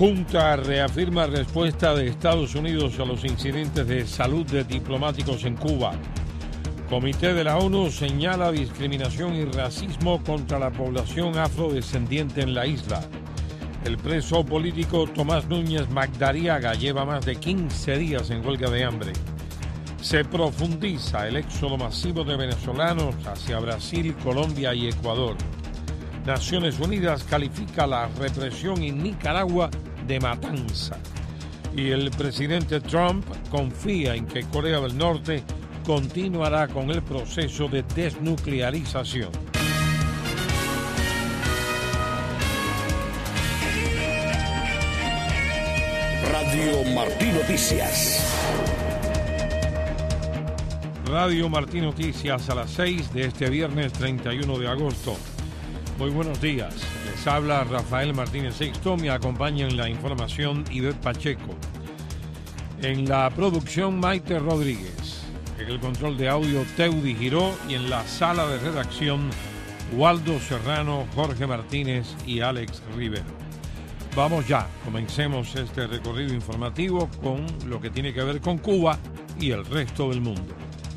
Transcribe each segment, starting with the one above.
Junta reafirma respuesta de Estados Unidos a los incidentes de salud de diplomáticos en Cuba. Comité de la ONU señala discriminación y racismo contra la población afrodescendiente en la isla. El preso político Tomás Núñez Magdariaga lleva más de 15 días en huelga de hambre. Se profundiza el éxodo masivo de venezolanos hacia Brasil, Colombia y Ecuador. Naciones Unidas califica la represión en Nicaragua de matanza. Y el presidente Trump confía en que Corea del Norte continuará con el proceso de desnuclearización. Radio Martí Noticias. Radio Martí Noticias a las 6 de este viernes 31 de agosto. Muy buenos días. Les habla Rafael Martínez Sixto. Me acompaña en la información Ivette Pacheco. En la producción Maite Rodríguez. En el control de audio Teudi Giró. Y en la sala de redacción Waldo Serrano, Jorge Martínez y Alex Rivero. Vamos ya, comencemos este recorrido informativo con lo que tiene que ver con Cuba y el resto del mundo.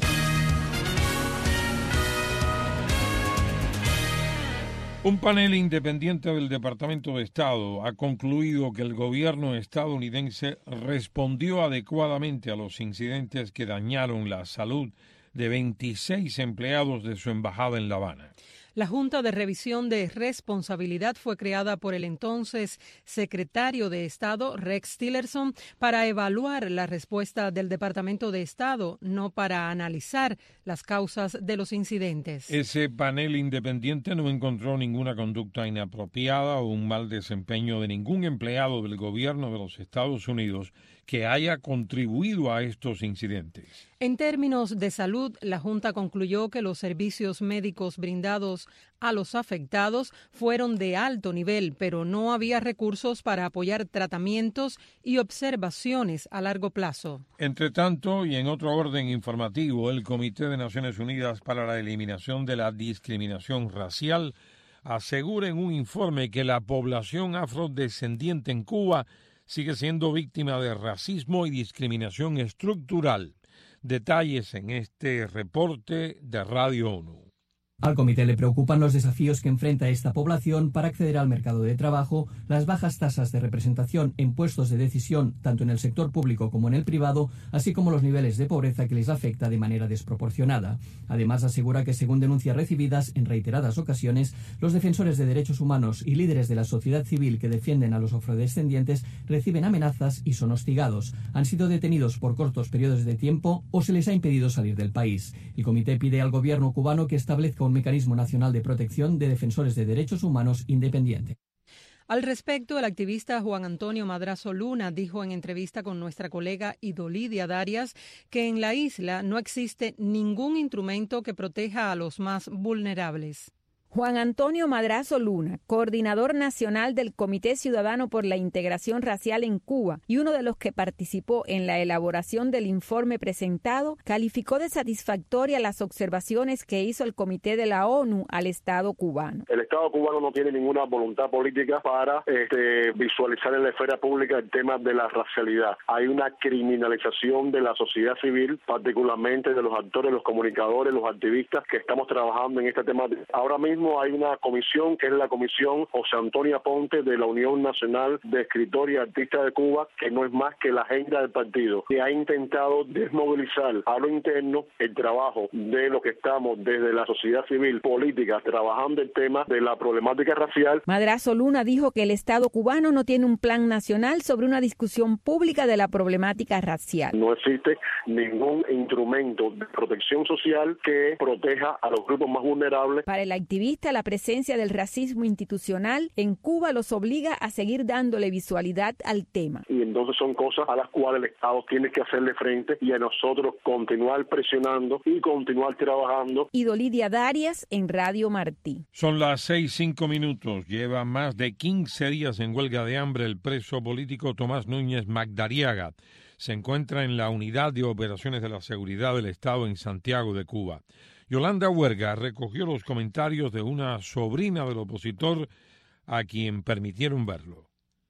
Un panel independiente del Departamento de Estado ha concluido que el gobierno estadounidense respondió adecuadamente a los incidentes que dañaron la salud de 26 empleados de su embajada en La Habana. La Junta de Revisión de Responsabilidad fue creada por el entonces secretario de Estado, Rex Tillerson, para evaluar la respuesta del Departamento de Estado, no para analizar las causas de los incidentes. Ese panel independiente no encontró ninguna conducta inapropiada o un mal desempeño de ningún empleado del gobierno de los Estados Unidos que haya contribuido a estos incidentes. En términos de salud, la Junta concluyó que los servicios médicos brindados a los afectados fueron de alto nivel, pero no había recursos para apoyar tratamientos y observaciones a largo plazo. Entre tanto, y en otro orden informativo, el Comité de Naciones Unidas para la Eliminación de la Discriminación Racial asegura en un informe que la población afrodescendiente en Cuba sigue siendo víctima de racismo y discriminación estructural. Detalles en este reporte de Radio ONU. Al comité le preocupan los desafíos que enfrenta esta población para acceder al mercado de trabajo, las bajas tasas de representación en puestos de decisión tanto en el sector público como en el privado, así como los niveles de pobreza que les afecta de manera desproporcionada. Además, asegura que según denuncias recibidas en reiteradas ocasiones, los defensores de derechos humanos y líderes de la sociedad civil que defienden a los afrodescendientes reciben amenazas y son hostigados. Han sido detenidos por cortos periodos de tiempo o se les ha impedido salir del país. El comité pide al gobierno cubano que establezca un mecanismo nacional de protección de defensores de derechos humanos independiente. Al respecto, el activista Juan Antonio Madrazo Luna dijo en entrevista con nuestra colega Idolidia Darias que en la isla no existe ningún instrumento que proteja a los más vulnerables. Juan Antonio Madrazo Luna, coordinador nacional del Comité Ciudadano por la Integración Racial en Cuba y uno de los que participó en la elaboración del informe presentado, calificó de satisfactoria las observaciones que hizo el Comité de la ONU al Estado cubano. El Estado cubano no tiene ninguna voluntad política para visualizar en la esfera pública el tema de la racialidad. Hay una criminalización de la sociedad civil, particularmente de los actores, los comunicadores, los activistas que estamos trabajando en este tema. Ahora mismo hay una comisión que es la comisión José Antonio Aponte de la Unión Nacional de Escritores y Artistas de Cuba, que no es más que la agenda del partido, que ha intentado desmovilizar a lo interno el trabajo de lo que estamos desde la sociedad civil política trabajando el tema de la problemática racial. Madrazo Luna dijo que el Estado cubano no tiene un plan nacional sobre una discusión pública de la problemática racial. No existe ningún instrumento de protección social que proteja a los grupos más vulnerables. Para el activista, la presencia del racismo institucional en Cuba los obliga a seguir dándole visualidad al tema. Y entonces son cosas a las cuales el Estado tiene que hacerle frente y a nosotros continuar presionando y continuar trabajando. Idolidia Darias en Radio Martí. Son las 6:05. Lleva más de 15 días en huelga de hambre el preso político Tomás Núñez Magdariaga. Se encuentra en la Unidad de Operaciones de la Seguridad del Estado en Santiago de Cuba. Yolanda Huerga recogió los comentarios de una sobrina del opositor a quien permitieron verlo.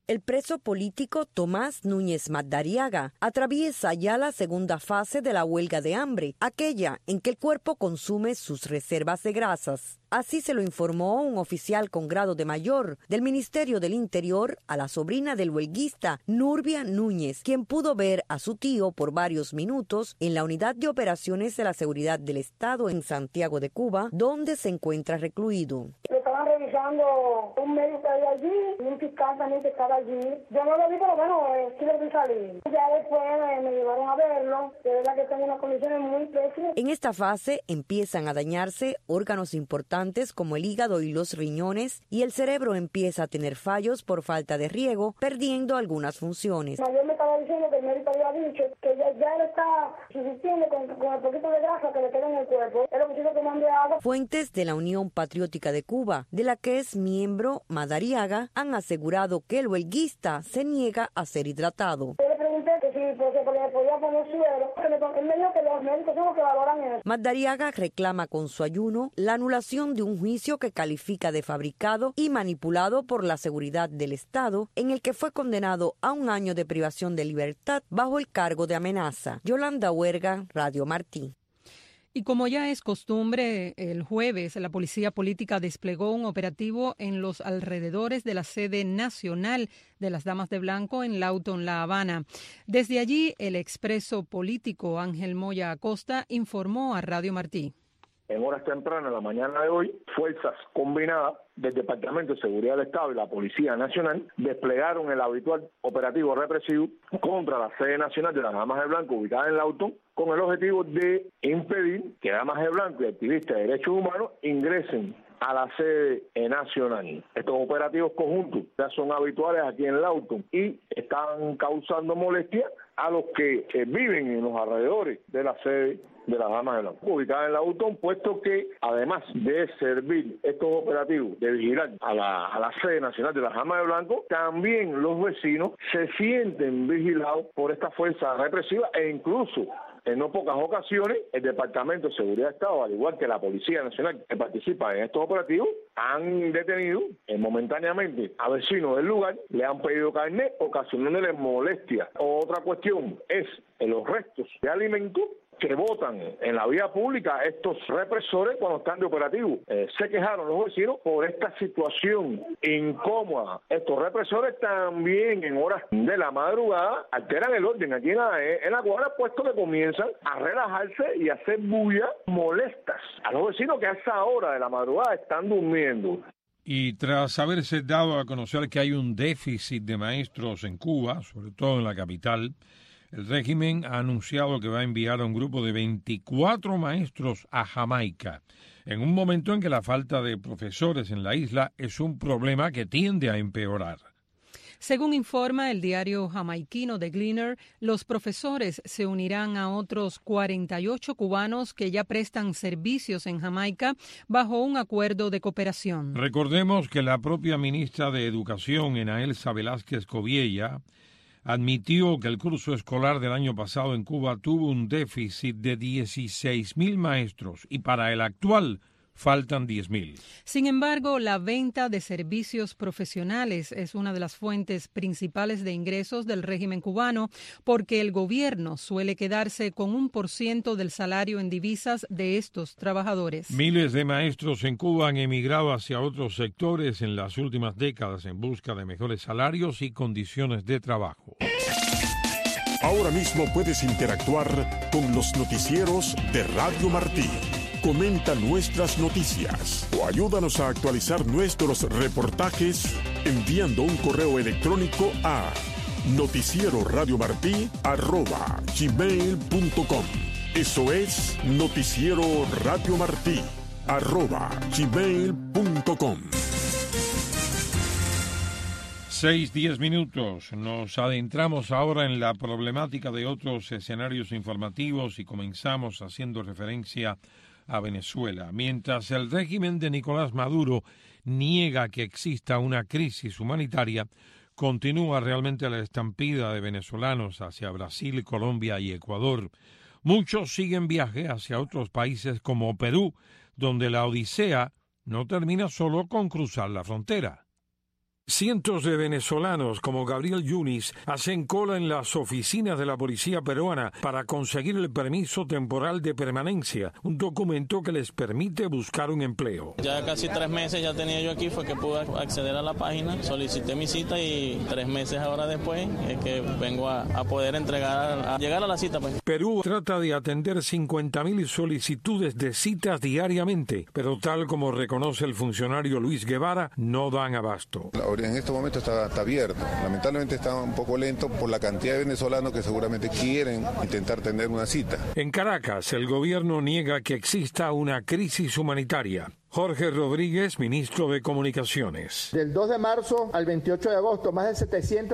El preso político Tomás Núñez Madariaga atraviesa ya la segunda fase de la huelga de hambre, aquella en que el cuerpo consume sus reservas de grasas. Así se lo informó un oficial con grado de mayor del Ministerio del Interior a la sobrina del huelguista, Nurbia Núñez, quien pudo ver a su tío por varios minutos en la Unidad de Operaciones de la Seguridad del Estado en Santiago de Cuba, donde se encuentra recluido. Estaban revisando un médico que había allí y un fiscal también que estaba allí. Yo no lo vi, pero bueno, sí lo vi salir. Ya después me llevaron a verlo. De verdad que está en unas condiciones muy pésimas. En esta fase empiezan a dañarse órganos importantes como el hígado y los riñones, y el cerebro empieza a tener fallos por falta de riego, perdiendo algunas funciones. Ayer me estaba diciendo que el médico había dicho que ya él está subsistiendo con el poquito de grasa que le queda en el cuerpo. Es lo que sigo tomando agua. Fuentes de la Unión Patriótica de Cuba, de la que es miembro Madariaga, han asegurado que el huelguista se niega a ser hidratado. Yo le pregunté que si le podía poner suero, él me dijo que los médicos son los que valoran eso. Madariaga reclama con su ayuno la anulación de un juicio que califica de fabricado y manipulado por la seguridad del Estado, en el que fue condenado a 1 año de privación de libertad bajo el cargo de amenaza. Yolanda Huerga, Radio Martí. Y como ya es costumbre, el jueves la Policía Política desplegó un operativo en los alrededores de la sede nacional de las Damas de Blanco en Lawton, La Habana. Desde allí, el expreso político Ángel Moya Acosta informó a Radio Martí. En horas tempranas de la mañana de hoy, fuerzas combinadas del Departamento de Seguridad del Estado y la Policía Nacional desplegaron el habitual operativo represivo contra la sede nacional de las Damas de Blanco ubicada en Lawton, con el objetivo de impedir que Damas de Blanco y activistas de derechos humanos ingresen a la sede nacional. Estos operativos conjuntos ya son habituales aquí en Lawton y están causando molestia a los que viven en los alrededores de la sede de las Damas de Blanco, ubicada en Lawton, puesto que además de servir estos operativos de vigilar a la sede nacional de las Damas de Blanco, también los vecinos se sienten vigilados por esta fuerza represiva e incluso en no pocas ocasiones, el Departamento de Seguridad de Estado, al igual que la Policía Nacional que participa en estos operativos, han detenido momentáneamente a vecinos del lugar, le han pedido carnet, ocasionándoles molestia. Otra cuestión es los restos de alimentos que botan en la vía pública estos represores cuando están de operativo. Se quejaron los vecinos por esta situación incómoda. Estos represores también en horas de la madrugada alteran el orden aquí en la cuadra, puesto que comienzan a relajarse y a hacer bulla molestas a los vecinos que a esa hora de la madrugada están durmiendo. Y tras haberse dado a conocer que hay un déficit de maestros en Cuba, sobre todo en la capital, el régimen ha anunciado que va a enviar a un grupo de 24 maestros a Jamaica, en un momento en que la falta de profesores en la isla es un problema que tiende a empeorar. Según informa el diario jamaiquino The Gleaner, los profesores se unirán a otros 48 cubanos que ya prestan servicios en Jamaica bajo un acuerdo de cooperación. Recordemos que la propia ministra de Educación, Enaelsa Velázquez Coviella, admitió que el curso escolar del año pasado en Cuba tuvo un déficit de 16.000 maestros y para el actual faltan 10.000. Sin embargo, la venta de servicios profesionales es una de las fuentes principales de ingresos del régimen cubano porque el gobierno suele quedarse con 1% del salario en divisas de estos trabajadores. Miles de maestros en Cuba han emigrado hacia otros sectores en las últimas décadas en busca de mejores salarios y condiciones de trabajo. Ahora mismo puedes interactuar con los noticieros de Radio Martí. Comenta nuestras noticias o ayúdanos a actualizar nuestros reportajes enviando un correo electrónico a noticieroradiomartí@gmail.com. Eso es noticieroradiomartí@gmail.com. 6:10. Nos adentramos ahora en la problemática de otros escenarios informativos y comenzamos haciendo referencia a Venezuela. Mientras el régimen de Nicolás Maduro niega que exista una crisis humanitaria, continúa realmente la estampida de venezolanos hacia Brasil, Colombia y Ecuador. Muchos siguen viaje hacia otros países como Perú, donde la odisea no termina solo con cruzar la frontera. Cientos de venezolanos como Gabriel Yunis hacen cola en las oficinas de la policía peruana para conseguir el permiso temporal de permanencia, un documento que les permite buscar un empleo. Ya casi 3 meses ya tenía yo aquí, fue que pude acceder a la página, solicité mi cita y 3 meses ahora después es que vengo a poder a llegar a la cita. Pues. Perú trata de atender 50.000 solicitudes de citas diariamente, pero tal como reconoce el funcionario Luis Guevara, no dan abasto. En este momento está abierto. Lamentablemente está un poco lento por la cantidad de venezolanos que seguramente quieren intentar tener una cita. En Caracas, el gobierno niega que exista una crisis humanitaria. Jorge Rodríguez, ministro de Comunicaciones. Del 2 de marzo al 28 de agosto, más de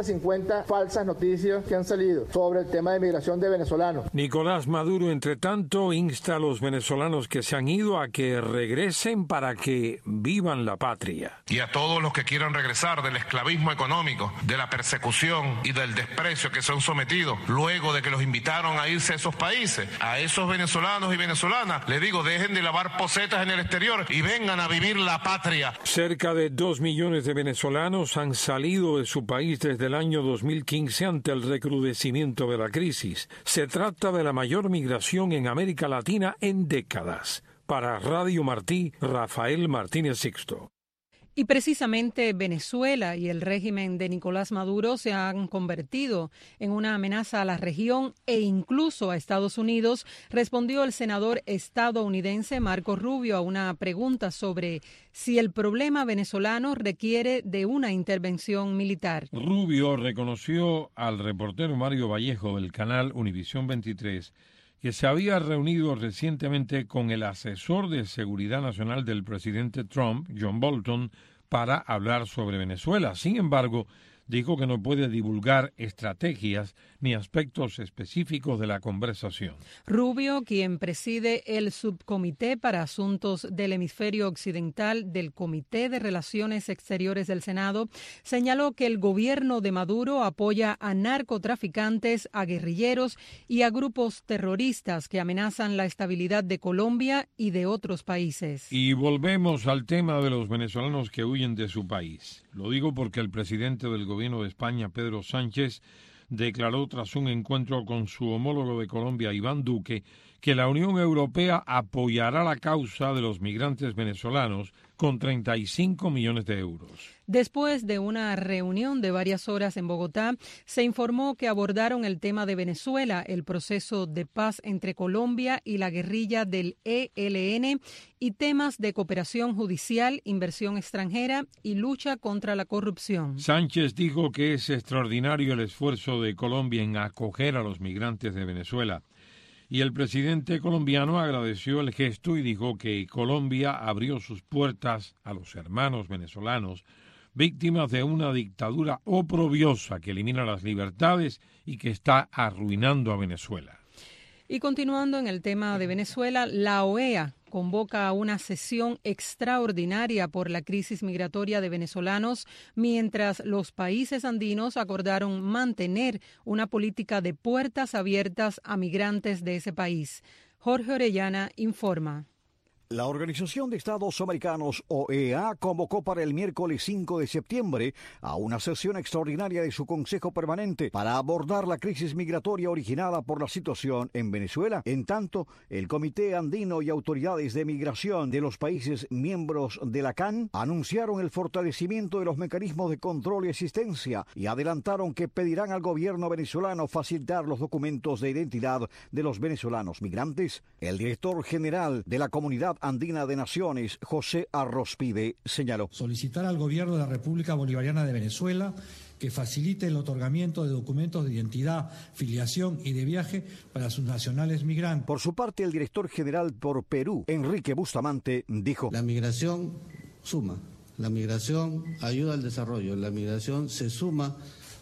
750 falsas noticias que han salido sobre el tema de migración de venezolanos. Nicolás Maduro, entre tanto, insta a los venezolanos que se han ido a que regresen para que vivan la patria. Y a todos los que quieran regresar del esclavismo económico, de la persecución y del desprecio que son sometidos luego de que los invitaron a irse a esos países, a esos venezolanos y venezolanas, les digo, dejen de lavar posetas en el exterior y vengan a vivir la patria. Cerca de 2 millones de venezolanos han salido de su país desde el año 2015 ante el recrudecimiento de la crisis. Se trata de la mayor migración en América Latina en décadas. Para Radio Martí, Rafael Martínez Sixto. Y precisamente Venezuela y el régimen de Nicolás Maduro se han convertido en una amenaza a la región e incluso a Estados Unidos, respondió el senador estadounidense Marco Rubio a una pregunta sobre si el problema venezolano requiere de una intervención militar. Rubio reconoció al reportero Mario Vallejo del canal Univisión 23 que se había reunido recientemente con el asesor de seguridad nacional del presidente Trump, John Bolton, para hablar sobre Venezuela. Sin embargo, dijo que no puede divulgar estrategias ni aspectos específicos de la conversación. Rubio, quien preside el subcomité para asuntos del hemisferio occidental del Comité de Relaciones Exteriores del Senado, señaló que el gobierno de Maduro apoya a narcotraficantes, a guerrilleros y a grupos terroristas que amenazan la estabilidad de Colombia y de otros países. Y volvemos al tema de los venezolanos que huyen de su país. Lo digo porque el presidente del gobierno de España, Pedro Sánchez, declaró tras un encuentro con su homólogo de Colombia, Iván Duque, que la Unión Europea apoyará la causa de los migrantes venezolanos con 35 millones de euros. Después de una reunión de varias horas en Bogotá, se informó que abordaron el tema de Venezuela, el proceso de paz entre Colombia y la guerrilla del ELN y temas de cooperación judicial, inversión extranjera y lucha contra la corrupción. Sánchez dijo que es extraordinario el esfuerzo de Colombia en acoger a los migrantes de Venezuela. Y el presidente colombiano agradeció el gesto y dijo que Colombia abrió sus puertas a los hermanos venezolanos, víctimas de una dictadura oprobiosa que elimina las libertades y que está arruinando a Venezuela. Y continuando en el tema de Venezuela, la OEA convoca a una sesión extraordinaria por la crisis migratoria de venezolanos, mientras los países andinos acordaron mantener una política de puertas abiertas a migrantes de ese país. Jorge Orellana informa. La Organización de Estados Americanos, OEA, convocó para el miércoles 5 de septiembre a una sesión extraordinaria de su Consejo Permanente para abordar la crisis migratoria originada por la situación en Venezuela. En tanto, el Comité Andino y autoridades de migración de los países miembros de la CAN anunciaron el fortalecimiento de los mecanismos de control y asistencia y adelantaron que pedirán al gobierno venezolano facilitar los documentos de identidad de los venezolanos migrantes. El director general de la Comunidad Andina de Naciones, José Arrospide, señaló: solicitar al gobierno de la República Bolivariana de Venezuela que facilite el otorgamiento de documentos de identidad, filiación y de viaje para sus nacionales migrantes. Por su parte, el director general por Perú, Enrique Bustamante, dijo: la migración suma, la migración ayuda al desarrollo, la migración se suma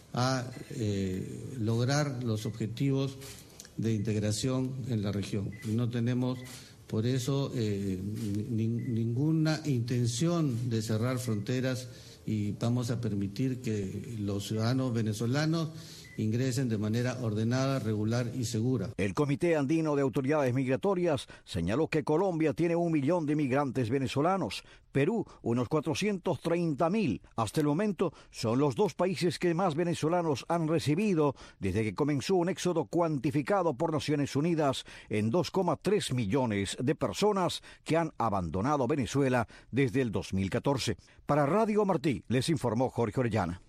a lograr los objetivos de integración en la región. Y no tenemos por eso ninguna intención de cerrar fronteras y vamos a permitir que los ciudadanos venezolanos ingresen de manera ordenada, regular y segura. El Comité Andino de Autoridades Migratorias señaló que Colombia tiene 1 millón de migrantes venezolanos, Perú unos 430.000. Hasta el momento son los 2 países que más venezolanos han recibido desde que comenzó un éxodo cuantificado por Naciones Unidas en 2,3 millones de personas que han abandonado Venezuela desde el 2014. Para Radio Martí les informó Jorge Orellana.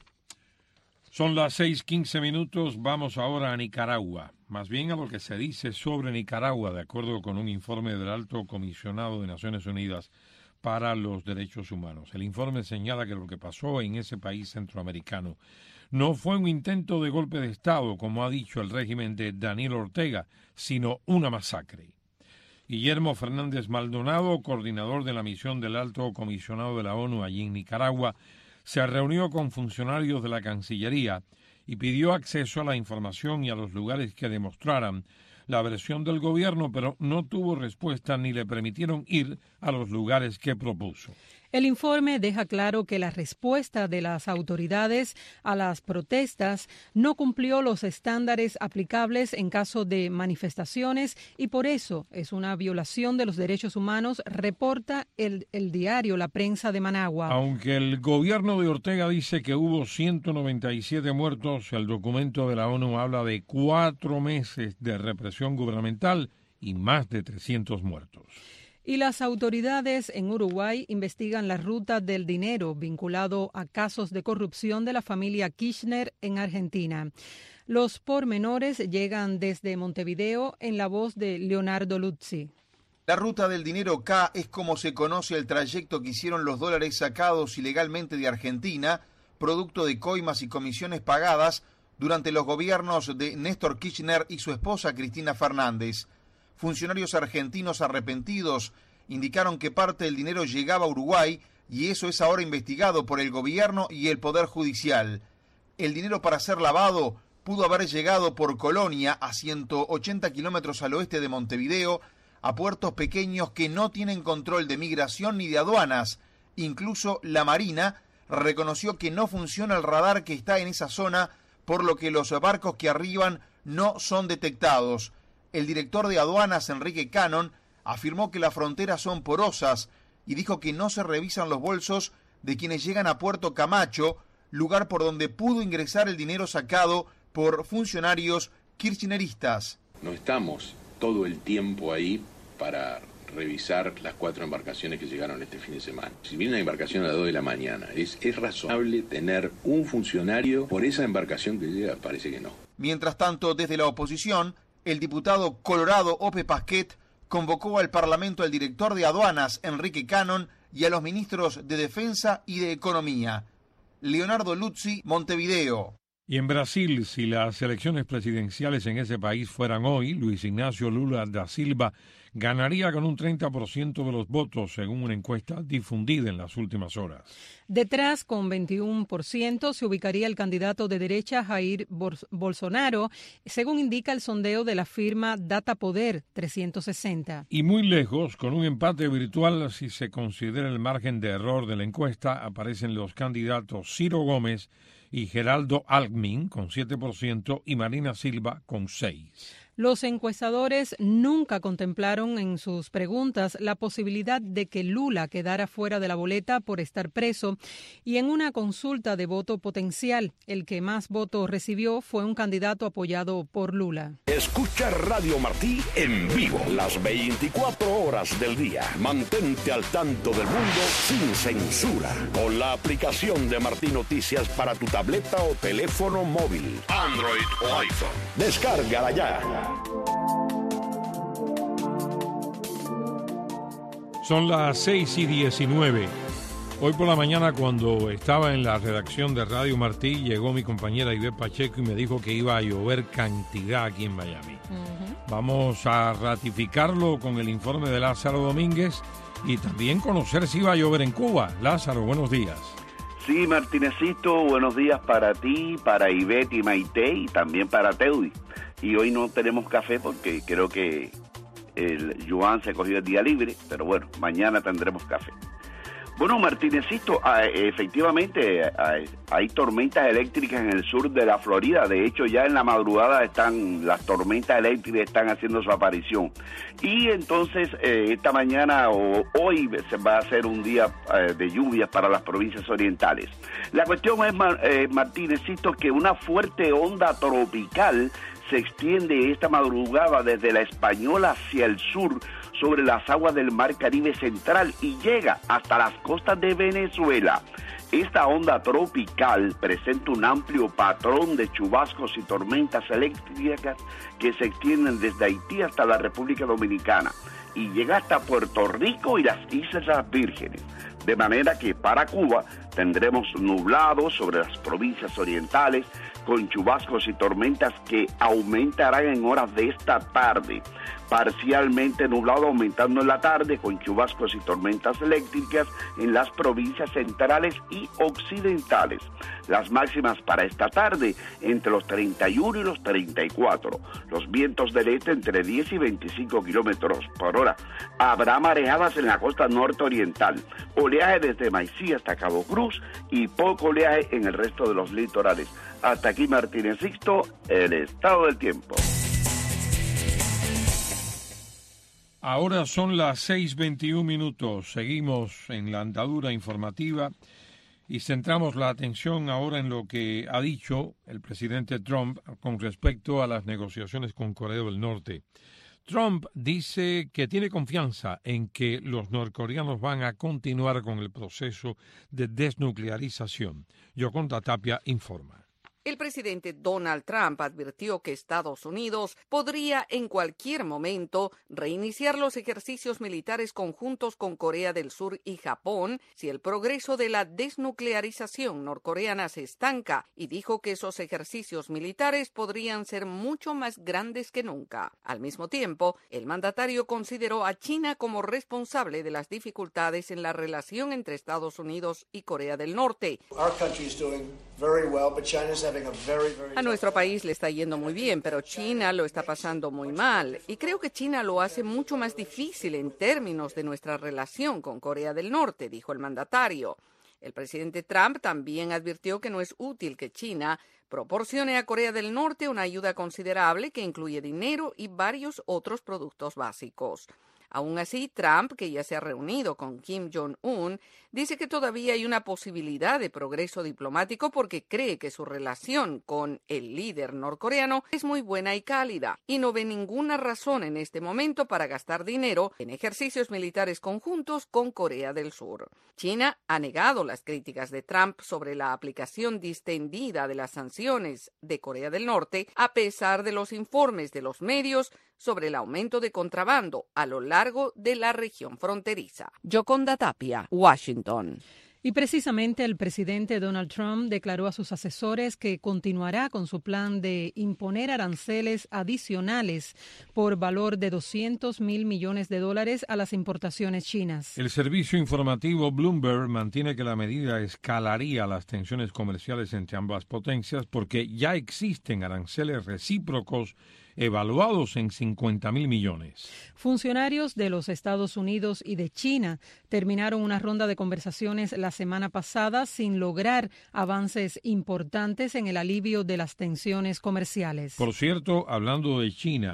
Son las 6:15. Vamos ahora a Nicaragua, más bien a lo que se dice sobre Nicaragua, de acuerdo con un informe del Alto Comisionado de Naciones Unidas para los Derechos Humanos. El informe señala que lo que pasó en ese país centroamericano no fue un intento de golpe de Estado, como ha dicho el régimen de Daniel Ortega, sino una masacre. Guillermo Fernández Maldonado, coordinador de la misión del Alto Comisionado de la ONU allí en Nicaragua, se reunió con funcionarios de la Cancillería y pidió acceso a la información y a los lugares que demostraran la versión del gobierno, pero no tuvo respuesta ni le permitieron ir a los lugares que propuso. El informe deja claro que la respuesta de las autoridades a las protestas no cumplió los estándares aplicables en caso de manifestaciones y por eso es una violación de los derechos humanos, reporta el diario La Prensa de Managua. Aunque el gobierno de Ortega dice que hubo 197 muertos, el documento de la ONU habla de 4 meses de represión gubernamental y más de 300 muertos. Y las autoridades en Uruguay investigan la ruta del dinero vinculado a casos de corrupción de la familia Kirchner en Argentina. Los pormenores llegan desde Montevideo en la voz de Leonardo Luzzi. La ruta del dinero K es como se conoce el trayecto que hicieron los dólares sacados ilegalmente de Argentina, producto de coimas y comisiones pagadas durante los gobiernos de Néstor Kirchner y su esposa Cristina Fernández. Funcionarios argentinos arrepentidos indicaron que parte del dinero llegaba a Uruguay y eso es ahora investigado por el gobierno y el Poder Judicial. El dinero para ser lavado pudo haber llegado por Colonia, a 180 kilómetros al oeste de Montevideo, a puertos pequeños que no tienen control de migración ni de aduanas. Incluso la Marina reconoció que no funciona el radar que está en esa zona, por lo que los barcos que arriban no son detectados. El director de aduanas, Enrique Cannon, afirmó que las fronteras son porosas y dijo que no se revisan los bolsos de quienes llegan a Puerto Camacho, lugar por donde pudo ingresar el dinero sacado por funcionarios kirchneristas. No estamos todo el tiempo ahí para revisar las 4 embarcaciones que llegaron este fin de semana. Si viene una embarcación a las 2 de la mañana, ¿es razonable tener un funcionario por esa embarcación que llega? Parece que no. Mientras tanto, desde la oposición, el diputado colorado Ope Pasquet convocó al Parlamento al director de aduanas, Enrique Cannon, y a los ministros de Defensa y de Economía. Leonardo Luzzi, Montevideo. Y en Brasil, si las elecciones presidenciales en ese país fueran hoy, Luis Ignacio Lula da Silva ganaría con un 30% de los votos, según una encuesta difundida en las últimas horas. Detrás, con 21%, se ubicaría el candidato de derecha Jair Bolsonaro, según indica el sondeo de la firma Datapoder 360. Y muy lejos, con un empate virtual, si se considera el margen de error de la encuesta, aparecen los candidatos Ciro Gómez y Geraldo Alckmin con 7% y Marina Silva con 6%. Los encuestadores nunca contemplaron en sus preguntas la posibilidad de que Lula quedara fuera de la boleta por estar preso y en una consulta de voto potencial, el que más votos recibió fue un candidato apoyado por Lula. Escucha Radio Martí en vivo las 24 horas del día. Mantente al tanto del mundo sin censura con la aplicación de Martí Noticias para tu tableta o teléfono móvil, Android o iPhone. Descárgala ya. Son las 6:19. Hoy por la mañana, cuando estaba en la redacción de Radio Martí, llegó mi compañera Ivette Pacheco y me dijo que iba a llover cantidad aquí en Miami. Vamos a ratificarlo con el informe de Lázaro Domínguez y también conocer si iba a llover en Cuba. Lázaro, buenos días. Sí, Martinecito, buenos días para ti, para Ivette y Maite y también para Teudi. Y hoy no tenemos café porque creo que el Joan se cogió el día libre, pero bueno, mañana tendremos café. Bueno, Martínezito, efectivamente hay tormentas eléctricas en el sur de la Florida. De hecho, ya en la madrugada las tormentas eléctricas están haciendo su aparición. Y entonces, esta mañana o hoy se va a hacer un día de lluvias para las provincias orientales. La cuestión es, Martínezito, que una fuerte onda tropical se extiende esta madrugada desde la Española hacia el sur sobre las aguas del Mar Caribe Central y llega hasta las costas de Venezuela. Esta onda tropical presenta un amplio patrón de chubascos y tormentas eléctricas que se extienden desde Haití hasta la República Dominicana y llega hasta Puerto Rico y las Islas Vírgenes. De manera que para Cuba tendremos nublados sobre las provincias orientales con chubascos y tormentas que aumentarán en horas de esta tarde. Parcialmente nublado aumentando en la tarde con chubascos y tormentas eléctricas en las provincias centrales y occidentales. Las máximas para esta tarde entre los 31 y los 34. Los vientos del este entre 10 y 25 kilómetros por hora. Habrá marejadas en la costa norte oriental. Oleaje desde Maicí hasta Cabo Cruz y poco oleaje en el resto de los litorales. Hasta aquí Martínezito, el estado del tiempo. Ahora son las 6:21 minutos. Seguimos en la andadura informativa y centramos la atención ahora en lo que ha dicho el presidente Trump con respecto a las negociaciones con Corea del Norte. Trump dice que tiene confianza en que los norcoreanos van a continuar con el proceso de desnuclearización. Yoconda Tapia informa. El presidente Donald Trump advirtió que Estados Unidos podría en cualquier momento reiniciar los ejercicios militares conjuntos con Corea del Sur y Japón si el progreso de la desnuclearización norcoreana se estanca, y dijo que esos ejercicios militares podrían ser mucho más grandes que nunca. Al mismo tiempo, el mandatario consideró a China como responsable de las dificultades en la relación entre Estados Unidos y Corea del Norte. A nuestro país le está yendo muy bien, pero China lo está pasando muy mal. Y creo que China lo hace mucho más difícil en términos de nuestra relación con Corea del Norte, dijo el mandatario. El presidente Trump también advirtió que no es útil que China proporcione a Corea del Norte una ayuda considerable que incluye dinero y varios otros productos básicos. Aún así, Trump, que ya se ha reunido con Kim Jong-un, dice que todavía hay una posibilidad de progreso diplomático porque cree que su relación con el líder norcoreano es muy buena y cálida y no ve ninguna razón en este momento para gastar dinero en ejercicios militares conjuntos con Corea del Sur. China ha negado las críticas de Trump sobre la aplicación distendida de las sanciones de Corea del Norte, a pesar de los informes de los medios sobre el aumento de contrabando a lo largo de la región fronteriza. Yoconda Tapia, Washington. Y precisamente el presidente Donald Trump declaró a sus asesores que continuará con su plan de imponer aranceles adicionales por valor de $200 mil millones a las importaciones chinas. El servicio informativo Bloomberg mantiene que la medida escalaría las tensiones comerciales entre ambas potencias porque ya existen aranceles recíprocos evaluados en $50 mil millones. Funcionarios de los Estados Unidos y de China terminaron una ronda de conversaciones la semana pasada sin lograr avances importantes en el alivio de las tensiones comerciales. Por cierto, hablando de China,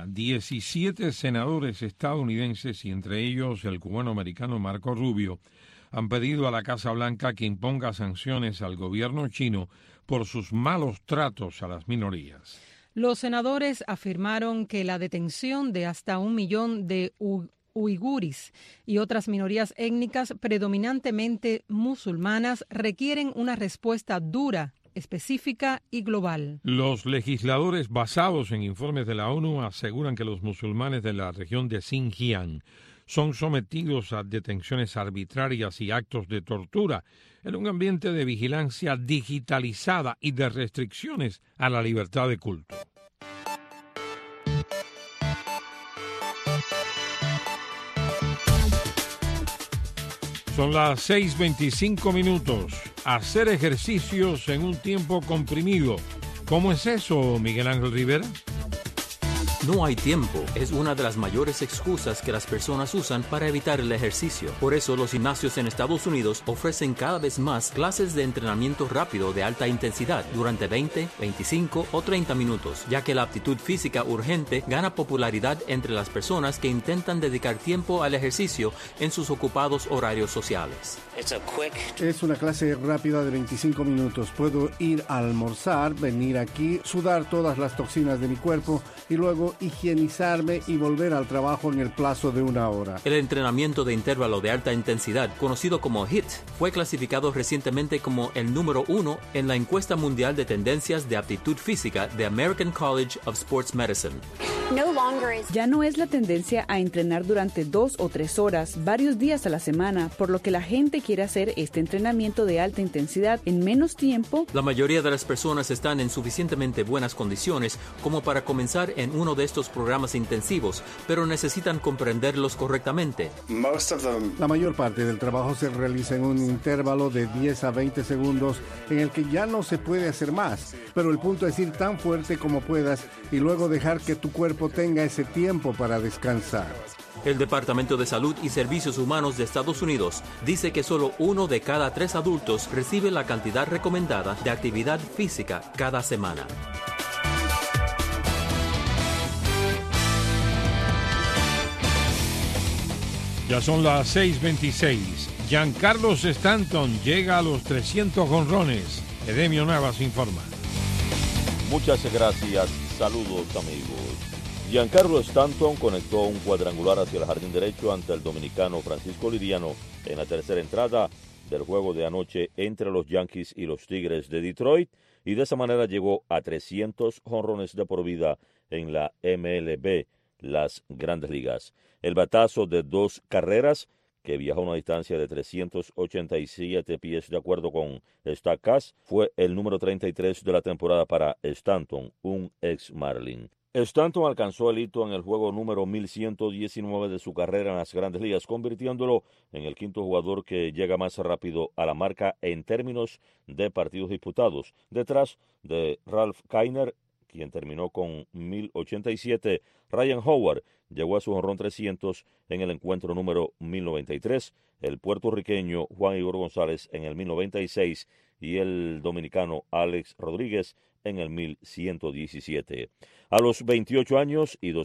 17 senadores estadounidenses y entre ellos el cubano-americano Marco Rubio han pedido a la Casa Blanca que imponga sanciones al gobierno chino por sus malos tratos a las minorías. Los senadores afirmaron que la detención de hasta 1 millón de uigures y otras minorías étnicas predominantemente musulmanas requieren una respuesta dura, específica y global. Los legisladores, basados en informes de la ONU, aseguran que los musulmanes de la región de Xinjiang son sometidos a detenciones arbitrarias y actos de tortura en un ambiente de vigilancia digitalizada y de restricciones a la libertad de culto. Son las 6:25 minutos. Hacer ejercicios en un tiempo comprimido. ¿Cómo es eso, Miguel Ángel Rivera? No hay tiempo es una de las mayores excusas que las personas usan para evitar el ejercicio. Por eso los gimnasios en Estados Unidos ofrecen cada vez más clases de entrenamiento rápido de alta intensidad durante 20, 25 o 30 minutos, ya que la aptitud física urgente gana popularidad entre las personas que intentan dedicar tiempo al ejercicio en sus ocupados horarios sociales. Es una clase rápida de 25 minutos. Puedo ir a almorzar, venir aquí, sudar todas las toxinas de mi cuerpo y luego higienizarme y volver al trabajo en el plazo de 1 hora. El entrenamiento de intervalo de alta intensidad, conocido como HIIT, fue clasificado recientemente como el número 1 en la encuesta mundial de tendencias de aptitud física de American College of Sports Medicine. Ya no es la tendencia a entrenar durante 2 o 3 horas, varios días a la semana, por lo que la gente quiere hacer este entrenamiento de alta intensidad en menos tiempo. La mayoría de las personas están en suficientemente buenas condiciones como para comenzar en uno de estos programas intensivos, pero necesitan comprenderlos correctamente. La mayor parte del trabajo se realiza en un intervalo de 10 a 20 segundos en el que ya no se puede hacer más, pero el punto es ir tan fuerte como puedas y luego dejar que tu cuerpo tenga ese tiempo para descansar. El Departamento de Salud y Servicios Humanos de Estados Unidos dice que solo 1 de cada 3 adultos recibe la cantidad recomendada de actividad física cada semana. Ya son las 6:26. Giancarlo Stanton llega a los 300 jonrones. Edemio Navas informa. Muchas gracias. Saludos, amigos. Giancarlo Stanton conectó un cuadrangular hacia el jardín derecho ante el dominicano Francisco Liriano en la tercera entrada del juego de anoche entre los Yankees y los Tigres de Detroit, y de esa manera llegó a 300 jonrones de por vida en la MLB, las Grandes Ligas. El batazo de 2 carreras, que viajó a una distancia de 387 pies de acuerdo con Statcast, fue el número 33 de la temporada para Stanton, un ex Marlin. Stanton alcanzó el hito en el juego número 1119 de su carrera en las Grandes Ligas, convirtiéndolo en el 5º jugador que llega más rápido a la marca en términos de partidos disputados, detrás de Ralph Kiner, quien terminó con 1087. Ryan Howard llegó a su jonrón 300 en el encuentro número 1093, el puertorriqueño Juan Igor González en el 1096 y el dominicano Alex Rodríguez en el 1117. A los 28 años y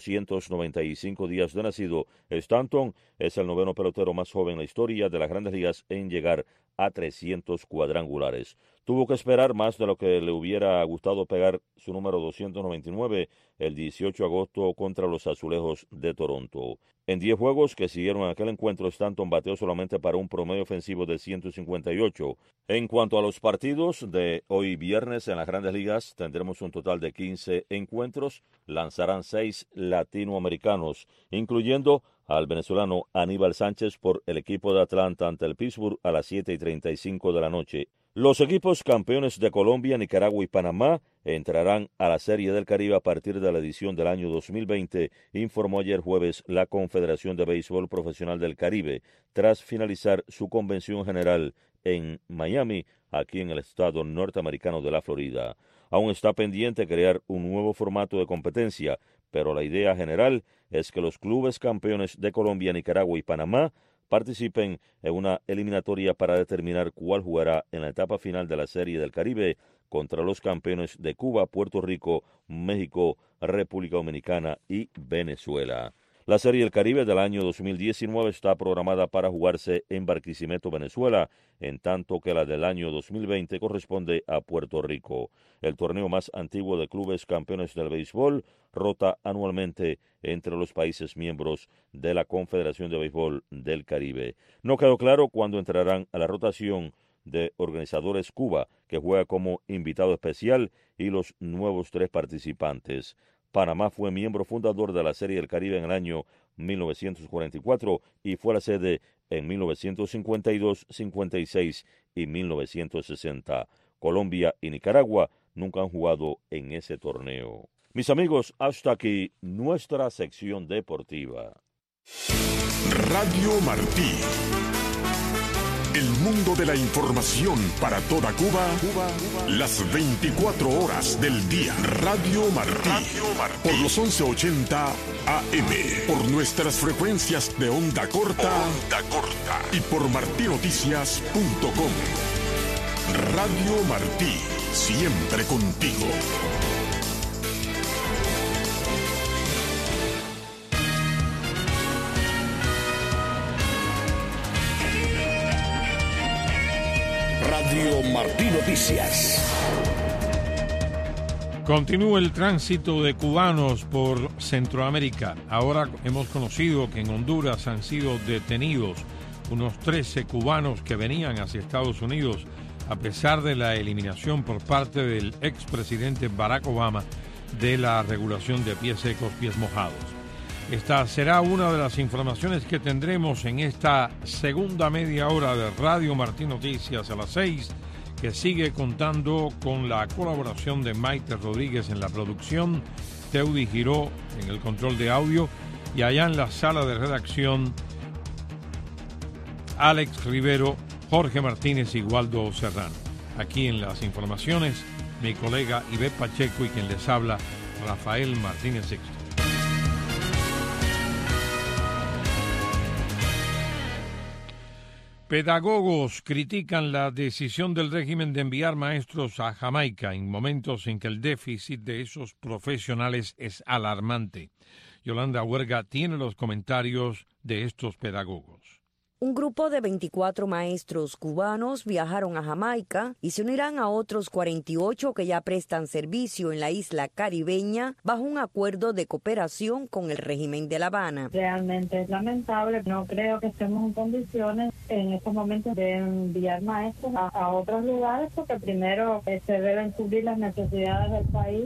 295 días de nacido, Stanton es el 9º pelotero más joven en la historia de las Grandes Ligas en llegar a 300 cuadrangulares. Tuvo que esperar más de lo que le hubiera gustado pegar su número 299 el 18 de agosto contra los Azulejos de Toronto. En 10 juegos que siguieron aquel encuentro, Stanton bateó solamente para un promedio ofensivo de 158. En cuanto a los partidos de hoy viernes en las Grandes Ligas, tendremos un total de 15 encuentros. Lanzarán 6 latinoamericanos, incluyendo al venezolano Aníbal Sánchez por el equipo de Atlanta ante el Pittsburgh a las 7:35 de la noche. Los equipos campeones de Colombia, Nicaragua y Panamá entrarán a la Serie del Caribe a partir de la edición del año 2020, informó ayer jueves la Confederación de Béisbol Profesional del Caribe, tras finalizar su convención general en Miami, aquí en el estado norteamericano de la Florida. Aún está pendiente crear un nuevo formato de competencia, pero la idea general es que los clubes campeones de Colombia, Nicaragua y Panamá participen en una eliminatoria para determinar cuál jugará en la etapa final de la Serie del Caribe contra los campeones de Cuba, Puerto Rico, México, República Dominicana y Venezuela. La Serie del Caribe del año 2019 está programada para jugarse en Barquisimeto, Venezuela, en tanto que la del año 2020 corresponde a Puerto Rico. El torneo más antiguo de clubes campeones del béisbol rota anualmente entre los países miembros de la Confederación de Béisbol del Caribe. No quedó claro cuándo entrarán a la rotación de organizadores Cuba, que juega como invitado especial, y los nuevos 3 participantes. Panamá fue miembro fundador de la Serie del Caribe en el año 1944 y fue la sede en 1952, 56 y 1960. Colombia y Nicaragua nunca han jugado en ese torneo. Mis amigos, hasta aquí nuestra sección deportiva. Radio Martí. El mundo de la información para toda Cuba, las 24 horas del día. Radio Martí. Por los 1180 AM. Por nuestras frecuencias de onda corta. Y por martinoticias.com. Radio Martí. Siempre contigo. Radio Martí Noticias. Continúa el tránsito de cubanos por Centroamérica. Ahora hemos conocido que en Honduras han sido detenidos unos 13 cubanos que venían hacia Estados Unidos a pesar de la eliminación por parte del expresidente Barack Obama de la regulación de pies secos, pies mojados. Esta será una de las informaciones que tendremos en esta segunda media hora de Radio Martí Noticias a las 6, que sigue contando con la colaboración de Maite Rodríguez en la producción, Teudi Giró en el control de audio y allá en la sala de redacción, Alex Rivero, Jorge Martínez y Waldo Serrano. Aquí en las informaciones, mi colega Ivette Pacheco y quien les habla, Rafael Martínez Sexto. Pedagogos critican la decisión del régimen de enviar maestros a Jamaica en momentos en que el déficit de esos profesionales es alarmante. Yolanda Huerga tiene los comentarios de estos pedagogos. Un grupo de 24 maestros cubanos viajaron a Jamaica y se unirán a otros 48 que ya prestan servicio en la isla caribeña bajo un acuerdo de cooperación con el régimen de La Habana. Realmente es lamentable. No creo que estemos en condiciones en estos momentos de enviar maestros a otros lugares porque primero se deben cubrir las necesidades del país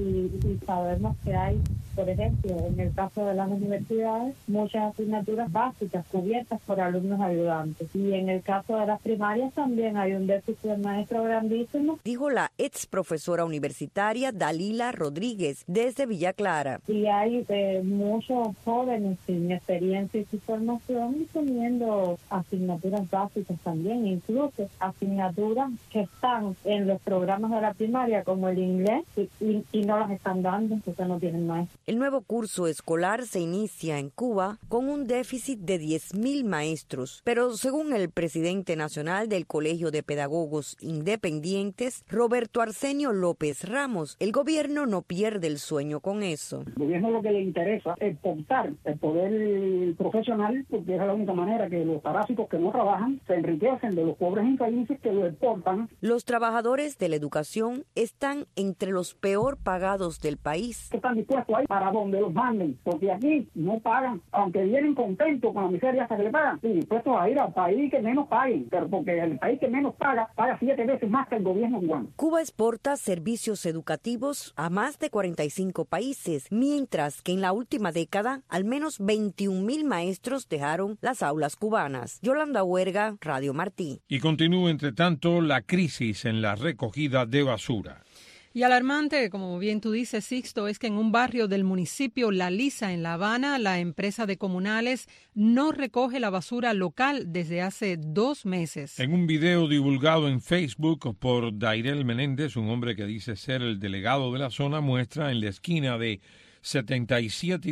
y sabemos que hay, por ejemplo, en el caso de las universidades, muchas asignaturas básicas cubiertas por alumnos ayudantes. Y en el caso de las primarias también hay un déficit de maestros grandísimo. Dijo la ex profesora universitaria Dalila Rodríguez desde Villa Clara. Y hay muchos jóvenes sin experiencia y sin formación teniendo asignaturas básicas también, incluso asignaturas que están en los programas de la primaria como el inglés y no las están dando porque no tienen maestros. El nuevo curso escolar se inicia en Cuba con un déficit de 10,000 maestros. Pero según el presidente nacional del Colegio de Pedagogos Independientes, Roberto Arsenio López Ramos, el gobierno no pierde el sueño con eso. El gobierno lo que le interesa es exportar el poder profesional, porque es la única manera que los parásitos que no trabajan se enriquecen de los pobres infelices que lo exportan. Los trabajadores de la educación están entre los peor pagados del país. Están dispuestos a ir para donde los manden, porque aquí no pagan, aunque vienen contentos con la miseria hasta que le pagan, sí, dispuestos a ir al país que menos paguen, pero porque el país que menos paga 7 veces más que el gobierno cubano. Cuba exporta servicios educativos a más de 45 países, mientras que en la última década al menos 21,000 maestros dejaron las aulas cubanas. Yolanda Huerga, Radio Martí. Y continúa, entre tanto, la crisis en la recogida de basura. Y alarmante, como bien tú dices, Sixto, es que en un barrio del municipio La Lisa, en La Habana, la empresa de comunales no recoge la basura local desde hace 2 meses. En un video divulgado en Facebook por Dairel Menéndez, un hombre que dice ser el delegado de la zona, muestra en la esquina de 77 y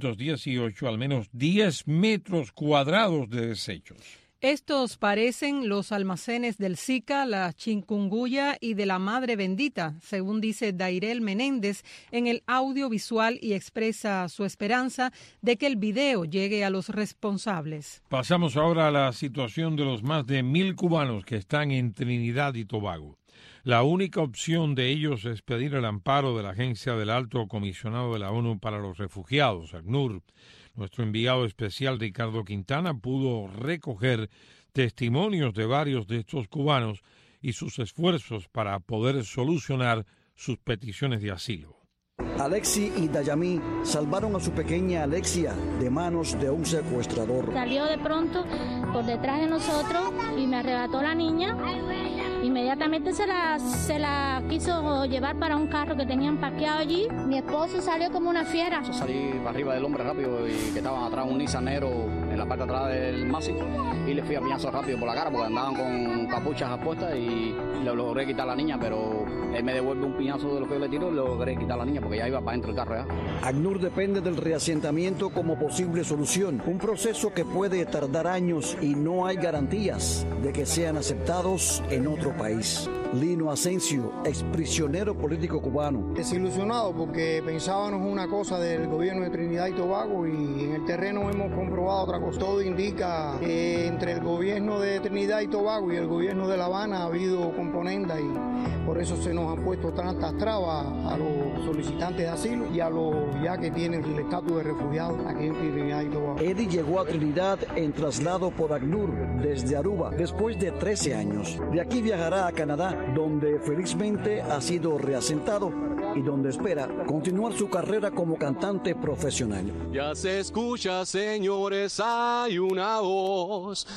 218 al menos 10 metros cuadrados de desechos. Estos parecen los almacenes del Zika, la Chikungunya y de la Madre Bendita, según dice Dairel Menéndez en el audiovisual, y expresa su esperanza de que el video llegue a los responsables. Pasamos ahora a la situación de los más de 1,000 cubanos que están en Trinidad y Tobago. La única opción de ellos es pedir el amparo de la Agencia del Alto Comisionado de la ONU para los Refugiados, ACNUR. Nuestro enviado especial Ricardo Quintana pudo recoger testimonios de varios de estos cubanos y sus esfuerzos para poder solucionar sus peticiones de asilo. Alexi y Dayami salvaron a su pequeña Alexia de manos de un secuestrador. Salió de pronto por detrás de nosotros y me arrebató la niña. Inmediatamente se la quiso llevar para un carro que tenían parqueado allí. Mi esposo salió como una fiera. Yo salí para arriba del hombre rápido y que estaban atrás un Nissan negro en la parte de atrás del Maxi y le fui a piñazo rápido por la cara porque andaban con capuchas apuestas y le logré quitar a la niña, pero él me devuelve un piñazo de lo que yo le tiro y logré quitar a la niña porque ya iba para dentro del carro ya. ACNUR depende del reasentamiento como posible solución, un proceso que puede tardar años y no hay garantías de que sean aceptados en otro país. Lino Asensio, exprisionero político cubano. Desilusionado porque pensábamos una cosa del gobierno de Trinidad y Tobago y en el terreno hemos comprobado otra cosa. Todo indica que entre el gobierno de Trinidad y Tobago y el gobierno de La Habana ha habido componendas y por eso se nos han puesto tantas trabas a los solicitantes de asilo y a los ya que tienen el estatus de refugiados aquí en Trinidad y Tobago. Eddie llegó a Trinidad en traslado por ACNUR desde Aruba después de 13 años. De aquí viajará a Canadá, donde felizmente ha sido reasentado y donde espera continuar su carrera como cantante profesional. Ya se escucha, señores, hay una voz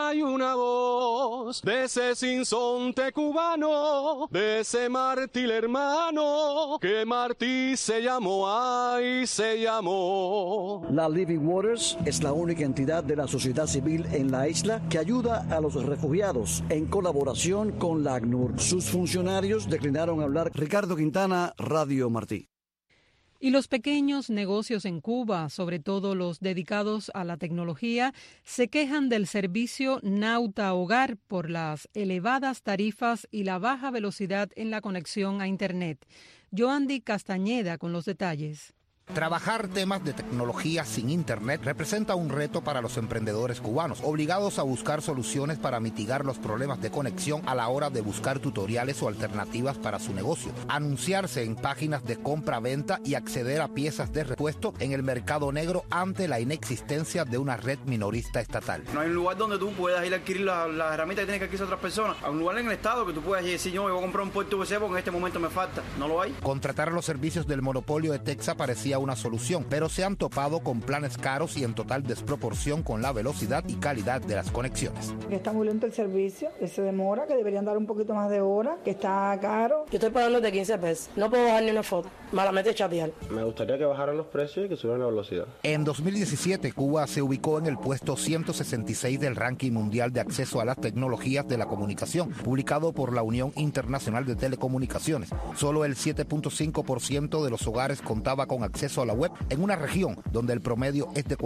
de ese sinsonte cubano, de ese mártir hermano, que Martí se llamó, ay, se llamó. La Living Waters es la única entidad de la sociedad civil en la isla que ayuda a los refugiados en colaboración con la ACNUR. Sus funcionarios declinaron hablar. Ricardo Quintana, Radio Martí. Y los pequeños negocios en Cuba, sobre todo los dedicados a la tecnología, se quejan del servicio Nauta Hogar por las elevadas tarifas y la baja velocidad en la conexión a Internet. Yoandi Castañeda con los detalles. Trabajar temas de tecnología sin Internet representa un reto para los emprendedores cubanos, obligados a buscar soluciones para mitigar los problemas de conexión a la hora de buscar tutoriales o alternativas para su negocio, anunciarse en páginas de compra-venta y acceder a piezas de repuesto en el mercado negro ante la inexistencia de una red minorista estatal. No hay un lugar donde tú puedas ir a adquirir las herramientas que tienes que adquirir otras personas. Hay un lugar en el estado que tú puedas decir, yo voy a comprar un puerto USB porque en este momento me falta. No lo hay. Contratar los servicios del monopolio de Texas parecía una solución, pero se han topado con planes caros y en total desproporción con la velocidad y calidad de las conexiones. Está muy lento el servicio, que se demora, que deberían dar un poquito más de hora, que está caro. Yo estoy pagando de 15 pesos, no puedo bajar ni una foto, malamente chapear. Me gustaría que bajaran los precios y que subieran la velocidad. En 2017, Cuba se ubicó en el puesto 166 del ranking mundial de acceso a las tecnologías de la comunicación, publicado por la Unión Internacional de Telecomunicaciones. Solo el 7.5% de los hogares contaba con acceso a la web en una región donde el promedio es de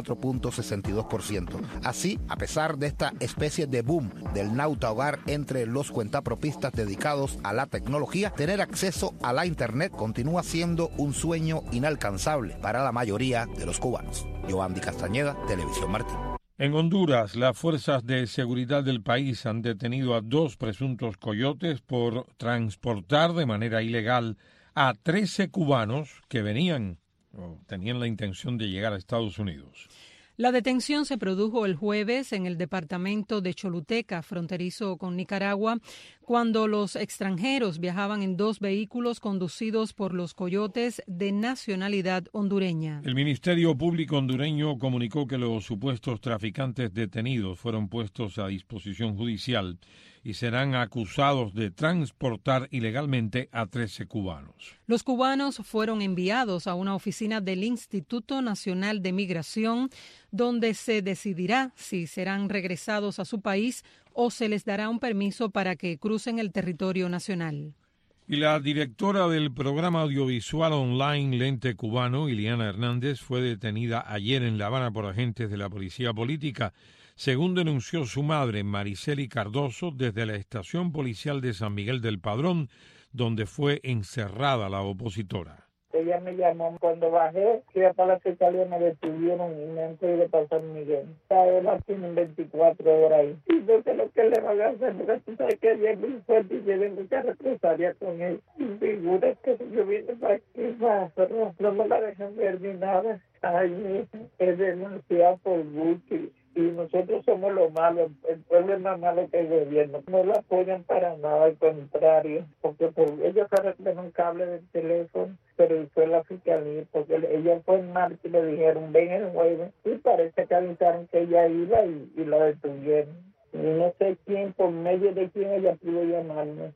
44.62%. Así, a pesar de esta especie de boom del Nauta Hogar entre los cuentapropistas dedicados a la tecnología, tener acceso a la Internet continúa siendo un sueño inalcanzable para la mayoría de los cubanos. Yoandi Castañeda, Televisión Martí. En Honduras, las fuerzas de seguridad del país han detenido a 2 presuntos coyotes por transportar de manera ilegal a 13 cubanos que tenían la intención de llegar a Estados Unidos. La detención se produjo el jueves en el departamento de Choluteca, fronterizo con Nicaragua, cuando los extranjeros viajaban en 2 vehículos conducidos por los coyotes de nacionalidad hondureña. El Ministerio Público hondureño comunicó que los supuestos traficantes detenidos fueron puestos a disposición judicial y serán acusados de transportar ilegalmente a 13 cubanos. Los cubanos fueron enviados a una oficina del Instituto Nacional de Migración, donde se decidirá si serán regresados a su país o se les dará un permiso para que crucen el territorio nacional. Y la directora del programa audiovisual online Lente Cubano, Iliana Hernández, fue detenida ayer en La Habana por agentes de la Policía Política, según denunció su madre, Mariceli Cardoso, desde la estación policial de San Miguel del Padrón, donde fue encerrada la opositora. Ella me llamó cuando bajé, fui a la fiscalía, me detuvieron y me entregué para San Miguel. Ahora tienen 24 horas ahí. Y no sé lo que le van a hacer, porque tú sabes que ella es muy fuerte y yo vengo mucha represalia con él. Y figuras que yo vine para aquí, pero no me la dejan ver ni nada. Ay, mi hija, es denunciada por Gucci. Y nosotros somos los malos, el pueblo es más malo que el gobierno. No la apoyan para nada, al contrario, porque ellos arreglan un cable del teléfono, pero fue la fiscalía, porque ella fue en marzo y le dijeron, ven el jueves, y parece que avisaron que ella iba y la detuvieron. Y no sé quién, por medio de quién ella pudo llamarme.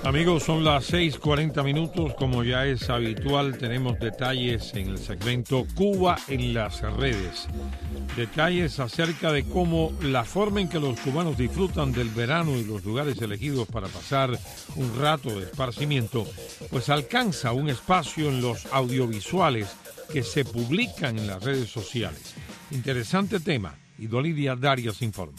Amigos, son las 6:40. Como ya es habitual, tenemos detalles en el segmento Cuba en las redes. Detalles acerca de cómo la forma en que los cubanos disfrutan del verano y los lugares elegidos para pasar un rato de esparcimiento, pues alcanza un espacio en los audiovisuales que se publican en las redes sociales. Interesante tema, y Dolidia Darias informa.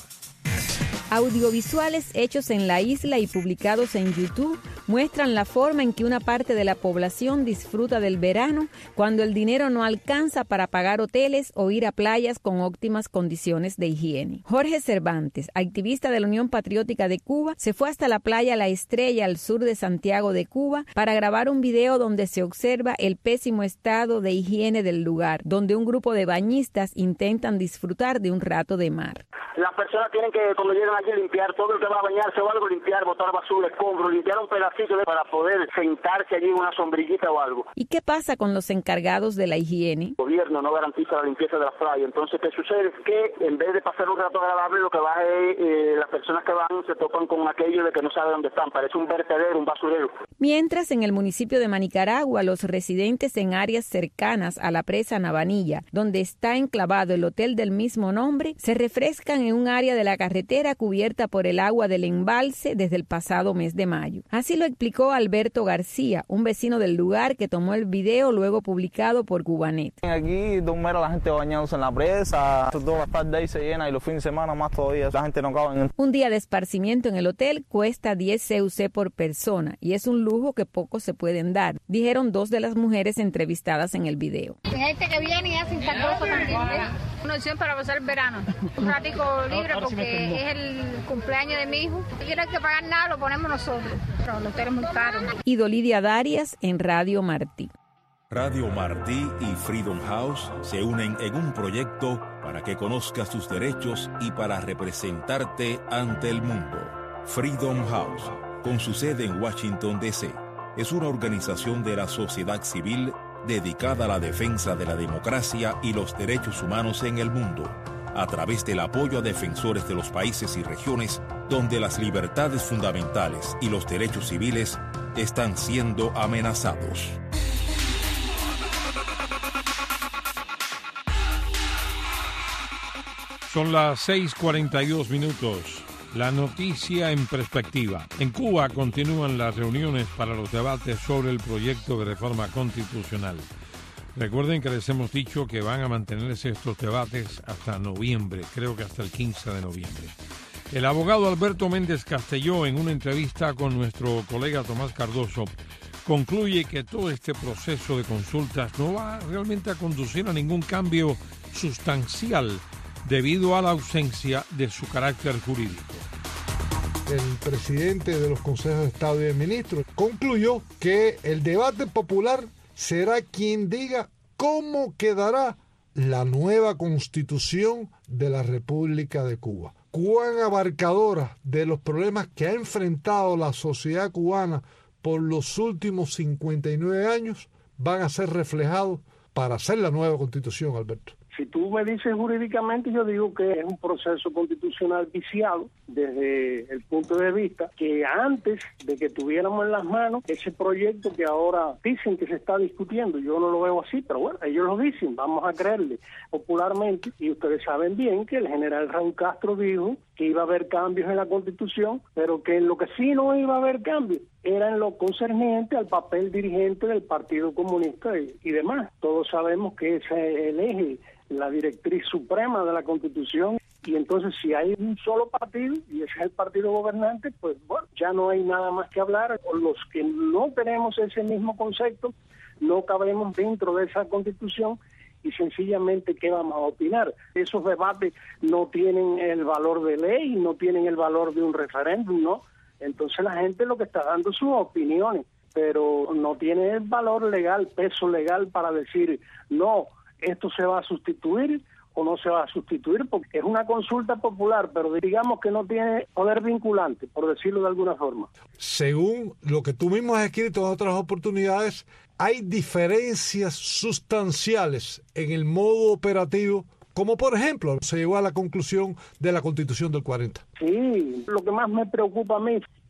Audiovisuales hechos en la isla y publicados en YouTube muestran la forma en que una parte de la población disfruta del verano cuando el dinero no alcanza para pagar hoteles o ir a playas con óptimas condiciones de higiene. Jorge Cervantes, activista de la Unión Patriótica de Cuba, se fue hasta la playa La Estrella al sur de Santiago de Cuba para grabar un video donde se observa el pésimo estado de higiene del lugar, donde un grupo de bañistas intentan disfrutar de un rato de mar. Las personas tienen que, cuando llegan aquí, limpiar todo lo que va a bañarse o algo, limpiar, botar basura, escombros, limpiar un pedacito para poder sentarse allí en una sombrillita o algo. ¿Y qué pasa con los encargados de la higiene? El gobierno no garantiza la limpieza de las playas. Entonces, ¿qué sucede? Es que en vez de pasar un rato agradable, lo que va es las personas que van se topan con aquello de que no saben dónde están. Parece un vertedero, un basurero. Mientras, en el municipio de Manicaragua, los residentes en áreas cercanas a la presa Navanilla, donde está enclavado el hotel del mismo nombre, se refrescan en un área de la carretera cubierta por el agua del embalse desde el pasado mes de mayo. Así lo explicó Alberto García, un vecino del lugar que tomó el video luego publicado por Cubanet. Aquí 2 meses la gente bañándose en la presa, toda la tarde ahí se llena y los fines de semana más todavía, la gente no cabe. Un día de esparcimiento en el hotel cuesta 10 CUC por persona y es un lujo que pocos se pueden dar, dijeron 2 de las mujeres entrevistadas en el video. Hay gente que viene y hace tal cosa también, una opción para pasar el verano, un ratico libre porque es el cumpleaños de mi hijo. No tienen que pagar nada, lo ponemos nosotros. Pero el hotel es muy caro. Y Dolidia Darias en Radio Martí. Radio Martí y Freedom House se unen en un proyecto para que conozcas tus derechos y para representarte ante el mundo. Freedom House, con su sede en Washington, D.C., es una organización de la sociedad civil dedicada a la defensa de la democracia y los derechos humanos en el mundo, a través del apoyo a defensores de los países y regiones donde las libertades fundamentales y los derechos civiles están siendo amenazados. Son las 6:42. La noticia en perspectiva. En Cuba continúan las reuniones para los debates sobre el proyecto de reforma constitucional. Recuerden que les hemos dicho que van a mantenerse estos debates hasta noviembre, creo que hasta el 15 de noviembre. El abogado Alberto Méndez Castelló, en una entrevista con nuestro colega Tomás Cardoso, concluye que todo este proceso de consultas no va realmente a conducir a ningún cambio sustancial debido a la ausencia de su carácter jurídico. El presidente de los consejos de Estado y de ministros concluyó que el debate popular será quien diga cómo quedará la nueva constitución de la República de Cuba. Cuán abarcadora de los problemas que ha enfrentado la sociedad cubana por los últimos 59 años van a ser reflejados para hacer la nueva constitución, Alberto. Si tú me dices jurídicamente, yo digo que es un proceso constitucional viciado desde el punto de vista que antes de que tuviéramos en las manos ese proyecto que ahora dicen que se está discutiendo, yo no lo veo así, pero bueno, ellos lo dicen, vamos a creerle popularmente, y ustedes saben bien que el general Raúl Castro dijo que iba a haber cambios en la Constitución, pero que en lo que sí no iba a haber cambios era en lo concerniente al papel dirigente del Partido Comunista y demás. Todos sabemos que ese es el eje, la directriz suprema de la Constitución, y entonces si hay un solo partido y ese es el partido gobernante, pues bueno, ya no hay nada más que hablar. Con los que no tenemos ese mismo concepto, no cabemos dentro de esa Constitución y sencillamente ¿qué vamos a opinar? Esos debates no tienen el valor de ley, no tienen el valor de un referéndum, ¿no? Entonces la gente lo que está dando sus opiniones, pero no tiene el valor legal, peso legal para decir, no, esto se va a sustituir o no se va a sustituir, porque es una consulta popular, pero digamos que no tiene poder vinculante, por decirlo de alguna forma. Según lo que tú mismo has escrito en otras oportunidades, hay diferencias sustanciales en el modo operativo, como por ejemplo se llegó a la conclusión de la Constitución del 40. Sí, lo que más me preocupa a mí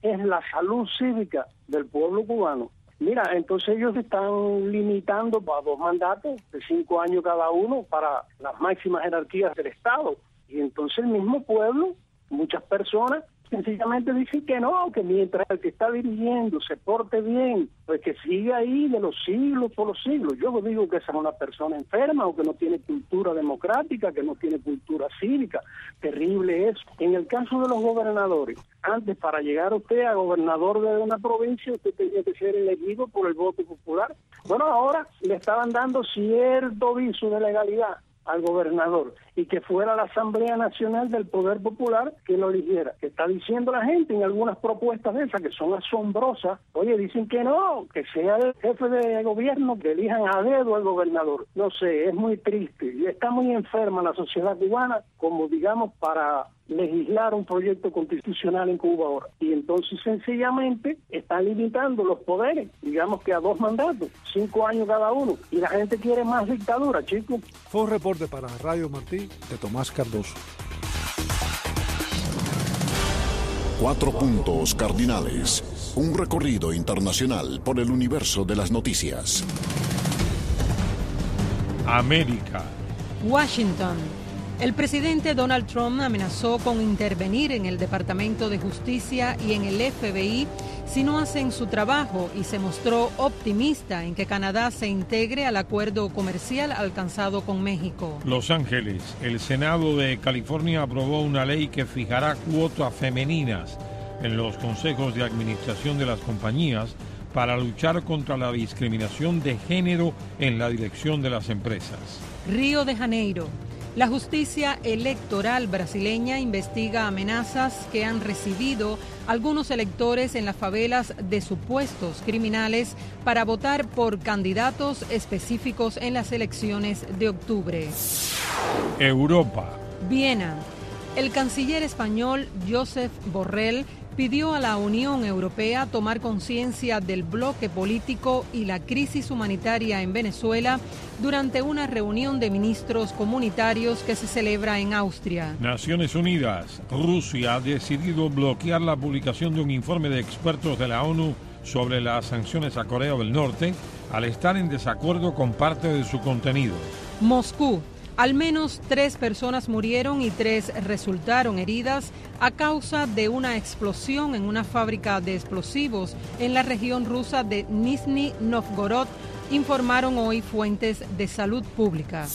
es la salud cívica del pueblo cubano. Mira, entonces ellos están limitando a 2 mandatos de 5 años cada uno para las máximas jerarquías del Estado. Y entonces el mismo pueblo, muchas personas, sencillamente dicen que no, que mientras el que está dirigiendo se porte bien, pues que siga ahí de los siglos por los siglos. Yo digo que esa es una persona enferma o que no tiene cultura democrática, que no tiene cultura cívica. Terrible eso. En el caso de los gobernadores, antes para llegar usted a gobernador de una provincia, usted tenía que ser elegido por el voto popular. Bueno, ahora le estaban dando cierto viso de legalidad al gobernador y que fuera la Asamblea Nacional del Poder Popular que lo eligiera. Que está diciendo la gente en algunas propuestas de esas que son asombrosas. Oye, dicen que no, que sea el jefe de gobierno, que elijan a dedo al gobernador. No sé, es muy triste. Y está muy enferma la sociedad cubana como, digamos, para legislar un proyecto constitucional en Cuba ahora. Y entonces sencillamente están limitando los poderes, digamos que a 2 mandatos, 5 años cada uno. Y la gente quiere más dictadura, chicos. Fue un reporte para Radio Martí de Tomás Cardoso. 4 puntos cardinales. Un recorrido internacional por el universo de las noticias. América. Washington. El presidente Donald Trump amenazó con intervenir en el Departamento de Justicia y en el FBI si no hacen su trabajo y se mostró optimista en que Canadá se integre al acuerdo comercial alcanzado con México. Los Ángeles. El Senado de California aprobó una ley que fijará cuotas femeninas en los consejos de administración de las compañías para luchar contra la discriminación de género en la dirección de las empresas. Río de Janeiro. La justicia electoral brasileña investiga amenazas que han recibido algunos electores en las favelas de supuestos criminales para votar por candidatos específicos en las elecciones de octubre. Europa. Viena. El canciller español Josep Borrell pidió a la Unión Europea tomar conciencia del bloque político y la crisis humanitaria en Venezuela durante una reunión de ministros comunitarios que se celebra en Austria. Naciones Unidas. Rusia ha decidido bloquear la publicación de un informe de expertos de la ONU sobre las sanciones a Corea del Norte al estar en desacuerdo con parte de su contenido. Moscú. Al menos 3 personas murieron y 3 resultaron heridas a causa de una explosión en una fábrica de explosivos en la región rusa de Nizhny Novgorod, informaron hoy fuentes de salud pública.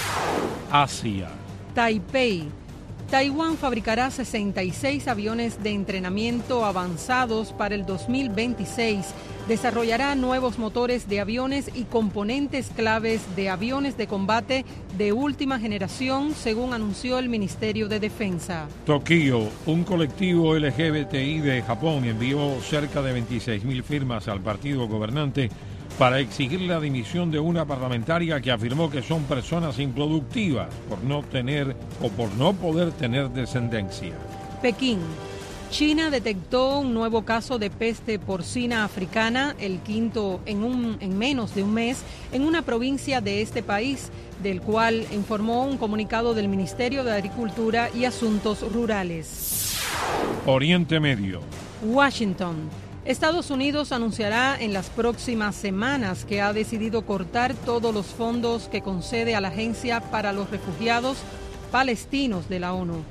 Asia. Taipei. Taiwán fabricará 66 aviones de entrenamiento avanzados para el 2026. Desarrollará nuevos motores de aviones y componentes claves de aviones de combate de última generación, según anunció el Ministerio de Defensa. Tokio. Un colectivo LGBTI de Japón envió cerca de 26.000 firmas al partido gobernante para exigir la dimisión de una parlamentaria que afirmó que son personas improductivas por no tener o por no poder tener descendencia. Pekín. China detectó un nuevo caso de peste porcina africana, el quinto en menos de un mes, en una provincia de este país, del cual informó un comunicado del Ministerio de Agricultura y Asuntos Rurales. Oriente Medio. Washington. Estados Unidos anunciará en las próximas semanas que ha decidido cortar todos los fondos que concede a la Agencia para los Refugiados Palestinos de la ONU.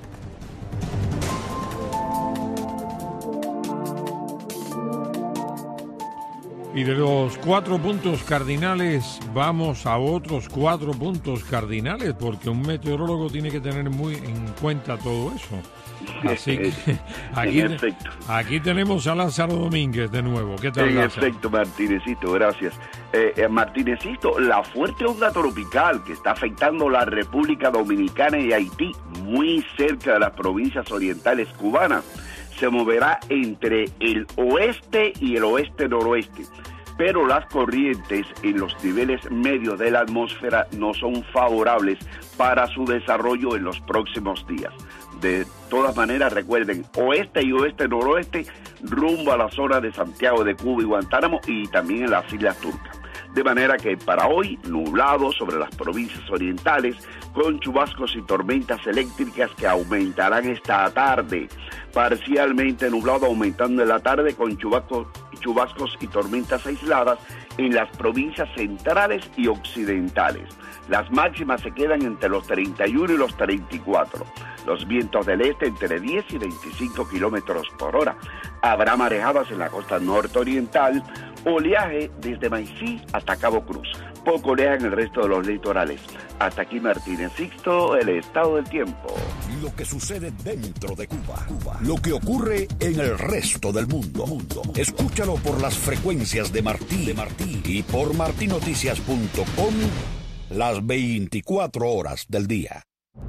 Y de los 4 puntos cardinales vamos a otros 4 puntos cardinales, porque un meteorólogo tiene que tener muy en cuenta todo eso. Así que aquí tenemos a Lázaro Domínguez de nuevo. ¿Qué tal, Lázaro? En efecto, Martínezito, gracias. Martínezito, la fuerte onda tropical que está afectando la República Dominicana y Haití, muy cerca de las provincias orientales cubanas, se moverá entre el oeste y el oeste-noroeste, pero las corrientes en los niveles medios de la atmósfera no son favorables para su desarrollo en los próximos días. De todas maneras, recuerden, oeste y oeste-noroeste, rumbo a la zona de Santiago de Cuba y Guantánamo y también en las Islas Turcas. De manera que para hoy, nublado sobre las provincias orientales, con chubascos y tormentas eléctricas que aumentarán esta tarde. Parcialmente nublado, aumentando en la tarde con chubascos y tormentas aisladas en las provincias centrales y occidentales. Las máximas se quedan entre los 31 y los 34. Los vientos del este entre 10 y 25 kilómetros por hora. Habrá marejadas en la costa norte-oriental, oleaje desde Maicí hasta Cabo Cruz. Poco oleaje en el resto de los litorales. Hasta aquí Martínez Sixto, el estado del tiempo. Lo que sucede dentro de Cuba. Lo que ocurre en el resto del mundo. Escúchalo por las frecuencias de Martí y por martinoticias.com las 24 horas del día.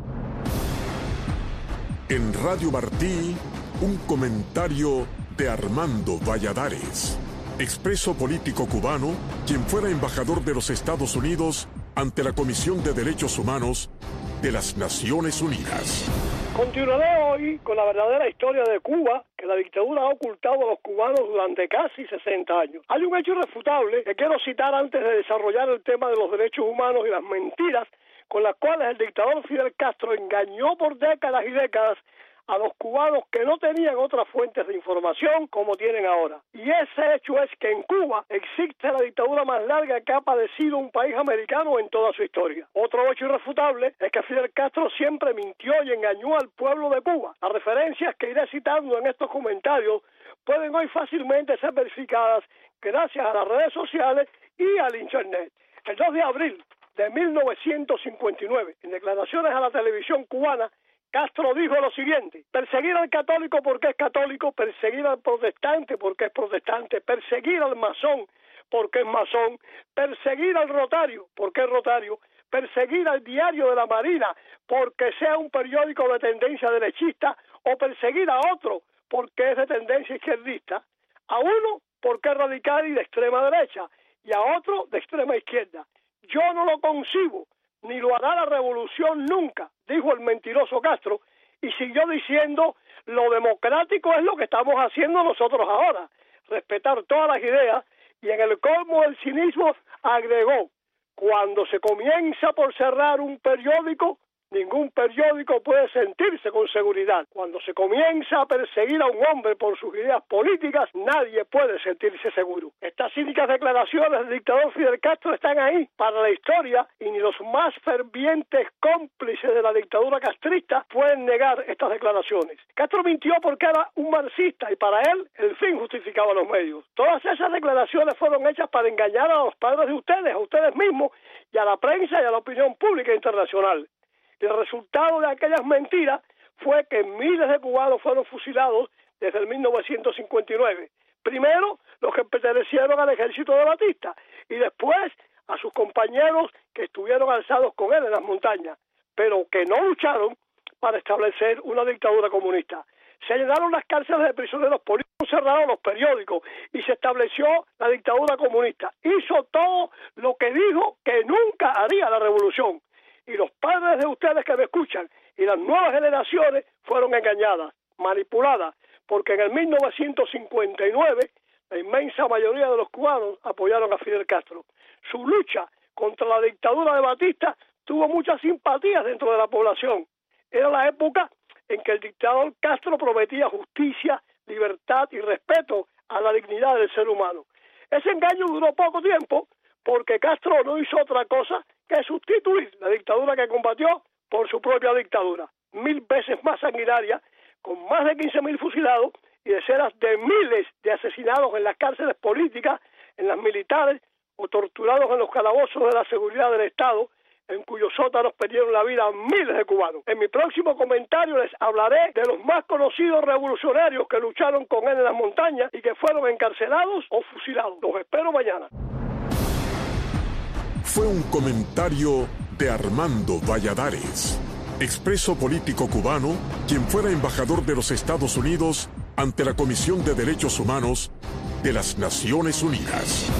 En Radio Martí, un comentario de Armando Valladares, expreso político cubano, quien fuera embajador de los Estados Unidos ante la Comisión de Derechos Humanos de las Naciones Unidas. Continuaré hoy con la verdadera historia de Cuba que la dictadura ha ocultado a los cubanos durante casi 60 años. Hay un hecho irrefutable que quiero citar antes de desarrollar el tema de los derechos humanos y las mentiras con las cuales el dictador Fidel Castro engañó por décadas y décadas a los cubanos que no tenían otras fuentes de información como tienen ahora. Y ese hecho es que en Cuba existe la dictadura más larga que ha padecido un país americano en toda su historia. Otro hecho irrefutable es que Fidel Castro siempre mintió y engañó al pueblo de Cuba. Las referencias que iré citando en estos comentarios pueden hoy fácilmente ser verificadas gracias a las redes sociales y al Internet. El 2 de abril de 1959, en declaraciones a la televisión cubana, Castro dijo lo siguiente: perseguir al católico porque es católico, perseguir al protestante porque es protestante, perseguir al masón porque es masón, perseguir al rotario porque es rotario, perseguir al diario de la Marina porque sea un periódico de tendencia derechista o perseguir a otro porque es de tendencia izquierdista, a uno porque es radical y de extrema derecha y a otro de extrema izquierda. Yo no lo concibo, ni lo hará la revolución nunca, dijo el mentiroso Castro, y siguió diciendo: lo democrático es lo que estamos haciendo nosotros ahora, respetar todas las ideas, y en el colmo del cinismo agregó: cuando se comienza por cerrar un periódico, ningún periódico puede sentirse con seguridad. Cuando se comienza a perseguir a un hombre por sus ideas políticas, nadie puede sentirse seguro. Estas cínicas declaraciones del dictador Fidel Castro están ahí para la historia y ni los más fervientes cómplices de la dictadura castrista pueden negar estas declaraciones. Castro mintió porque era un marxista y para él el fin justificaba los medios. Todas esas declaraciones fueron hechas para engañar a los padres de ustedes, a ustedes mismos y a la prensa y a la opinión pública internacional. El resultado de aquellas mentiras fue que miles de cubanos fueron fusilados desde el 1959. Primero, los que pertenecieron al ejército de Batista y después a sus compañeros que estuvieron alzados con él en las montañas, pero que no lucharon para establecer una dictadura comunista. Se llenaron las cárceles de prisioneros políticos, cerraron los periódicos y se estableció la dictadura comunista. Hizo todo lo que dijo que nunca haría la revolución. Y los padres de ustedes que me escuchan y las nuevas generaciones fueron engañadas, manipuladas, porque en el 1959 la inmensa mayoría de los cubanos apoyaron a Fidel Castro. Su lucha contra la dictadura de Batista tuvo muchas simpatías dentro de la población. Era la época en que el dictador Castro prometía justicia, libertad y respeto a la dignidad del ser humano. Ese engaño duró poco tiempo porque Castro no hizo otra cosa que sustituir la dictadura que combatió por su propia dictadura, 1000 veces más sanguinaria, con más de 15.000 fusilados y decenas de miles de asesinados en las cárceles políticas, en las militares o torturados en los calabozos de la seguridad del Estado, en cuyos sótanos perdieron la vida miles de cubanos. En mi próximo comentario les hablaré de los más conocidos revolucionarios que lucharon con él en las montañas y que fueron encarcelados o fusilados. Los espero mañana. Fue un comentario de Armando Valladares, expreso político cubano, quien fuera embajador de los Estados Unidos ante la Comisión de Derechos Humanos de las Naciones Unidas.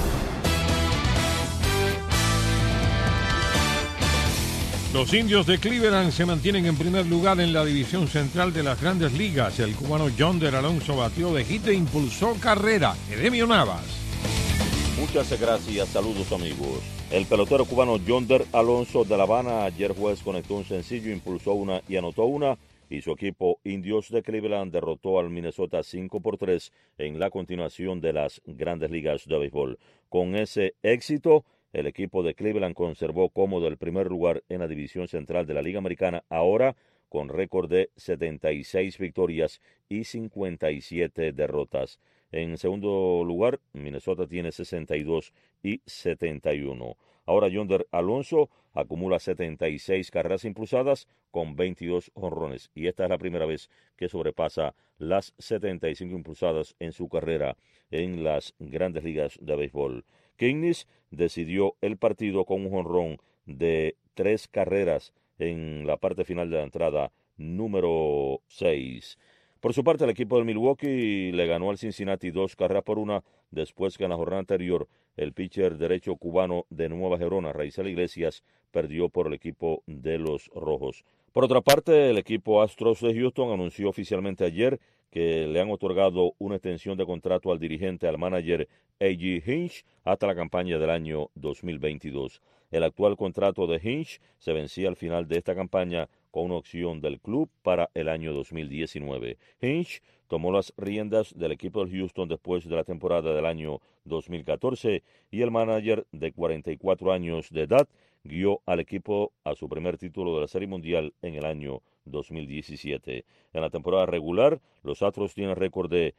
Los indios de Cleveland se mantienen en primer lugar en la división central de las Grandes Ligas. El cubano Yonder Alonso batió de hit e impulsó carrera. Edemio Navas. Muchas gracias, saludos amigos. El pelotero cubano Yonder Alonso de La Habana ayer jueves conectó un sencillo, impulsó una y anotó una, y su equipo Indios de Cleveland derrotó al Minnesota 5-3 en la continuación de las Grandes Ligas de Béisbol. Con ese éxito, el equipo de Cleveland conservó cómodo el primer lugar en la división central de la Liga Americana, ahora con récord de 76 victorias y 57 derrotas. En segundo lugar, Minnesota tiene 62 y 71. Ahora Yonder Alonso acumula 76 carreras impulsadas con 22 jonrones. Y esta es la primera vez que sobrepasa las 75 impulsadas en su carrera en las Grandes Ligas de Béisbol. Keynes decidió el partido con un jonrón de 3 carreras en la parte final de la entrada número 6. Por su parte, el equipo del Milwaukee le ganó al Cincinnati 2-1 después que en la jornada anterior el pitcher derecho cubano de Nueva Gerona, Raisel Iglesias, perdió por el equipo de los Rojos. Por otra parte, el equipo Astros de Houston anunció oficialmente ayer que le han otorgado una extensión de contrato al dirigente, al manager A.J. Hinch, hasta la campaña del año 2022. El actual contrato de Hinch se vencía al final de esta campaña con una opción del club para el año 2019. Hinch tomó las riendas del equipo del Houston después de la temporada del año 2014 y el manager de 44 años de edad guió al equipo a su primer título de la Serie Mundial en el año 2017. En la temporada regular, los Astros tienen récord de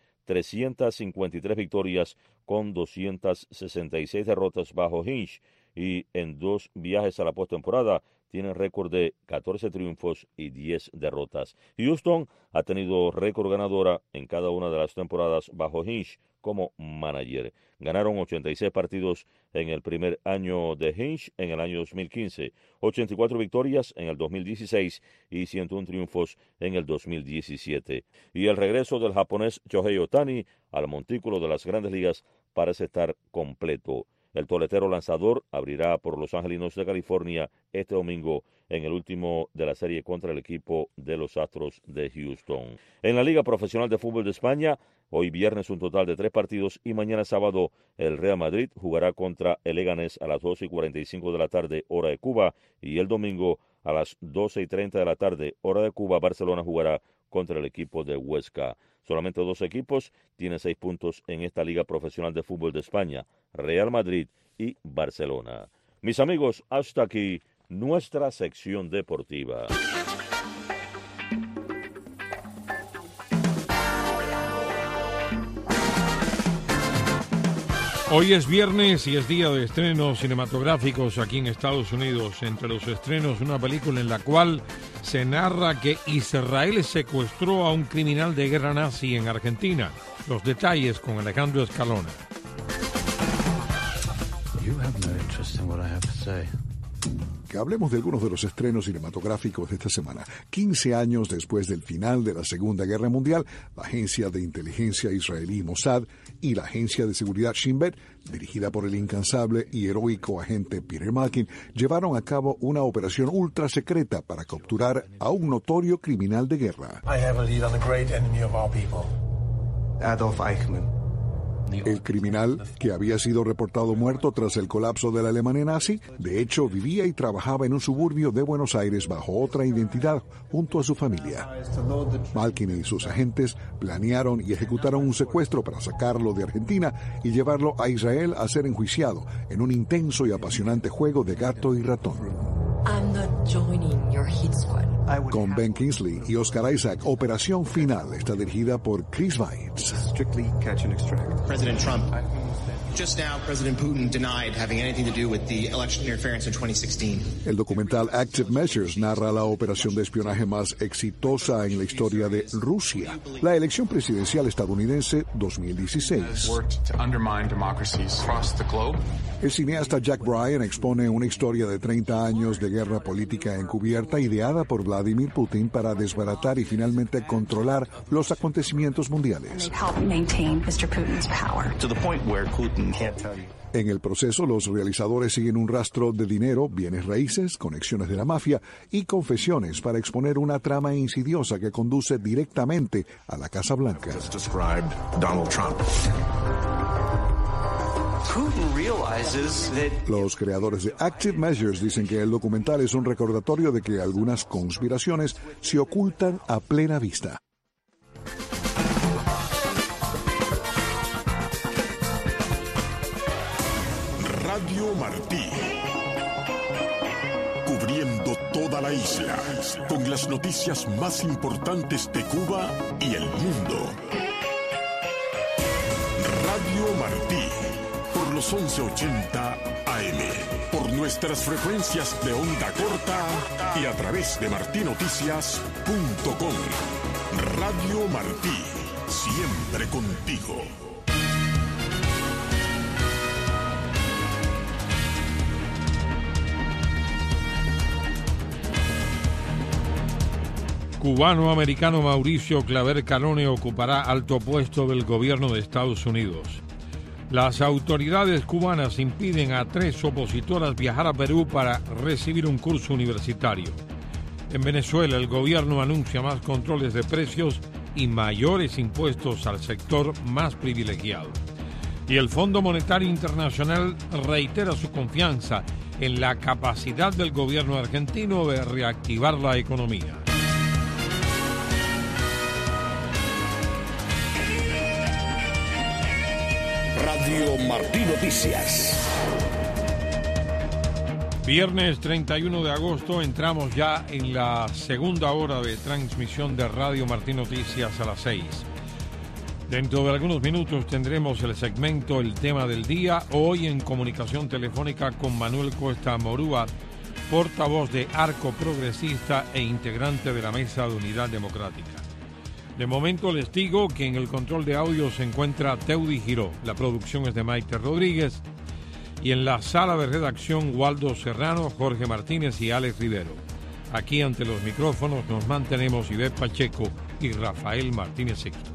353 victorias con 266 derrotas bajo Hinch y en 2 viajes a la postemporada tienen récord de 14 triunfos y 10 derrotas. Houston ha tenido récord ganadora en cada una de las temporadas bajo Hinch como manager. Ganaron 86 partidos en el primer año de Hinch en el año 2015, 84 victorias en el 2016 y 101 triunfos en el 2017. Y el regreso del japonés Shohei Ohtani al montículo de las Grandes Ligas parece estar completo. El toletero lanzador abrirá por los Angelinos de California este domingo en el último de la serie contra el equipo de los Astros de Houston. En la Liga Profesional de Fútbol de España, hoy viernes un total de 3 partidos y mañana sábado el Real Madrid jugará contra el Leganés a las 12:45 de la tarde, hora de Cuba, y el domingo a las 12:30 de la tarde, hora de Cuba, Barcelona jugará contra el equipo de Huesca. Solamente 2 equipos tienen 6 puntos en esta Liga Profesional de Fútbol de España, Real Madrid y Barcelona. Mis amigos, hasta aquí nuestra sección deportiva. Hoy es viernes y es día de estrenos cinematográficos aquí en Estados Unidos. Entre los estrenos, una película en la cual se narra que Israel secuestró a un criminal de guerra nazi en Argentina. Los detalles con Alejandro Escalona. You have no interest in what I have to say. Que hablemos de algunos de los estrenos cinematográficos de esta semana. 15 años después del final de la Segunda Guerra Mundial, la agencia de inteligencia israelí Mossad y la agencia de seguridad Shin Bet, dirigida por el incansable y heroico agente Peter Malkin, llevaron a cabo una operación ultra secreta para capturar a un notorio criminal de guerra. I have a lead on the great enemy of our people, Adolf Eichmann. El criminal, que había sido reportado muerto tras el colapso de la Alemania nazi, de hecho vivía y trabajaba en un suburbio de Buenos Aires bajo otra identidad junto a su familia. Malkin y sus agentes planearon y ejecutaron un secuestro para sacarlo de Argentina y llevarlo a Israel a ser enjuiciado en un intenso y apasionante juego de gato y ratón. I'm not joining your hit squad. Con Ben Kingsley y Oscar Isaac, Operación Final está dirigida por Chris Weitz. Strictly catch and extract. President Trump. Just now, President Putin denied having anything to do with the election interference in 2016. El documental Active Measures narra la operación de espionaje más exitosa en la historia de Rusia, la elección presidencial estadounidense 2016. El cineasta Jack Bryan expone una historia de 30 años de guerra política encubierta ideada por Vladimir Putin para desbaratar y finalmente controlar los acontecimientos mundiales. En el proceso, los realizadores siguen un rastro de dinero, bienes raíces, conexiones de la mafia y confesiones para exponer una trama insidiosa que conduce directamente a la Casa Blanca. Los creadores de Active Measures dicen que el documental es un recordatorio de que algunas conspiraciones se ocultan a plena vista. Radio Martí. Cubriendo toda la isla con las noticias más importantes de Cuba y el mundo. Radio Martí, por los 1180 AM, por nuestras frecuencias de onda corta y a través de martinoticias.com. Radio Martí, siempre contigo. Cubano-americano Mauricio Claver Carone ocupará alto puesto del gobierno de Estados Unidos. Las autoridades cubanas impiden a 3 opositoras viajar a Perú para recibir un curso universitario. En Venezuela, el gobierno anuncia más controles de precios y mayores impuestos al sector más privilegiado. Y el Fondo Monetario Internacional reitera su confianza en la capacidad del gobierno argentino de reactivar la economía. Radio Martí Noticias. Viernes 31 de agosto entramos ya en la segunda hora de transmisión de Radio Martí Noticias a las 6. Dentro de algunos minutos tendremos el segmento El Tema del Día, hoy en comunicación telefónica con Manuel Cuesta Morúa, portavoz de Arco Progresista e integrante de la Mesa de Unidad Democrática. De momento les digo que en el control de audio se encuentra Teudi Giró, la producción es de Maite Rodríguez y en la sala de redacción Waldo Serrano, Jorge Martínez y Alex Rivero. Aquí ante los micrófonos nos mantenemos Ivette Pacheco y Rafael Martínez Sixto.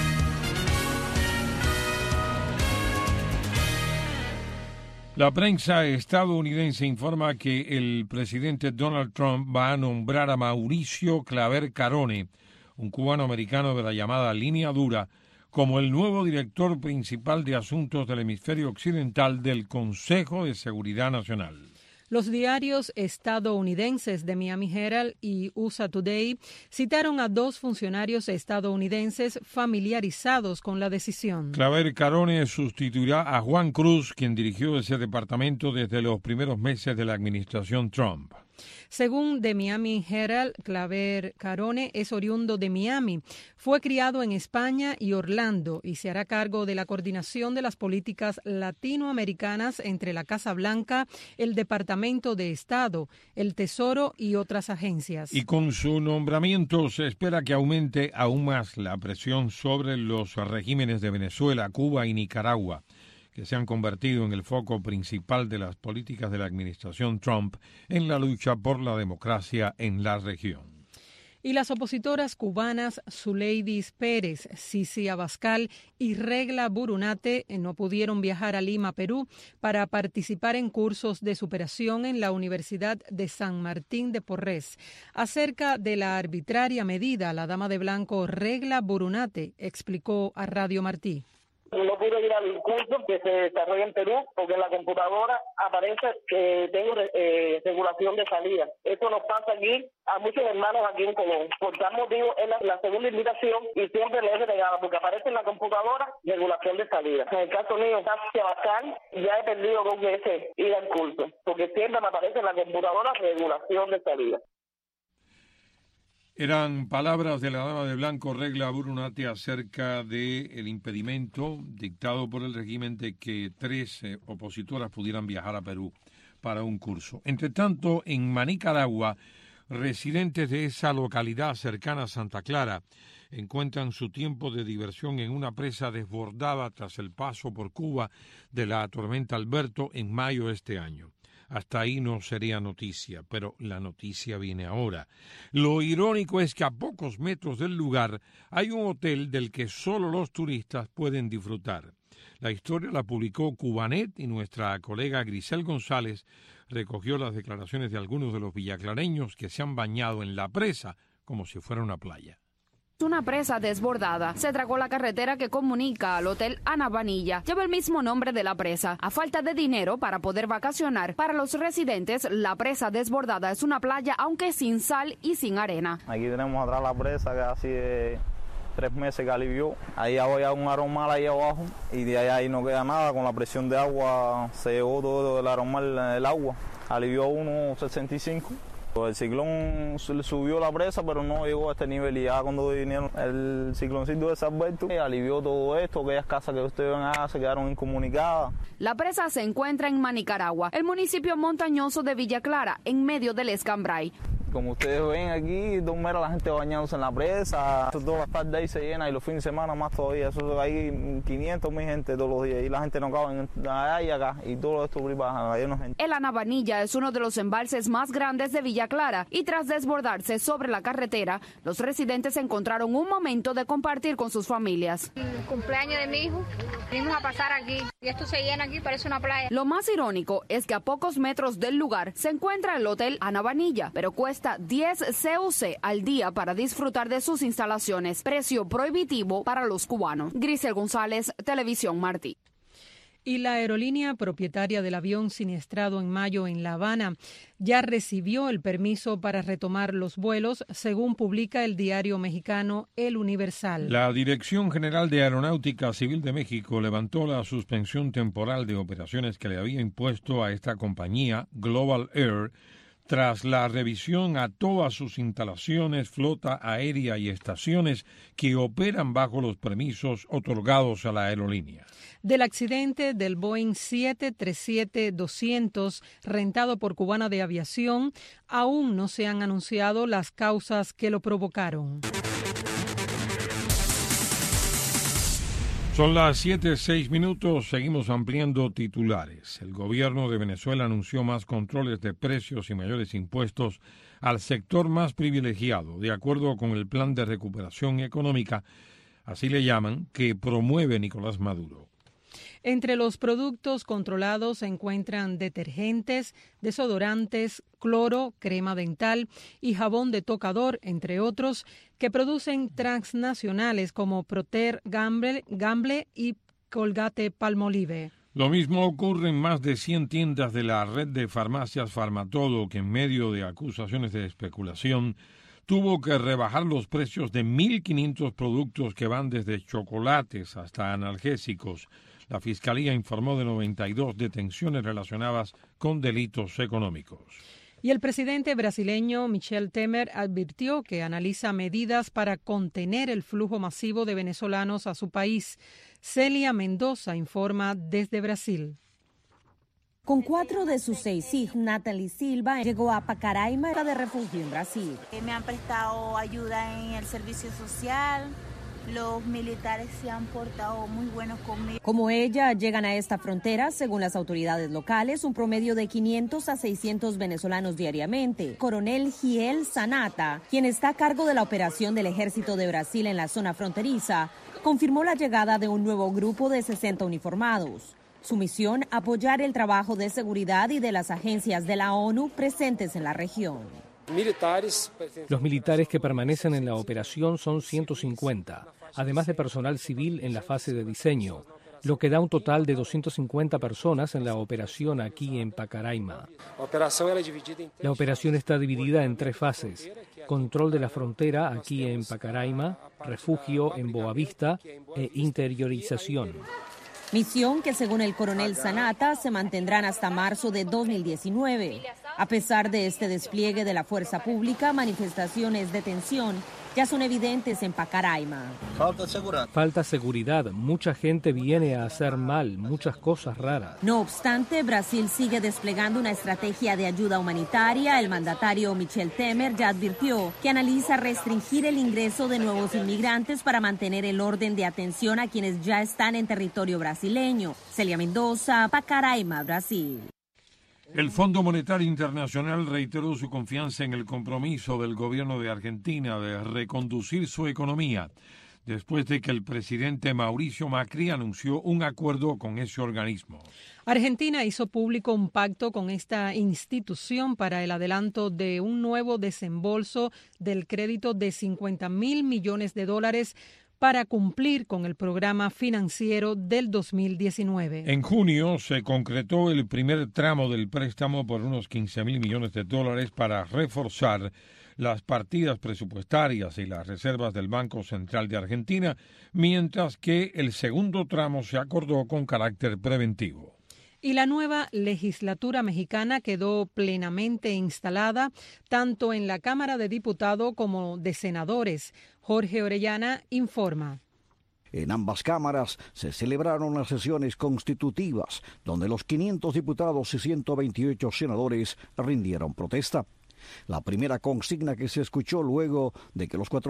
La prensa estadounidense informa que el presidente Donald Trump va a nombrar a Mauricio Claver Carone, un cubano-americano de la llamada Línea Dura, como el nuevo director principal de asuntos del hemisferio occidental del Consejo de Seguridad Nacional. Los diarios estadounidenses The Miami Herald y USA Today citaron a 2 funcionarios estadounidenses familiarizados con la decisión. Claver Carone sustituirá a Juan Cruz, quien dirigió ese departamento desde los primeros meses de la administración Trump. Según The Miami Herald, Claver Carone es oriundo de Miami. Fue criado en España y Orlando y se hará cargo de la coordinación de las políticas latinoamericanas entre la Casa Blanca, el Departamento de Estado, el Tesoro y otras agencias. Y con su nombramiento se espera que aumente aún más la presión sobre los regímenes de Venezuela, Cuba y Nicaragua, que se han convertido en el foco principal de las políticas de la administración Trump en la lucha por la democracia en la región. Y las opositoras cubanas Zuleidis Pérez, Sisi Abascal y Regla Burunate no pudieron viajar a Lima, Perú, para participar en cursos de superación en la Universidad de San Martín de Porres. Acerca de la arbitraria medida, la dama de blanco Regla Burunate explicó a Radio Martí. No pude ir al curso que se desarrolla en Perú porque en la computadora aparece que tengo regulación de salida. Esto nos pasa aquí a muchos hermanos aquí en Colón. Por tal motivo es la segunda invitación y siempre le he denegado porque aparece en la computadora regulación de salida. En el caso mío, Abascal, ya he perdido 2 veces ir al curso porque siempre me aparece en la computadora regulación de salida. Eran palabras de la dama de blanco Regla Burunate acerca del impedimento dictado por el régimen de que 3 opositoras pudieran viajar a Perú para un curso. Entre tanto, en Nicaragua, residentes de esa localidad cercana a Santa Clara encuentran su tiempo de diversión en una presa desbordada tras el paso por Cuba de la tormenta Alberto en mayo de este año. Hasta ahí no sería noticia, pero la noticia viene ahora. Lo irónico es que a pocos metros del lugar hay un hotel del que solo los turistas pueden disfrutar. La historia la publicó Cubanet y nuestra colega Grisel González recogió las declaraciones de algunos de los villaclareños que se han bañado en la presa como si fuera una playa. Una presa desbordada se tragó la carretera que comunica al hotel Anabanilla. Lleva el mismo nombre de la presa. A falta de dinero para poder vacacionar, para los residentes, la presa desbordada es una playa, aunque sin sal y sin arena. Aquí tenemos atrás la presa que hace 3 meses que alivió. Ahí había un aromal ahí abajo y de ahí no queda nada. Con la presión de agua se llevó todo el aromal del agua. Alivió 1,65. El ciclón subió la presa, pero no llegó a este nivel, y ya cuando vinieron el cicloncito de Salberto, alivió todo esto. Aquellas casas que ustedes ven acá se quedaron incomunicadas. La presa se encuentra en Manicaragua, el municipio montañoso de Villa Clara, en medio del Escambray. Como ustedes ven aquí, mira la gente bañándose en la presa. Todas las tardes ahí se llena, y los fines de semana más todavía. Eso hay 500.000 gente todos los días, y la gente no cabe allá y acá, y todo esto baja, hay una gente. El Anabanilla es uno de los embalses más grandes de Villa Clara, y tras desbordarse sobre la carretera, los residentes encontraron un momento de compartir con sus familias. El cumpleaños de mi hijo, venimos a pasar aquí, y esto se llena aquí, parece una playa. Lo más irónico es que a pocos metros del lugar se encuentra el hotel Anabanilla, pero cuesta 10 CUC al día para disfrutar de sus instalaciones, precio prohibitivo para los cubanos. Grisel González, Televisión Martí. Y la aerolínea propietaria del avión siniestrado en mayo en La Habana ya recibió el permiso para retomar los vuelos, según publica el diario mexicano El Universal. La Dirección General de Aeronáutica Civil de México levantó la suspensión temporal de operaciones que le había impuesto a esta compañía, Global Air, tras la revisión a todas sus instalaciones, flota aérea y estaciones que operan bajo los permisos otorgados a la aerolínea. Del accidente del Boeing 737-200 rentado por Cubana de Aviación, aún no se han anunciado las causas que lo provocaron. Son las 7:06, seguimos ampliando titulares. El gobierno de Venezuela anunció más controles de precios y mayores impuestos al sector más privilegiado, de acuerdo con el plan de recuperación económica, así le llaman, que promueve Nicolás Maduro. Entre los productos controlados se encuentran detergentes, desodorantes, cloro, crema dental y jabón de tocador, entre otros, que producen transnacionales como Proter, Gamble y Colgate Palmolive. Lo mismo ocurre en más de 100 tiendas de la red de farmacias Farmatodo, que en medio de acusaciones de especulación tuvo que rebajar los precios de 1.500 productos que van desde chocolates hasta analgésicos. La Fiscalía informó de 92 detenciones relacionadas con delitos económicos. Y el presidente brasileño Michel Temer advirtió que analiza medidas para contener el flujo masivo de venezolanos a su país. Celia Mendoza informa desde Brasil. Con 4 de sus 6 hijos, Natalie Silva llegó a Pacaraima de refugio en Brasil. Me han prestado ayuda en el servicio social. Los militares se han portado muy buenos conmigo. Como ella, llegan a esta frontera, según las autoridades locales, un promedio de 500 a 600 venezolanos diariamente. Coronel Giel Sanata, quien está a cargo de la operación del Ejército de Brasil en la zona fronteriza, confirmó la llegada de un nuevo grupo de 60 uniformados. Su misión, apoyar el trabajo de seguridad y de las agencias de la ONU presentes en la región. Los militares que permanecen en la operación son 150, además de personal civil en la fase de diseño, lo que da un total de 250 personas en la operación aquí en Pacaraima. La operación está dividida en 3 fases: control de la frontera aquí en Pacaraima, refugio en Boavista e interiorización. Misión que, según el coronel Sanata, se mantendrán hasta marzo de 2019. A pesar de este despliegue de la fuerza pública, manifestaciones de tensión ya son evidentes en Pacaraima. Falta seguridad. Mucha gente viene a hacer mal, muchas cosas raras. No obstante, Brasil sigue desplegando una estrategia de ayuda humanitaria. El mandatario Michel Temer ya advirtió que analiza restringir el ingreso de nuevos inmigrantes para mantener el orden de atención a quienes ya están en territorio brasileño. Celia Mendoza, Pacaraima, Brasil. El Fondo Monetario Internacional reiteró su confianza en el compromiso del gobierno de Argentina de reconducir su economía. después de que el presidente Mauricio Macri anunció un acuerdo con ese organismo. Argentina hizo público un pacto con esta institución para el adelanto de un nuevo desembolso del crédito de $50.000 millones para cumplir con el programa financiero del 2019. En junio se concretó el primer tramo del préstamo por unos $15.000 millones para reforzar las partidas presupuestarias y las reservas del Banco Central de Argentina, mientras que el segundo tramo se acordó con carácter preventivo. Y la nueva legislatura mexicana quedó plenamente instalada tanto en la Cámara de Diputados como de Senadores. Jorge Orellana informa. En ambas cámaras se celebraron las sesiones constitutivas, donde los 500 diputados y 128 senadores rindieron protesta. La primera consigna que se escuchó luego de que los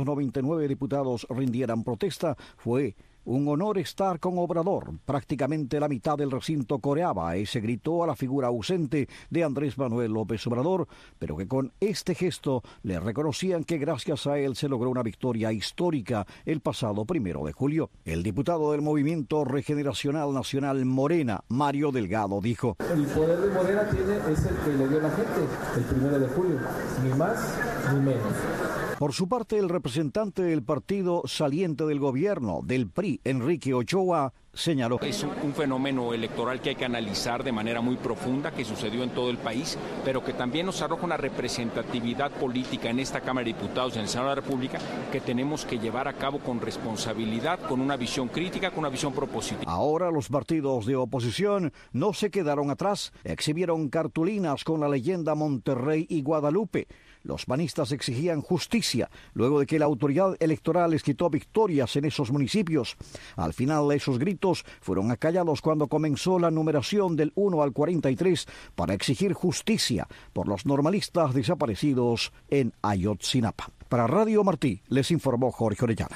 499 diputados rindieran protesta fue: un honor estar con Obrador. Prácticamente la mitad del recinto coreaba ese grito a la figura ausente de Andrés Manuel López Obrador, pero que con este gesto le reconocían que gracias a él se logró una victoria histórica el pasado 1 de julio. El diputado del Movimiento Regeneracional Nacional Morena, Mario Delgado, dijo: el poder de Morena es el que le dio la gente el 1 de julio, ni más ni menos. Por su parte, el representante del partido saliente del gobierno, del PRI, Enrique Ochoa, señaló: es un fenómeno electoral que hay que analizar de manera muy profunda, que sucedió en todo el país, pero que también nos arroja una representatividad política en esta Cámara de Diputados, en el Senado de la República, que tenemos que llevar a cabo con responsabilidad, con una visión crítica, con una visión propositiva. Ahora los partidos de oposición no se quedaron atrás, exhibieron cartulinas con la leyenda Monterrey y Guadalupe. Los panistas exigían justicia luego de que la autoridad electoral les quitó victorias en esos municipios. Al final, esos gritos fueron acallados cuando comenzó la numeración del 1 al 43 para exigir justicia por los normalistas desaparecidos en Ayotzinapa. Para Radio Martí, les informó Jorge Orellana.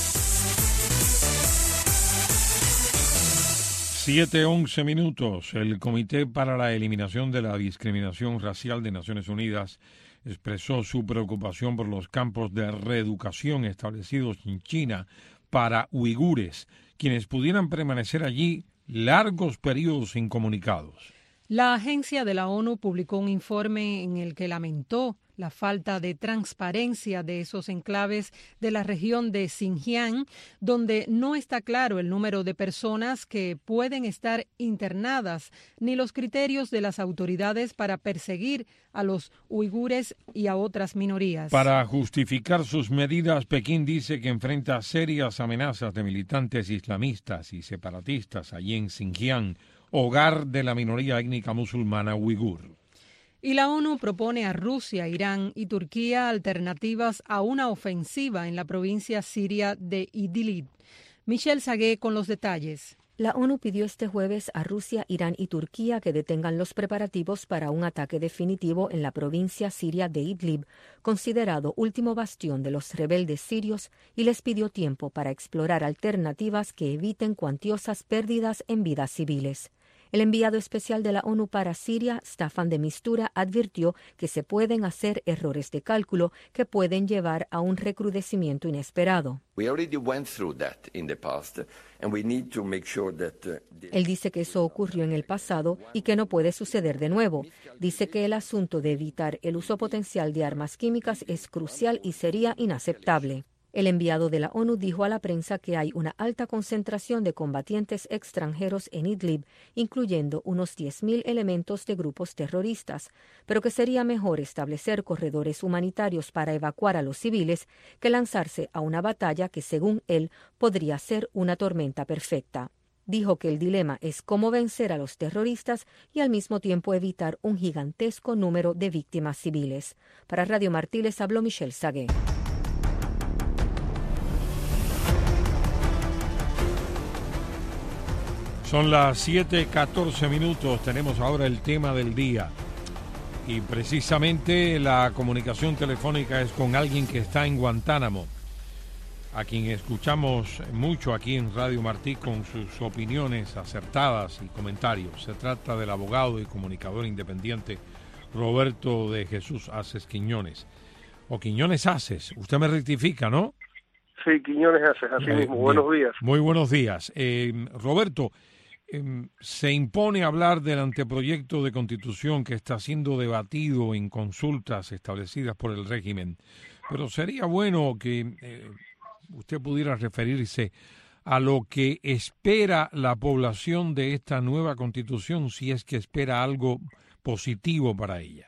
7:11 minutos. El Comité para la Eliminación de la Discriminación Racial de Naciones Unidas expresó su preocupación por los campos de reeducación establecidos en China para uigures, quienes pudieran permanecer allí largos periodos incomunicados. La agencia de la ONU publicó un informe en el que lamentó la falta de transparencia de esos enclaves de la región de Xinjiang, donde no está claro el número de personas que pueden estar internadas, ni los criterios de las autoridades para perseguir a los uigures y a otras minorías. Para justificar sus medidas, Pekín dice que enfrenta serias amenazas de militantes islamistas y separatistas allí en Xinjiang, hogar de la minoría étnica musulmana uigur. Y la ONU propone a Rusia, Irán y Turquía alternativas a una ofensiva en la provincia siria de Idlib. Michelle Sagué con los detalles. La ONU pidió este jueves a Rusia, Irán y Turquía que detengan los preparativos para un ataque definitivo en la provincia siria de Idlib, considerado último bastión de los rebeldes sirios, y les pidió tiempo para explorar alternativas que eviten cuantiosas pérdidas en vidas civiles. El enviado especial de la ONU para Siria, Staffan de Mistura, advirtió que se pueden hacer errores de cálculo que pueden llevar a un recrudecimiento inesperado. Él dice que eso ocurrió en el pasado y que no puede suceder de nuevo. Dice que el asunto de evitar el uso potencial de armas químicas es crucial y sería inaceptable. El enviado de la ONU dijo a la prensa que hay una alta concentración de combatientes extranjeros en Idlib, incluyendo unos 10.000 elementos de grupos terroristas, pero que sería mejor establecer corredores humanitarios para evacuar a los civiles que lanzarse a una batalla que, según él, podría ser una tormenta perfecta. Dijo que el dilema es cómo vencer a los terroristas y al mismo tiempo evitar un gigantesco número de víctimas civiles. Para Radio Martí les habló Michelle Sagué. Son las 7:14 minutos, tenemos ahora el tema del día y precisamente la comunicación telefónica es con alguien que está en Guantánamo, a quien escuchamos mucho aquí en Radio Martí con sus opiniones acertadas y comentarios. Se trata del abogado y comunicador independiente Roberto de Jesús Aces Quiñones, o Quiñones Aces, usted me rectifica, ¿no? Sí, Quiñones Aces, así mismo. Buenos días. Muy buenos días. Roberto, se impone hablar del anteproyecto de Constitución que está siendo debatido en consultas establecidas por el régimen, pero sería bueno que usted pudiera referirse a lo que espera la población de esta nueva Constitución, si es que espera algo positivo para ella.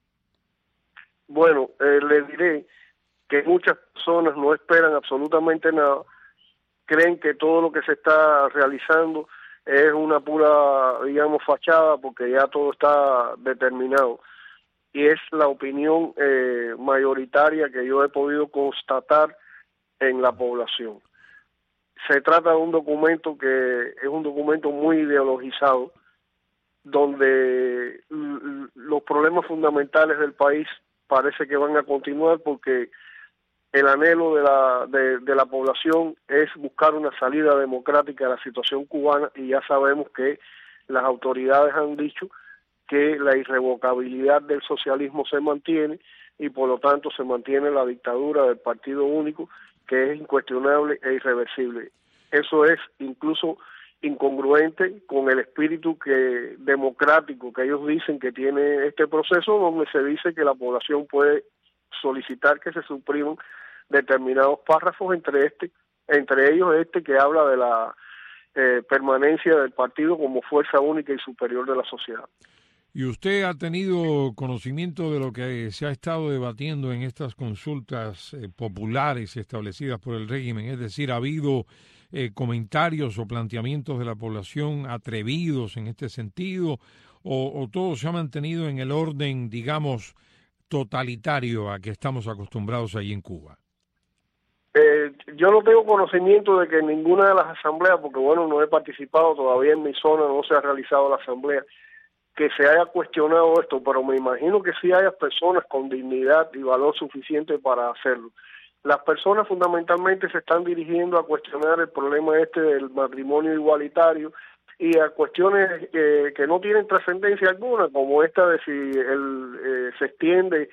Bueno, le diré que muchas personas no esperan absolutamente nada, creen que todo lo que se está realizando es una pura, digamos, fachada, porque ya todo está determinado. Y es la opinión mayoritaria que yo he podido constatar en la población. Se trata de un documento que es un documento muy ideologizado, donde los problemas fundamentales del país parece que van a continuar, porque el anhelo de la población es buscar una salida democrática a la situación cubana, y ya sabemos que las autoridades han dicho que la irrevocabilidad del socialismo se mantiene, y por lo tanto se mantiene la dictadura del partido único, que es incuestionable e irreversible. Eso es incluso incongruente con el espíritu democrático que ellos dicen que tiene este proceso, donde se dice que la población puede solicitar que se supriman determinados párrafos, entre ellos que habla de la permanencia del partido como fuerza única y superior de la sociedad. ¿Y usted ha tenido conocimiento de lo que se ha estado debatiendo en estas consultas populares establecidas por el régimen? Es decir, ¿ha habido comentarios o planteamientos de la población atrevidos en este sentido, o todo se ha mantenido en el orden, digamos, totalitario a que estamos acostumbrados allí en Cuba? Yo no tengo conocimiento de que en ninguna de las asambleas, porque bueno, no he participado todavía en mi zona, no se ha realizado la asamblea, que se haya cuestionado esto, pero me imagino que sí haya personas con dignidad y valor suficiente para hacerlo. Las personas fundamentalmente se están dirigiendo a cuestionar el problema del matrimonio igualitario y a cuestiones que no tienen trascendencia alguna, como esta de si se extiende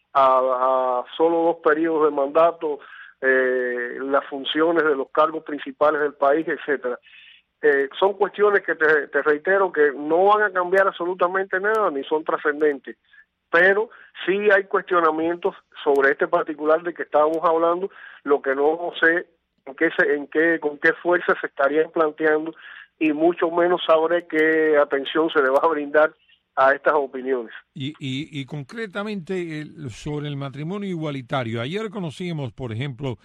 a solo 2 periodos de mandato, las funciones de los cargos principales del país, etcétera. Son cuestiones que te reitero que no van a cambiar absolutamente nada ni son trascendentes, pero sí hay cuestionamientos sobre este particular de que estábamos hablando, lo que no sé con qué fuerza se estarían planteando, y mucho menos sabré qué atención se le va a brindar a estas opiniones. Y concretamente sobre el matrimonio igualitario, ayer conocimos, por ejemplo,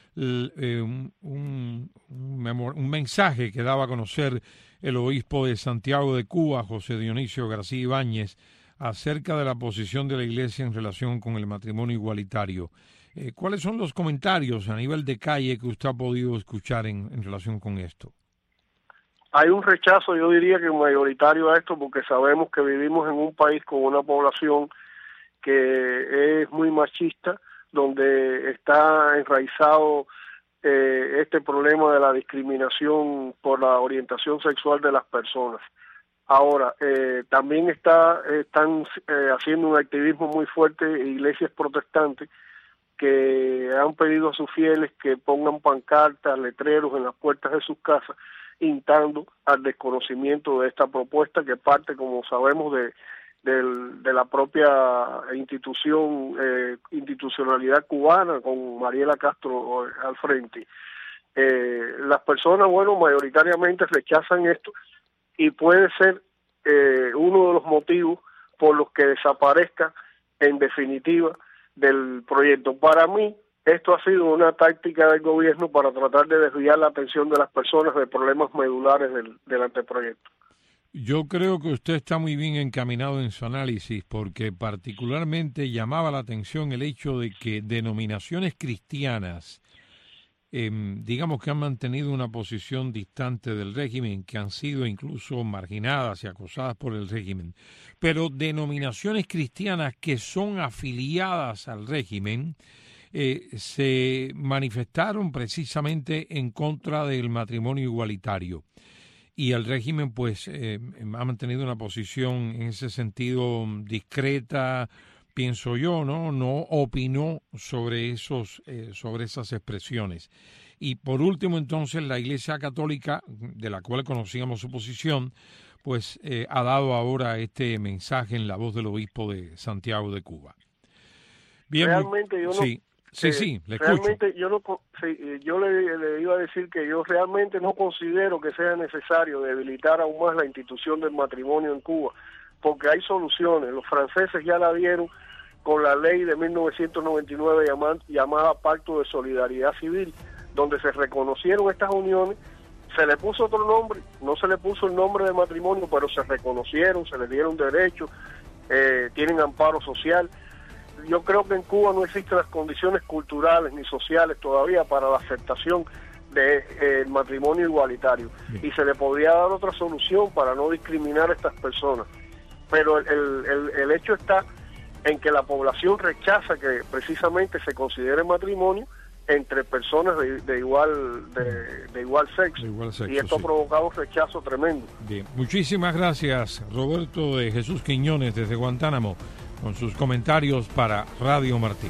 un mensaje que daba a conocer el obispo de Santiago de Cuba, José Dionisio García Ibáñez, acerca de la posición de la Iglesia en relación con el matrimonio igualitario. ¿Cuáles son los comentarios a nivel de calle que usted ha podido escuchar en relación con esto? Hay un rechazo, yo diría que mayoritario a esto, porque sabemos que vivimos en un país con una población que es muy machista, donde está enraizado este problema de la discriminación por la orientación sexual de las personas. Ahora, también están haciendo un activismo muy fuerte iglesias protestantes que han pedido a sus fieles que pongan pancartas, letreros en las puertas de sus casas, instando al desconocimiento de esta propuesta que parte, como sabemos, de la propia institucionalidad cubana, con Mariela Castro al frente. Las personas, bueno, mayoritariamente rechazan esto, y puede ser uno de los motivos por los que desaparezca en definitiva del proyecto. Para mí, esto ha sido una táctica del gobierno para tratar de desviar la atención de las personas de problemas medulares del anteproyecto. Yo creo que usted está muy bien encaminado en su análisis, porque particularmente llamaba la atención el hecho de que denominaciones cristianas, digamos que han mantenido una posición distante del régimen, que han sido incluso marginadas y acosadas por el régimen, pero denominaciones cristianas que son afiliadas al régimen se manifestaron precisamente en contra del matrimonio igualitario. Y el régimen pues ha mantenido una posición en ese sentido discreta, pienso yo, no opinó sobre esas expresiones. Y por último, entonces, la Iglesia Católica, de la cual conocíamos su posición, pues ha dado ahora este mensaje en la voz del obispo de Santiago de Cuba. Bien, realmente yo no... Sí, le escucho. Realmente yo le iba a decir que yo realmente no considero que sea necesario debilitar aún más la institución del matrimonio en Cuba, porque hay soluciones. Los franceses ya la dieron con la ley de 1999 llamada Pacto de Solidaridad Civil, donde se reconocieron estas uniones. Se le puso otro nombre, no se le puso el nombre de matrimonio, pero se reconocieron, se les dieron derechos, tienen amparo social. Yo creo que en Cuba no existen las condiciones culturales ni sociales todavía para la aceptación del matrimonio igualitario. Y se le podría dar otra solución para no discriminar a estas personas. Pero el hecho está en que la población rechaza que precisamente se considere matrimonio entre personas de igual sexo. Y esto ha provocado un rechazo tremendo. Bien, muchísimas gracias, Roberto de Jesús Quiñones desde Guantánamo, con sus comentarios para Radio Martí.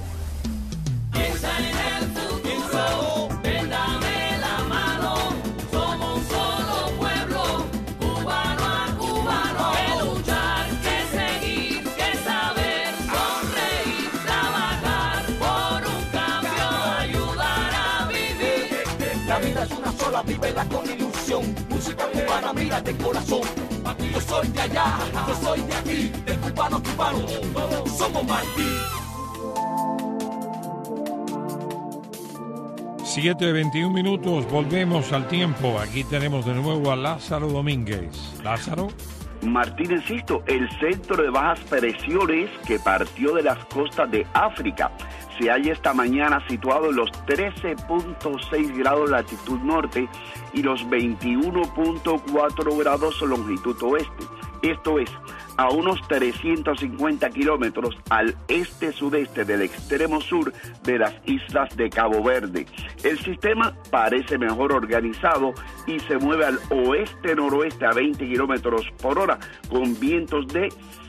Vívela con ilusión, música cubana, mira de corazón. Yo soy de allá, yo soy de aquí, de cubano, todos somos Martí. 7:21 minutos, volvemos al tiempo. Aquí tenemos de nuevo a Lázaro Domínguez. Lázaro. Martínez Sisto, el centro de bajas presiones que partió de las costas de África se halla esta mañana situado en los 13.6 grados latitud norte y los 21.4 grados longitud oeste. Esto es, a unos 350 kilómetros al este-sudeste del extremo sur de las islas de Cabo Verde. El sistema parece mejor organizado y se mueve al oeste-noroeste a 20 kilómetros por hora, con vientos de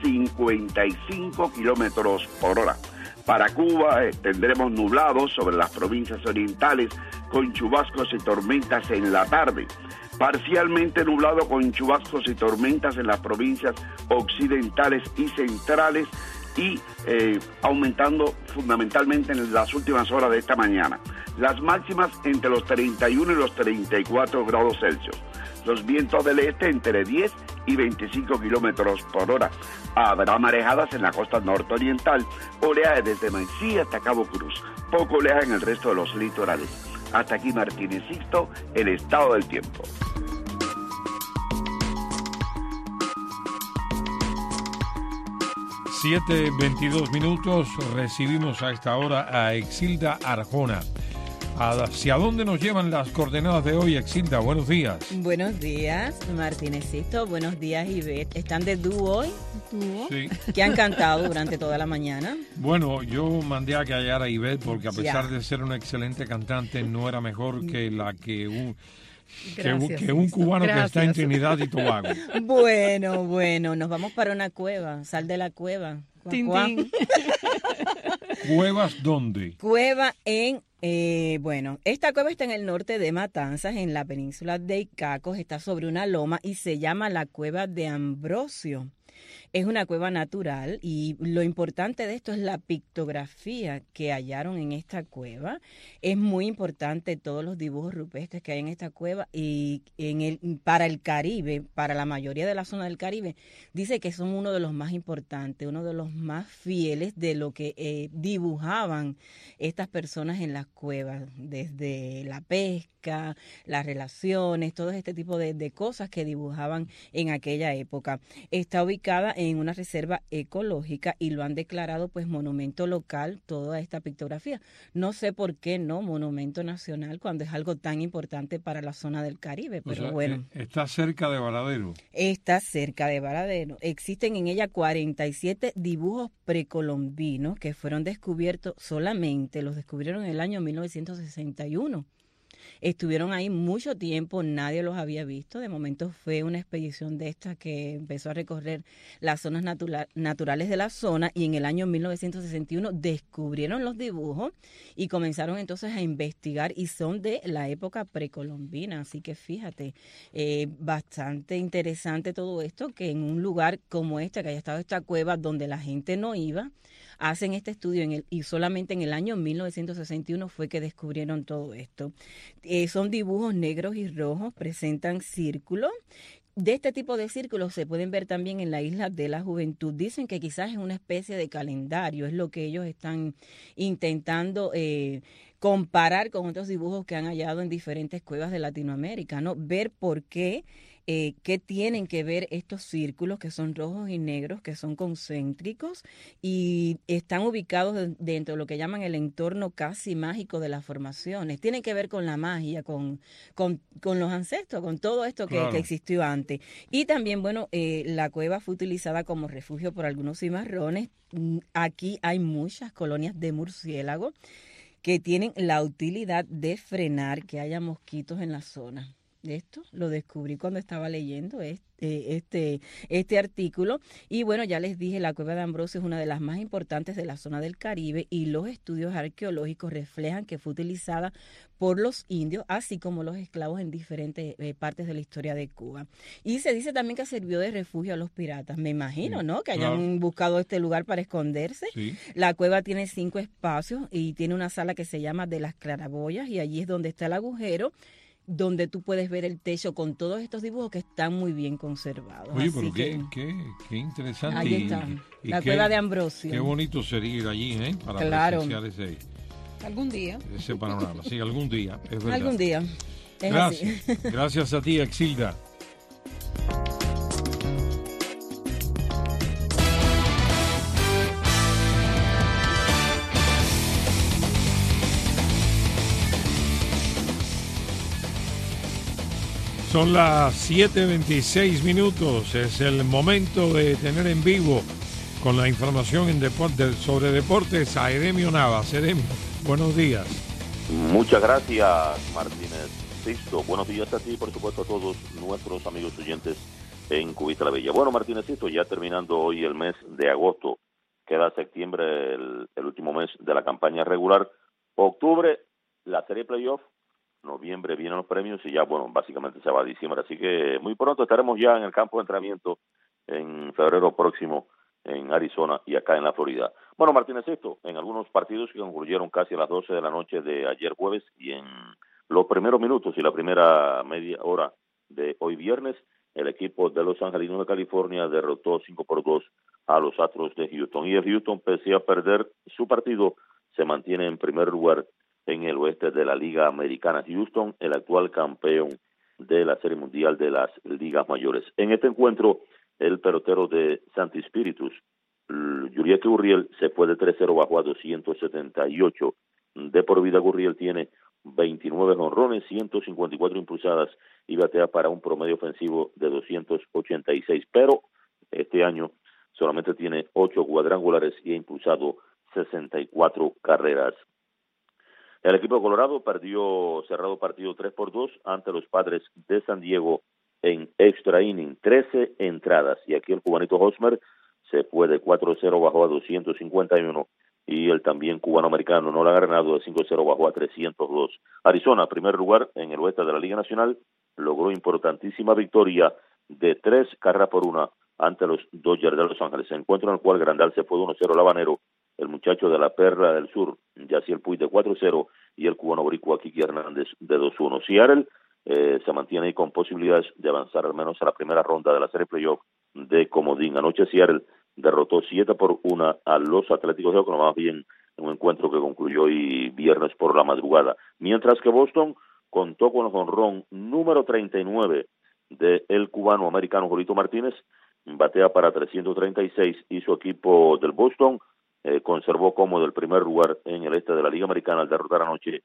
55 kilómetros por hora. Para Cuba tendremos nublados sobre las provincias orientales con chubascos y tormentas en la tarde. Parcialmente nublado con chubascos y tormentas en las provincias occidentales y centrales y aumentando fundamentalmente en las últimas horas de esta mañana. Las máximas entre los 31 y los 34 grados Celsius. Los vientos del este entre 10 y 25 kilómetros por hora. Habrá marejadas en la costa nororiental, oleaje desde Mansilla hasta Cabo Cruz, poco oleaje en el resto de los litorales. Hasta aquí Martínez Sisto, el estado del tiempo. (7:22) recibimos a esta hora a Exilda Arjona. ¿Hacia dónde nos llevan las coordenadas de hoy, Exilda? Buenos días. Buenos días, Martínezito. Buenos días, Ivette. ¿Están de dúo hoy? Sí. ¿Qué han cantado durante toda la mañana? Bueno, yo mandé a callar a Ivette porque a pesar de ser una excelente cantante, no era mejor que la que un cubano que está en Trinidad y Tobago. Bueno, nos vamos para una cueva. Sal de la cueva. ¿Cuevas dónde? Cueva en... esta cueva está en el norte de Matanzas, en la península de Icacos, está sobre una loma y se llama la Cueva de Ambrosio. Es una cueva natural y lo importante de esto es la pictografía que hallaron en esta cueva. Es muy importante todos los dibujos rupestres que hay en esta cueva y para el Caribe, para la mayoría de la zona del Caribe, dice que son uno de los más importantes, uno de los más fieles de lo que dibujaban estas personas en las cuevas, desde la pesca, las relaciones, todo este tipo de cosas que dibujaban en aquella época. Está ubicada en una reserva ecológica y lo han declarado pues monumento local toda esta pictografía. No sé por qué no monumento nacional cuando es algo tan importante para la zona del Caribe, pero bueno. Está cerca de Varadero. Está cerca de Varadero. Existen en ella 47 dibujos precolombinos que fueron descubiertos solamente, los descubrieron en el año 1961. Estuvieron ahí mucho tiempo, nadie los había visto. De momento fue una expedición de estas que empezó a recorrer las zonas naturales de la zona, y en el año 1961 descubrieron los dibujos y comenzaron entonces a investigar, y son de la época precolombina. Así que fíjate, bastante interesante todo esto, que en un lugar como este, que haya estado esta cueva donde la gente no iba, hacen este estudio y solamente en el año 1961 fue que descubrieron todo esto. Son dibujos negros y rojos, presentan círculos. De este tipo de círculos se pueden ver también en la Isla de la Juventud. Dicen que quizás es una especie de calendario, es lo que ellos están intentando comparar con otros dibujos que han hallado en diferentes cuevas de Latinoamérica, ¿no? Ver por qué tienen que ver estos círculos que son rojos y negros, que son concéntricos y están ubicados dentro de lo que llaman el entorno casi mágico de las formaciones. Tienen que ver con la magia, con los ancestros, con todo esto que existió antes. Y también, bueno, la cueva fue utilizada como refugio por algunos cimarrones. Aquí hay muchas colonias de murciélagos que tienen la utilidad de frenar que haya mosquitos en la zona. Esto lo descubrí cuando estaba leyendo este artículo. Y bueno, ya les dije, la cueva de Ambrosio es una de las más importantes de la zona del Caribe, y los estudios arqueológicos reflejan que fue utilizada por los indios, así como los esclavos en diferentes partes de la historia de Cuba. Y se dice también que sirvió de refugio a los piratas. Me imagino, ¿no? Que hayan buscado este lugar para esconderse. Sí. La cueva tiene 5 espacios y tiene una sala que se llama de las claraboyas, y allí es donde está el agujero, donde tú puedes ver el techo con todos estos dibujos que están muy bien conservados. Oye, pero qué interesante. Ahí está, la cueva de Ambrosio. Qué bonito sería ir allí, para presenciar ese panorama. Sí, algún día, es verdad. Algún día. Gracias. Gracias a ti, Exilda. Son las 7:26 minutos. Es el momento de tener en vivo con la información sobre deportes a Eremio Navas. Eremio, buenos días. Muchas gracias, Martínez Sisto. Buenos días a ti, por supuesto, a todos nuestros amigos oyentes en Cubita la Bella. Bueno, Martínez Sisto, ya terminando hoy el mes de agosto, queda septiembre, el último mes de la campaña regular. Octubre, la serie playoff. Noviembre vienen los premios y ya, bueno, básicamente se va a diciembre. Así que muy pronto estaremos ya en el campo de entrenamiento en febrero próximo en Arizona y acá en la Florida. Bueno, Martínez, esto en algunos partidos que concluyeron casi a las 12 de la noche de ayer jueves, y en los primeros minutos y la primera media hora de hoy viernes, el equipo de Los Angelinos de California derrotó 5-2 a los Astros de Houston. Y el Houston, pese a perder su partido, se mantiene en primer lugar en el oeste de la Liga Americana. Houston, el actual campeón de la Serie Mundial de las Ligas Mayores. En este encuentro, el pelotero de Santi Spiritus, Yuriel Gurriel, se fue de 3-0, bajó a 278. De por vida, Gurriel tiene 29 jonrones, 154 impulsadas y batea para un promedio ofensivo de 286. Pero este año solamente tiene 8 cuadrangulares y ha impulsado 64 carreras. El equipo de Colorado perdió cerrado partido 3-2 ante los Padres de San Diego en extra inning, 13 entradas. Y aquí el cubanito Hosmer se fue de 4-0, bajó a 251. Y el también cubano-americano Nolan Arenado de 5-0 bajó a 302. Arizona, primer lugar en el oeste de la Liga Nacional, logró importantísima victoria de 3-1 ante los Dodgers de Los Ángeles. Encuentro en el cual Grandal se fue de 1-0 al habanero, el muchacho de la Perla del Sur, Yaciel Puig, de 4-0, y el cubano boricua Kiki Hernández de 2-1. Seattle se mantiene ahí con posibilidades de avanzar al menos a la primera ronda de la serie playoff de comodín. Anoche Seattle derrotó 7-1 a los Atléticos de Oakland, más bien en un encuentro que concluyó hoy viernes por la madrugada. Mientras que Boston contó con el jonrón número 39 del cubano americano Julito Martínez, batea para 336, y su equipo del Boston conservó cómodo el primer lugar en el este de la Liga Americana al derrotar anoche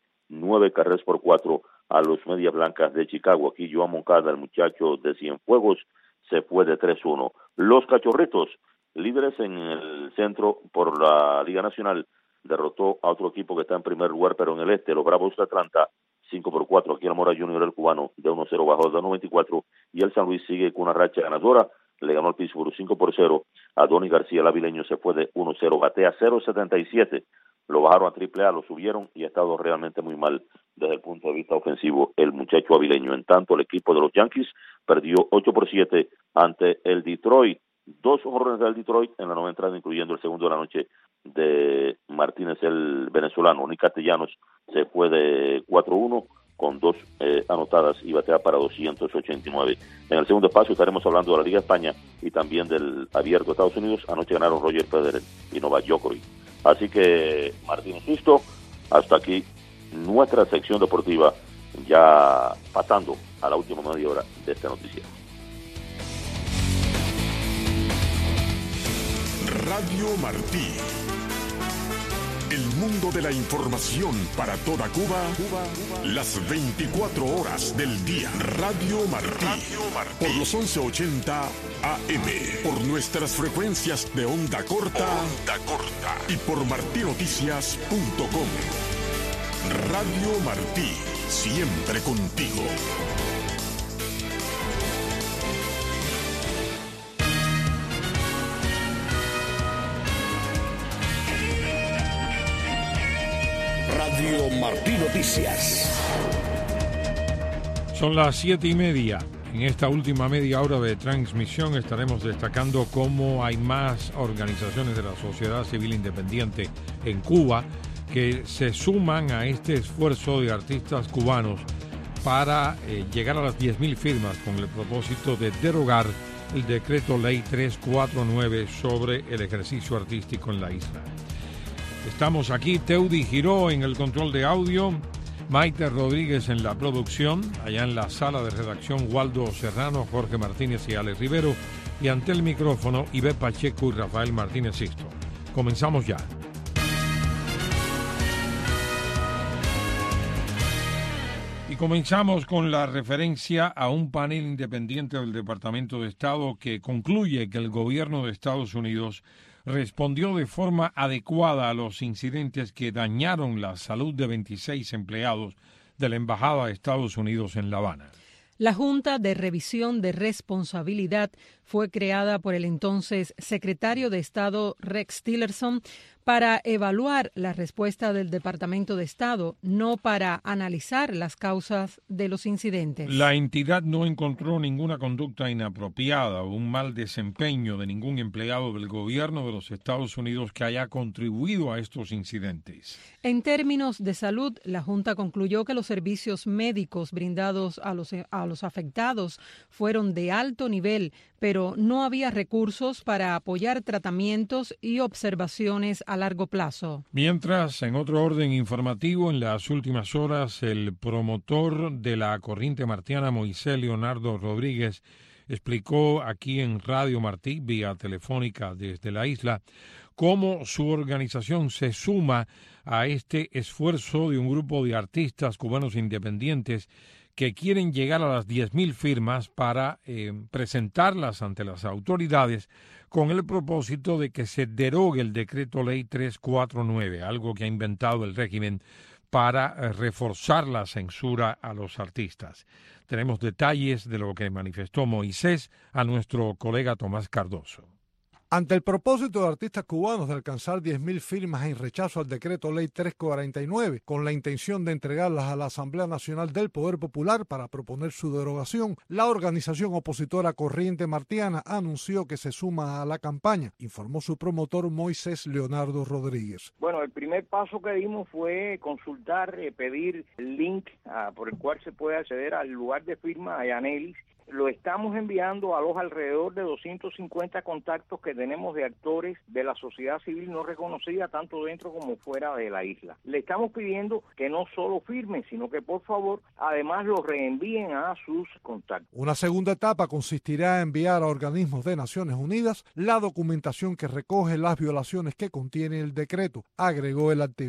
9-4 a los Medias Blancas de Chicago. Aquí Joan Moncada, el muchacho de Cienfuegos, se fue de 3-1. Los Cachorritos, líderes en el centro por la Liga Nacional, derrotó a otro equipo que está en primer lugar, pero en el este, los Bravos de Atlanta, 5-4. Aquí el Mora Junior, el cubano, de 1-0 bajó de 94, y el San Luis sigue con una racha ganadora. Le ganó al Pittsburgh 5-0. A Donny García, el avileño, se fue de 1-0. Batea 0.77. Lo bajaron a AAA, lo subieron y ha estado realmente muy mal desde el punto de vista ofensivo el muchacho avileño. En tanto, el equipo de los Yankees perdió 8-7 ante el Detroit. 2 jonrones del Detroit en la 9ª entrada, incluyendo el segundo de la noche de Martínez, el venezolano. Nick Castellanos se fue de 4-1 con 2 anotadas y batea para 289. En el segundo espacio estaremos hablando de la Liga de España y también del Abierto de Estados Unidos. Anoche ganaron Roger Federer y Novak Djokovic. Así que, Martín Sisto, hasta aquí nuestra sección deportiva, ya pasando a la última media hora de esta noticia. Radio Martí. El mundo de la información para toda Cuba, las 24 horas del día. Radio Martí, por los 1180 AM, por nuestras frecuencias de onda corta y por martinoticias.com. Radio Martí, siempre contigo. Radio Martí Noticias. Son las 7:30. En esta última media hora de transmisión estaremos destacando cómo hay más organizaciones de la sociedad civil independiente en Cuba que se suman a este esfuerzo de artistas cubanos para llegar a las 10.000 firmas con el propósito de derogar el decreto ley 349 sobre el ejercicio artístico en la isla. Estamos aquí, Teudi Giró en el control de audio, Maite Rodríguez en la producción, allá en la sala de redacción Waldo Serrano, Jorge Martínez y Alex Rivero, y ante el micrófono Ivette Pacheco y Rafael Martínez Sisto. Comenzamos ya. Y comenzamos con la referencia a un panel independiente del Departamento de Estado que concluye que el gobierno de Estados Unidos respondió de forma adecuada a los incidentes que dañaron la salud de 26 empleados de la Embajada de Estados Unidos en La Habana. La Junta de Revisión de Responsabilidad fue creada por el entonces secretario de Estado Rex Tillerson para evaluar la respuesta del Departamento de Estado, no para analizar las causas de los incidentes. La entidad no encontró ninguna conducta inapropiada o un mal desempeño de ningún empleado del gobierno de los Estados Unidos que haya contribuido a estos incidentes. En términos de salud, la Junta concluyó que los servicios médicos brindados a los afectados fueron de alto nivel, pero no había recursos para apoyar tratamientos y observaciones a largo plazo. Mientras, en otro orden informativo, en las últimas horas, el promotor de la corriente martiana, Moisés Leonardo Rodríguez, explicó aquí en Radio Martí, vía telefónica desde la isla, cómo su organización se suma a este esfuerzo de un grupo de artistas cubanos independientes que quieren llegar a las 10.000 firmas para presentarlas ante las autoridades con el propósito de que se derogue el decreto ley 349, algo que ha inventado el régimen para reforzar la censura a los artistas. Tenemos detalles de lo que manifestó Moisés a nuestro colega Tomás Cardoso. Ante el propósito de artistas cubanos de alcanzar 10.000 firmas en rechazo al decreto ley 349, con la intención de entregarlas a la Asamblea Nacional del Poder Popular para proponer su derogación, la organización opositora Corriente Martiana anunció que se suma a la campaña, informó su promotor Moisés Leonardo Rodríguez. Bueno, el primer paso que dimos fue consultar, pedir el link por el cual se puede acceder al lugar de firma a Yanelis. Lo estamos enviando a los alrededor de 250 contactos que tenemos de actores de la sociedad civil no reconocida, tanto dentro como fuera de la isla. Le estamos pidiendo que no solo firmen, sino que por favor, además lo reenvíen a sus contactos. Una segunda etapa consistirá en enviar a organismos de Naciones Unidas la documentación que recoge las violaciones que contiene el decreto, agregó el activista.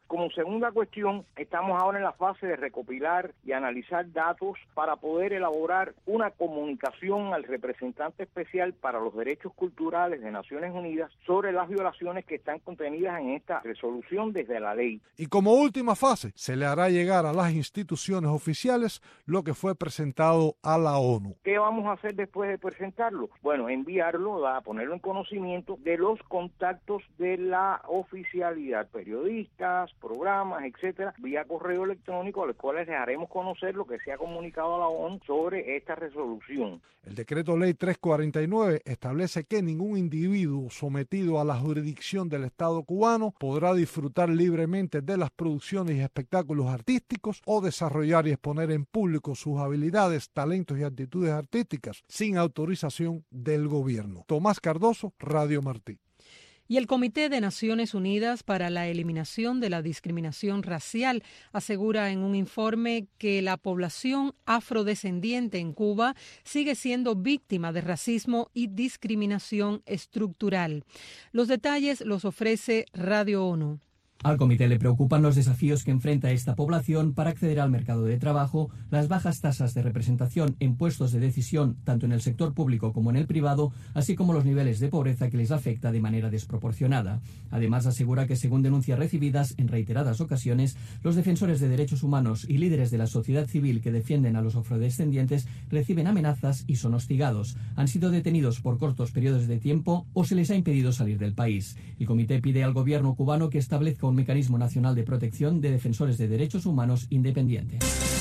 Como segunda cuestión, estamos ahora en la fase de recopilar y analizar datos para poder elaborar una comunicación al representante especial para los derechos culturales de Naciones Unidas sobre las violaciones que están contenidas en esta resolución desde la ley. Y como última fase, se le hará llegar a las instituciones oficiales lo que fue presentado a la ONU. ¿Qué vamos a hacer después de presentarlo? Bueno, enviarlo, a ponerlo en conocimiento de los contactos de la oficialidad, periodistas, programas, etcétera, vía correo electrónico, a los cuales les haremos conocer lo que se ha comunicado a la ONU sobre esta resolución. El decreto ley 349 establece que ningún individuo sometido a la jurisdicción del Estado cubano podrá disfrutar libremente de las producciones y espectáculos artísticos o desarrollar y exponer en público sus habilidades, talentos y actitudes artísticas sin autorización del gobierno. Tomás Cardoso, Radio Martí. Y el Comité de Naciones Unidas para la Eliminación de la Discriminación Racial asegura en un informe que la población afrodescendiente en Cuba sigue siendo víctima de racismo y discriminación estructural. Los detalles los ofrece Radio ONU. Al comité le preocupan los desafíos que enfrenta esta población para acceder al mercado de trabajo, las bajas tasas de representación en puestos de decisión tanto en el sector público como en el privado, así como los niveles de pobreza que les afecta de manera desproporcionada. Además, asegura que según denuncias recibidas en reiteradas ocasiones, los defensores de derechos humanos y líderes de la sociedad civil que defienden a los afrodescendientes reciben amenazas y son hostigados. Han sido detenidos por cortos periodos de tiempo o se les ha impedido salir del país. El comité pide al gobierno cubano que establezca un mecanismo nacional de protección de defensores de derechos humanos independiente.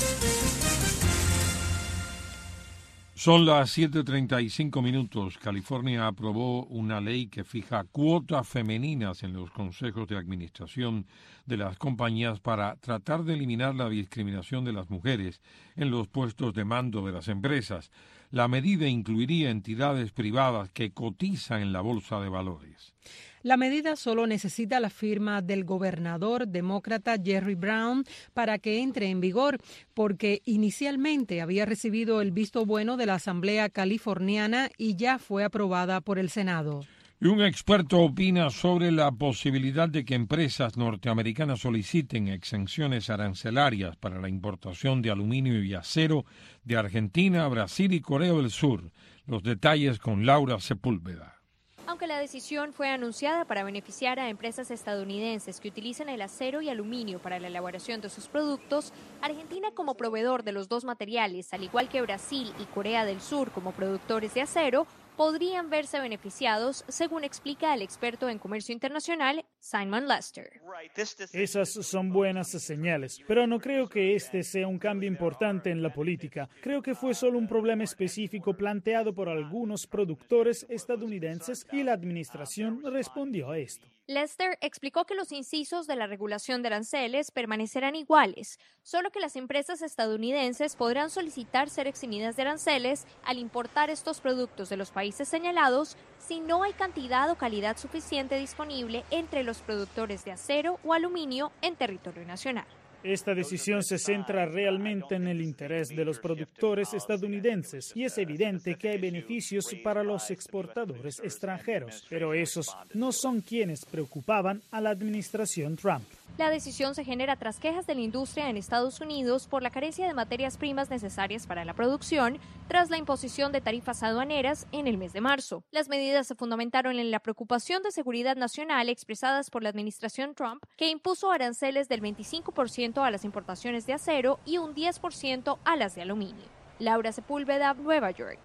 Son las 7:35 minutos. California aprobó una ley que fija cuotas femeninas en los consejos de administración de las compañías para tratar de eliminar la discriminación de las mujeres en los puestos de mando de las empresas. La medida incluiría entidades privadas que cotizan en la bolsa de valores. La medida solo necesita la firma del gobernador demócrata Jerry Brown para que entre en vigor, porque inicialmente había recibido el visto bueno de la Asamblea Californiana y ya fue aprobada por el Senado. Y un experto opina sobre la posibilidad de que empresas norteamericanas soliciten exenciones arancelarias para la importación de aluminio y acero de Argentina, Brasil y Corea del Sur. Los detalles con Laura Sepúlveda. Aunque la decisión fue anunciada para beneficiar a empresas estadounidenses que utilizan el acero y aluminio para la elaboración de sus productos, Argentina como proveedor de los dos materiales, al igual que Brasil y Corea del Sur como productores de acero, podrían verse beneficiados, según explica el experto en comercio internacional, Simon Lester. Esas son buenas señales, pero no creo que este sea un cambio importante en la política. Creo que fue solo un problema específico planteado por algunos productores estadounidenses y la administración respondió a esto. Lester explicó que los incisos de la regulación de aranceles permanecerán iguales, solo que las empresas estadounidenses podrán solicitar ser eximidas de aranceles al importar estos productos de los países señalados si no hay cantidad o calidad suficiente disponible entre los productores de acero o aluminio en territorio nacional. Esta decisión se centra realmente en el interés de los productores estadounidenses y es evidente que hay beneficios para los exportadores extranjeros, pero esos no son quienes preocupaban a la administración Trump. La decisión se genera tras quejas de la industria en Estados Unidos por la carencia de materias primas necesarias para la producción tras la imposición de tarifas aduaneras en el mes de marzo. Las medidas se fundamentaron en la preocupación de seguridad nacional expresadas por la administración Trump, que impuso aranceles del 25% a las importaciones de acero y un 10% a las de aluminio. Laura Sepúlveda, Nueva York.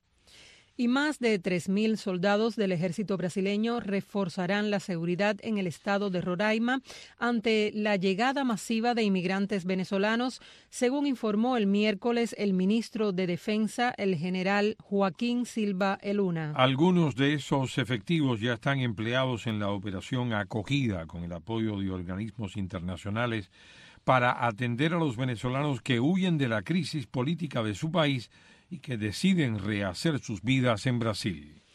Y más de 3.000 soldados del ejército brasileño reforzarán la seguridad en el estado de Roraima ante la llegada masiva de inmigrantes venezolanos, según informó el miércoles el ministro de Defensa, el general Joaquín Silva Eluna. Algunos de esos efectivos ya están empleados en la operación Acogida con el apoyo de organismos internacionales para atender a los venezolanos que huyen de la crisis política de su país y que deciden rehacer sus vidas en Brasil.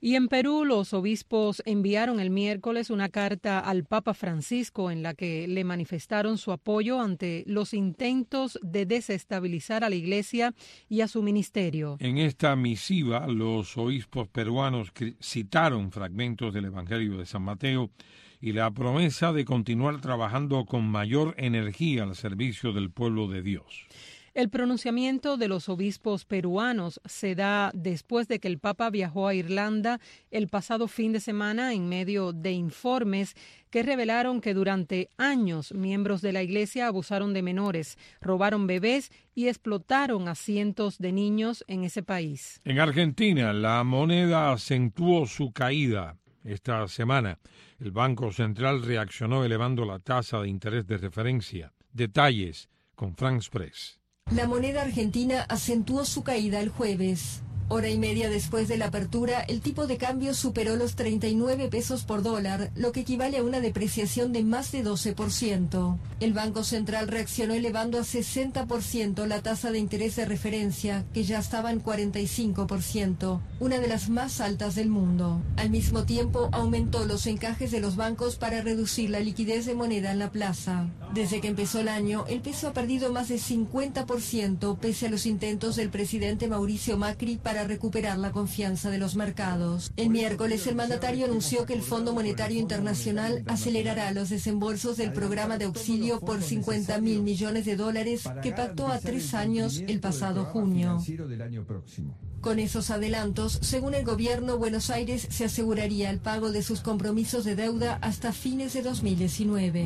Y en Perú, los obispos enviaron el miércoles una carta al Papa Francisco en la que le manifestaron su apoyo ante los intentos de desestabilizar a la Iglesia y a su ministerio. En esta misiva, los obispos peruanos citaron fragmentos del Evangelio de San Mateo y la promesa de continuar trabajando con mayor energía al servicio del pueblo de Dios. El pronunciamiento de los obispos peruanos se da después de que el Papa viajó a Irlanda el pasado fin de semana en medio de informes que revelaron que durante años miembros de la Iglesia abusaron de menores, robaron bebés y explotaron a cientos de niños en ese país. En Argentina, la moneda acentuó su caída. Esta semana, el Banco Central reaccionó elevando la tasa de interés de referencia. Detalles con France Press. La moneda argentina acentuó su caída el jueves. Hora y media después de la apertura, el tipo de cambio superó los 39 pesos por dólar, lo que equivale a una depreciación de más de 12%. El Banco Central reaccionó elevando a 60% la tasa de interés de referencia, que ya estaba en 45%, una de las más altas del mundo. Al mismo tiempo, aumentó los encajes de los bancos para reducir la liquidez de moneda en la plaza. Desde que empezó el año, el peso ha perdido más de 50%, pese a los intentos del presidente Mauricio Macri para recuperar la confianza de los mercados. El miércoles, el mandatario anunció que el Fondo Monetario Internacional acelerará los desembolsos del programa de auxilio por $50.000 millones que pactó a 3 años el pasado junio. Con esos adelantos, según el gobierno, Buenos Aires se aseguraría el pago de sus compromisos de deuda hasta fines de 2019.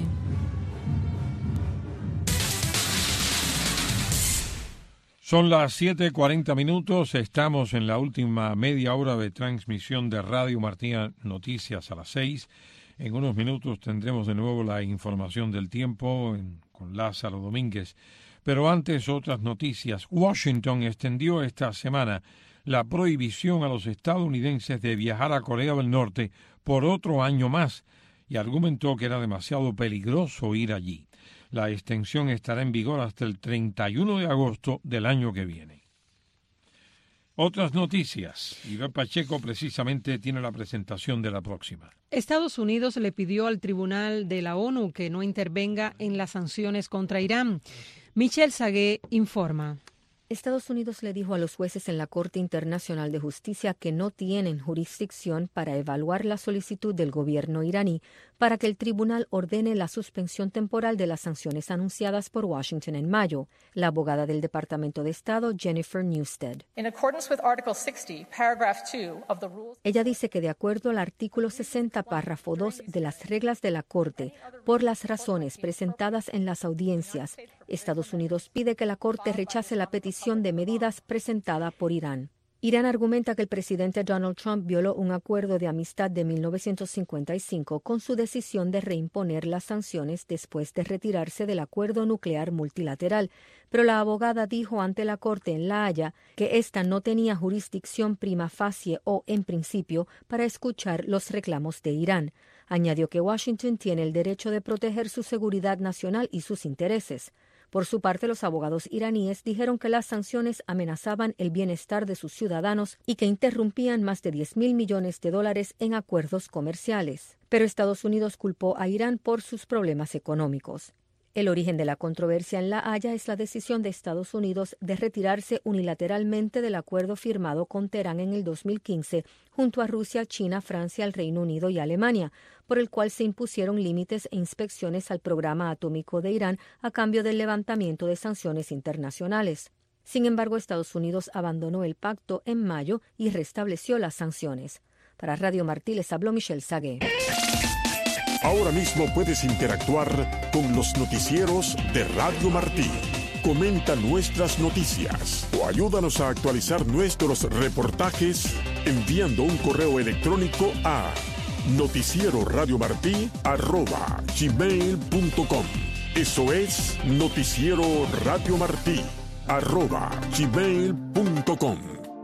Son las 7:40 minutos, estamos en la última media hora de transmisión de Radio Martí Noticias a las 6. En unos minutos tendremos de nuevo la información del tiempo con Lázaro Domínguez. Pero antes, otras noticias. Washington extendió esta semana la prohibición a los estadounidenses de viajar a Corea del Norte por otro año más y argumentó que era demasiado peligroso ir allí. La extensión estará en vigor hasta el 31 de agosto del año que viene. Otras noticias. Iván Pacheco precisamente tiene la presentación de la próxima. Estados Unidos le pidió al Tribunal de la ONU que no intervenga en las sanciones contra Irán. Michelle Sagué informa. Estados Unidos le dijo a los jueces en la Corte Internacional de Justicia que no tienen jurisdicción para evaluar la solicitud del gobierno iraní para que el tribunal ordene la suspensión temporal de las sanciones anunciadas por Washington en mayo. La abogada del Departamento de Estado, Jennifer Newstead. Ella dice que de acuerdo al artículo 60, párrafo 2 de las reglas de la Corte, por las razones presentadas en las audiencias, Estados Unidos pide que la Corte rechace la petición de medidas presentada por Irán. Irán argumenta que el presidente Donald Trump violó un acuerdo de amistad de 1955 con su decisión de reimponer las sanciones después de retirarse del acuerdo nuclear multilateral, pero la abogada dijo ante la Corte en La Haya que ésta no tenía jurisdicción prima facie o, en principio, para escuchar los reclamos de Irán. Añadió que Washington tiene el derecho de proteger su seguridad nacional y sus intereses. Por su parte, los abogados iraníes dijeron que las sanciones amenazaban el bienestar de sus ciudadanos y que interrumpían más de $10.000 millones en acuerdos comerciales. Pero Estados Unidos culpó a Irán por sus problemas económicos. El origen de la controversia en La Haya es la decisión de Estados Unidos de retirarse unilateralmente del acuerdo firmado con Teherán en el 2015 junto a Rusia, China, Francia, el Reino Unido y Alemania, por el cual se impusieron límites e inspecciones al programa atómico de Irán a cambio del levantamiento de sanciones internacionales. Sin embargo, Estados Unidos abandonó el pacto en mayo y restableció las sanciones. Para Radio Martí les habló Michelle Sagué. Ahora mismo puedes interactuar con los noticieros de Radio Martí. Comenta nuestras noticias o ayúdanos a actualizar nuestros reportajes enviando un correo electrónico a noticieroradiomartí@gmail.com. Eso es noticieroradiomartí@gmail.com.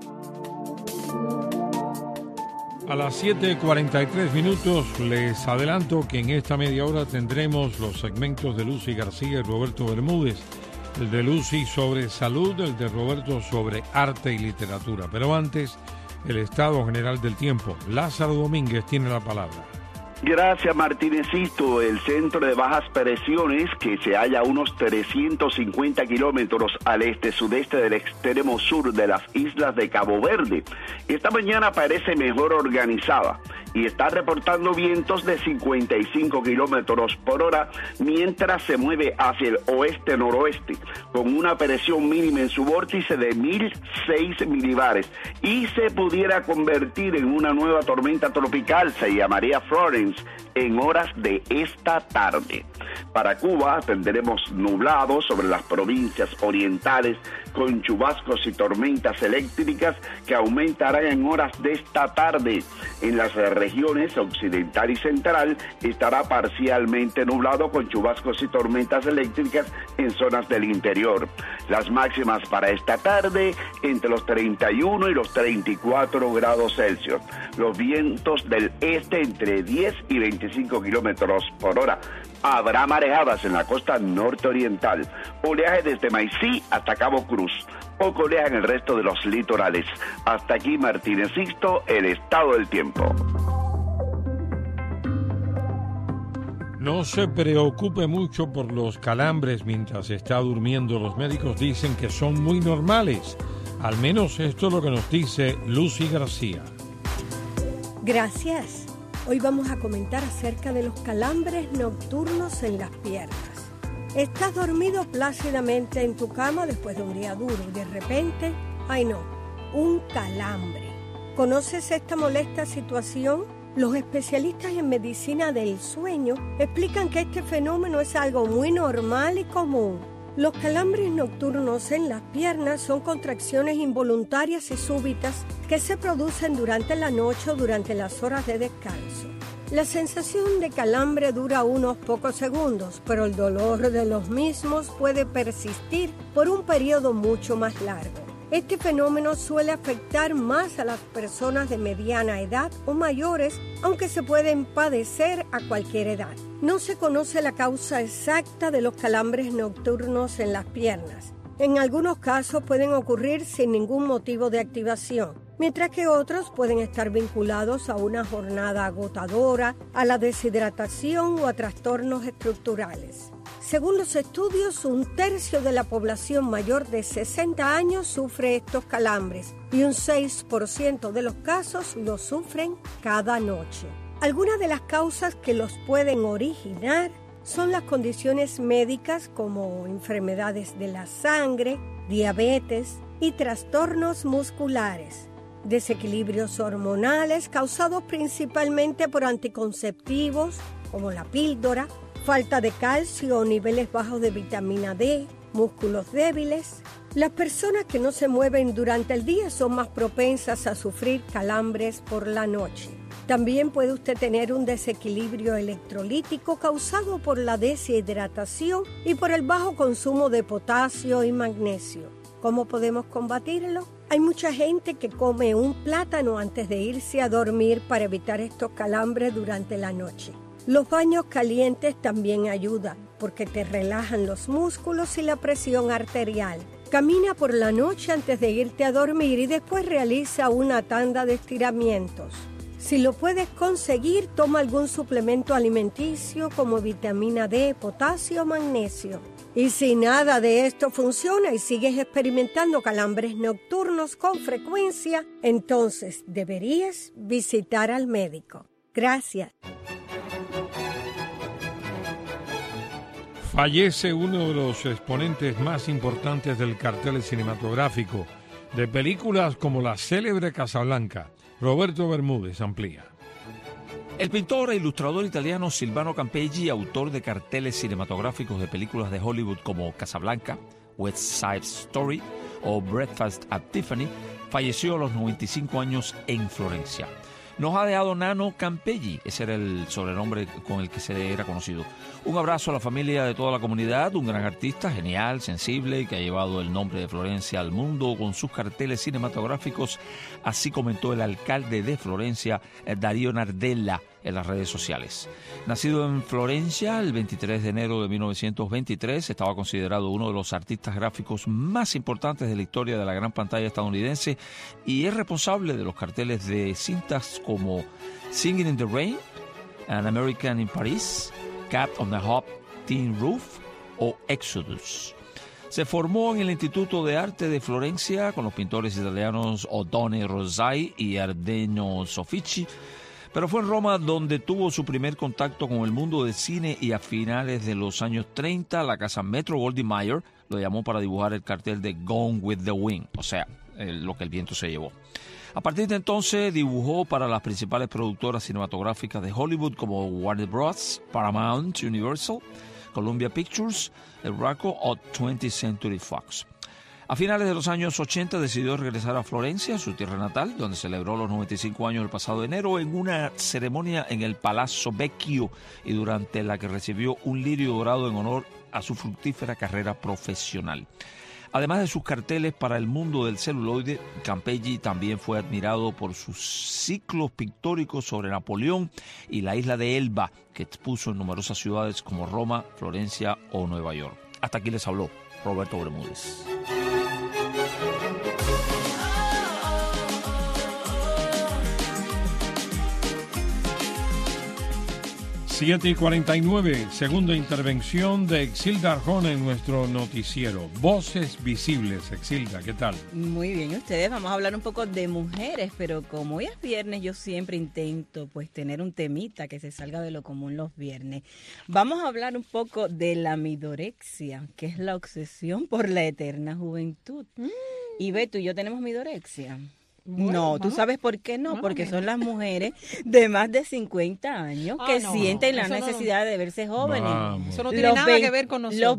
A las 7:43 minutos les adelanto que en esta media hora tendremos los segmentos de Lucy García y Roberto Bermúdez. El de Lucy sobre salud, el de Roberto sobre arte y literatura. Pero antes, el estado general del tiempo. Lázaro Domínguez tiene la palabra. Gracias, Martínez Sisto. El centro de bajas presiones, que se halla a unos 350 kilómetros al este-sudeste del extremo sur de las islas de Cabo Verde, esta mañana parece mejor organizada y está reportando vientos de 55 kilómetros por hora mientras se mueve hacia el oeste-noroeste, con una presión mínima en su vórtice de 1006 milibares, y se pudiera convertir en una nueva tormenta tropical, se llamaría Florence, en horas de esta tarde. Para Cuba tendremos nublados sobre las provincias orientales con chubascos y tormentas eléctricas que aumentarán en horas de esta tarde. En las regiones occidental y central estará parcialmente nublado con chubascos y tormentas eléctricas en zonas del interior. Las máximas para esta tarde entre los 31 y los 34 grados Celsius. Los vientos del este entre 10 y 25 kilómetros por hora. Habrá marejadas en la costa norte-oriental, oleaje desde Maicí hasta Cabo Cruz, poco oleaje en el resto de los litorales. Hasta aquí, Martínez Sisto, el estado del tiempo. No se preocupe mucho por los calambres mientras está durmiendo. Los médicos dicen que son muy normales. Al menos esto es lo que nos dice Lucy García. Gracias. Hoy vamos a comentar acerca de los calambres nocturnos en las piernas. Estás dormido plácidamente en tu cama después de un día duro y de repente, ¡ay no!, un calambre. ¿Conoces esta molesta situación? Los especialistas en medicina del sueño explican que este fenómeno es algo muy normal y común. Los calambres nocturnos en las piernas son contracciones involuntarias y súbitas que se producen durante la noche o durante las horas de descanso. La sensación de calambre dura unos pocos segundos, pero el dolor de los mismos puede persistir por un periodo mucho más largo. Este fenómeno suele afectar más a las personas de mediana edad o mayores, aunque se pueden padecer a cualquier edad. No se conoce la causa exacta de los calambres nocturnos en las piernas. En algunos casos pueden ocurrir sin ningún motivo de activación, mientras que otros pueden estar vinculados a una jornada agotadora, a la deshidratación o a trastornos estructurales. Según los estudios, 1/3 de la población mayor de 60 años sufre estos calambres y un 6% de los casos los sufren cada noche. Algunas de las causas que los pueden originar son las condiciones médicas como enfermedades de la sangre, diabetes y trastornos musculares, desequilibrios hormonales causados principalmente por anticonceptivos como la píldora, falta de calcio o niveles bajos de vitamina D, músculos débiles. Las personas que no se mueven durante el día son más propensas a sufrir calambres por la noche. También puede usted tener un desequilibrio electrolítico causado por la deshidratación y por el bajo consumo de potasio y magnesio. ¿Cómo podemos combatirlo? Hay mucha gente que come un plátano antes de irse a dormir para evitar estos calambres durante la noche. Los baños calientes también ayudan porque te relajan los músculos y la presión arterial. Camina por la noche antes de irte a dormir y después realiza una tanda de estiramientos. Si lo puedes conseguir, toma algún suplemento alimenticio como vitamina D, potasio o magnesio. Y si nada de esto funciona y sigues experimentando calambres nocturnos con frecuencia, entonces deberías visitar al médico. Gracias. Fallece uno de los exponentes más importantes del cartel cinematográfico de películas como la célebre Casablanca. Roberto Bermúdez amplía. El pintor e ilustrador italiano Silvano Campeggi, autor de carteles cinematográficos de películas de Hollywood como Casablanca, West Side Story o Breakfast at Tiffany, falleció a los 95 años en Florencia. Nos ha dejado Nano Campeggi, ese era el sobrenombre con el que se era conocido. Un abrazo a la familia de toda la comunidad, un gran artista, genial, sensible, que ha llevado el nombre de Florencia al mundo con sus carteles cinematográficos, así comentó el alcalde de Florencia, Darío Nardella, en las redes sociales. Nacido en Florencia el 23 de enero de 1923, estaba considerado uno de los artistas gráficos más importantes de la historia de la gran pantalla estadounidense y es responsable de los carteles de cintas como Singing in the Rain, An American in Paris, Cat on the Hop Tin Roof o Exodus. Se formó en el Instituto de Arte de Florencia con los pintores italianos Oddone Rosai y Ardeno Soffici, pero fue en Roma donde tuvo su primer contacto con el mundo del cine y a finales de los años 30 la casa Metro-Goldwyn-Mayer lo llamó para dibujar el cartel de Gone with the Wind, o sea, lo que el viento se llevó. A partir de entonces dibujó para las principales productoras cinematográficas de Hollywood como Warner Bros., Paramount, Universal, Columbia Pictures, el Raco o 20th Century Fox. A finales de los años 80 decidió regresar a Florencia, su tierra natal, donde celebró los 95 años el pasado enero en una ceremonia en el Palazzo Vecchio y durante la que recibió un lirio dorado en honor a su fructífera carrera profesional. Además de sus carteles para el mundo del celuloide, Campeggi también fue admirado por sus ciclos pictóricos sobre Napoleón y la isla de Elba, que expuso en numerosas ciudades como Roma, Florencia o Nueva York. Hasta aquí les habló Roberto Bermúdez. Siete y 49, segunda intervención de Exilda Arjona en nuestro noticiero. Voces visibles. Exilda, ¿qué tal? Muy bien, ustedes. Vamos a hablar un poco de mujeres, pero como hoy es viernes, yo siempre intento pues tener un temita que se salga de lo común los viernes. Vamos a hablar un poco de la midorexia, que es la obsesión por la eterna juventud. Y ve, tú y yo tenemos midorexia. Bueno, no, ¿tú sabes por qué no? Porque son las mujeres de más de 50 años que sienten la necesidad de verse jóvenes. Eso no tiene nada que ver con nosotros. Los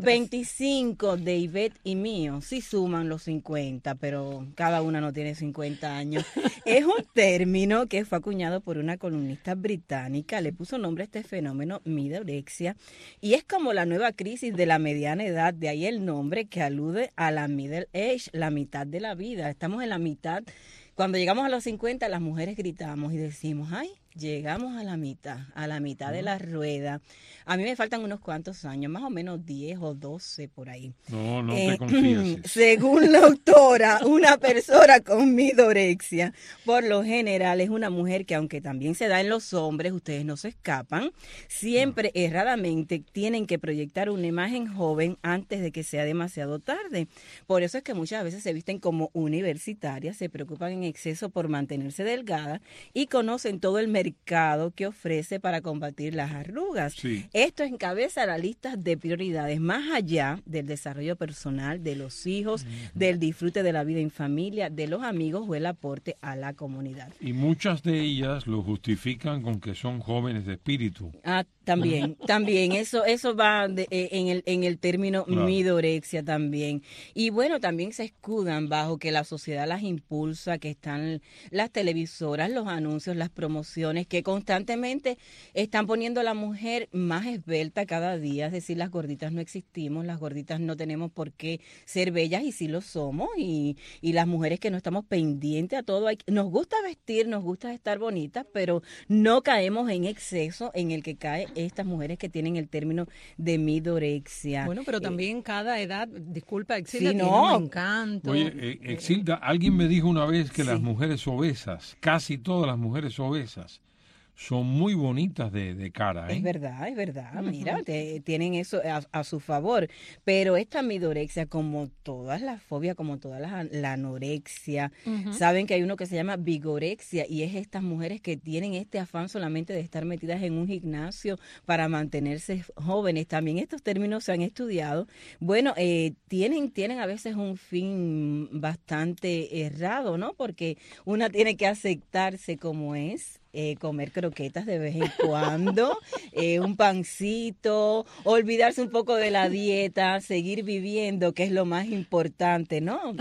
25 de Ivette y mío sí suman los 50, pero cada una no tiene 50 años. Es un término que fue acuñado por una columnista británica, le puso nombre a este fenómeno midorexia, y es como la nueva crisis de la mediana edad, de ahí el nombre que alude a la middle age, la mitad de la vida. Estamos en la mitad. Cuando llegamos a los 50, las mujeres gritamos y decimos, ay, llegamos a la mitad de la rueda. A mí me faltan unos cuantos años, más o menos 10 o 12 por ahí. No te confíes. Según la autora, una persona con midorexia, por lo general es una mujer que, aunque también se da en los hombres, ustedes no se escapan, siempre erradamente tienen que proyectar una imagen joven antes de que sea demasiado tarde. Por eso es que muchas veces se visten como universitarias, se preocupan en exceso por mantenerse delgadas y conocen todo el mercado que ofrece para combatir las arrugas. Sí. Esto encabeza la lista de prioridades más allá del desarrollo personal, de los hijos, del disfrute de la vida en familia, de los amigos o el aporte a la comunidad. Y muchas de ellas lo justifican con que son jóvenes de espíritu. También eso va en el término midorexia también. Y bueno, también se escudan bajo que la sociedad las impulsa, que están las televisoras, los anuncios, las promociones, que constantemente están poniendo a la mujer más esbelta cada día. Es decir, las gorditas no existimos, las gorditas no tenemos por qué ser bellas y sí lo somos. Y las mujeres que no estamos pendientes a todo, nos gusta vestir, nos gusta estar bonitas, pero no caemos en exceso en el que cae estas mujeres que tienen el término de midorexia. Bueno, pero también cada edad, disculpa, Exilda, tiene un encanto. Oye, Exilda, alguien me dijo una vez que las mujeres obesas, casi todas las mujeres obesas, son muy bonitas de cara, ¿eh? Es verdad, mira, tienen eso a su favor, pero esta midorexia, como todas las fobias, como todas la anorexia, saben que hay uno que se llama vigorexia, y es estas mujeres que tienen este afán solamente de estar metidas en un gimnasio para mantenerse jóvenes. También estos términos se han estudiado. Bueno, tienen a veces un fin bastante errado, ¿no? Porque una tiene que aceptarse como es, comer croquetas de vez en cuando, un pancito, olvidarse un poco de la dieta, seguir viviendo, que es lo más importante, ¿no?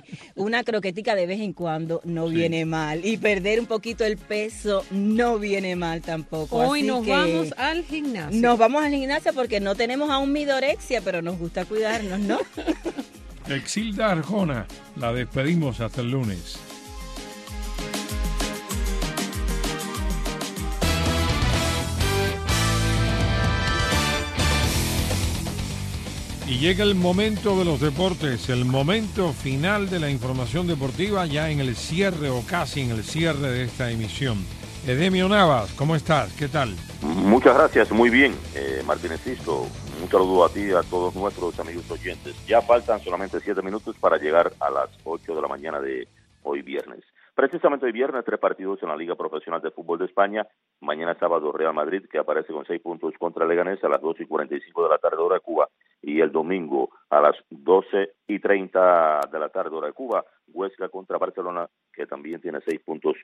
Una croquetica de vez en cuando no viene mal, y perder un poquito el peso no viene mal tampoco. Hoy así nos que vamos al gimnasio. Nos vamos al gimnasio porque no tenemos aún midorexia, pero nos gusta cuidarnos, ¿no? Exilda Arjona, la despedimos hasta el lunes. Y llega el momento de los deportes, el momento final de la información deportiva, ya en el cierre o casi en el cierre de esta emisión. Edemio Navas, ¿cómo estás? ¿Qué tal? Muchas gracias, muy bien, Martínez Sisto. Un saludo a ti y a todos nuestros amigos oyentes. Ya faltan solamente 7 minutos para llegar a las 8 de la mañana de hoy viernes. Precisamente hoy viernes, 3 partidos en la Liga Profesional de Fútbol de España. Mañana sábado, Real Madrid, que aparece con 6 puntos contra Leganés a las 2:45 de la tarde, hora de Cuba. Y el domingo, a las 12:30 de la tarde, hora de Cuba, Huesca contra Barcelona, que también tiene 6 puntos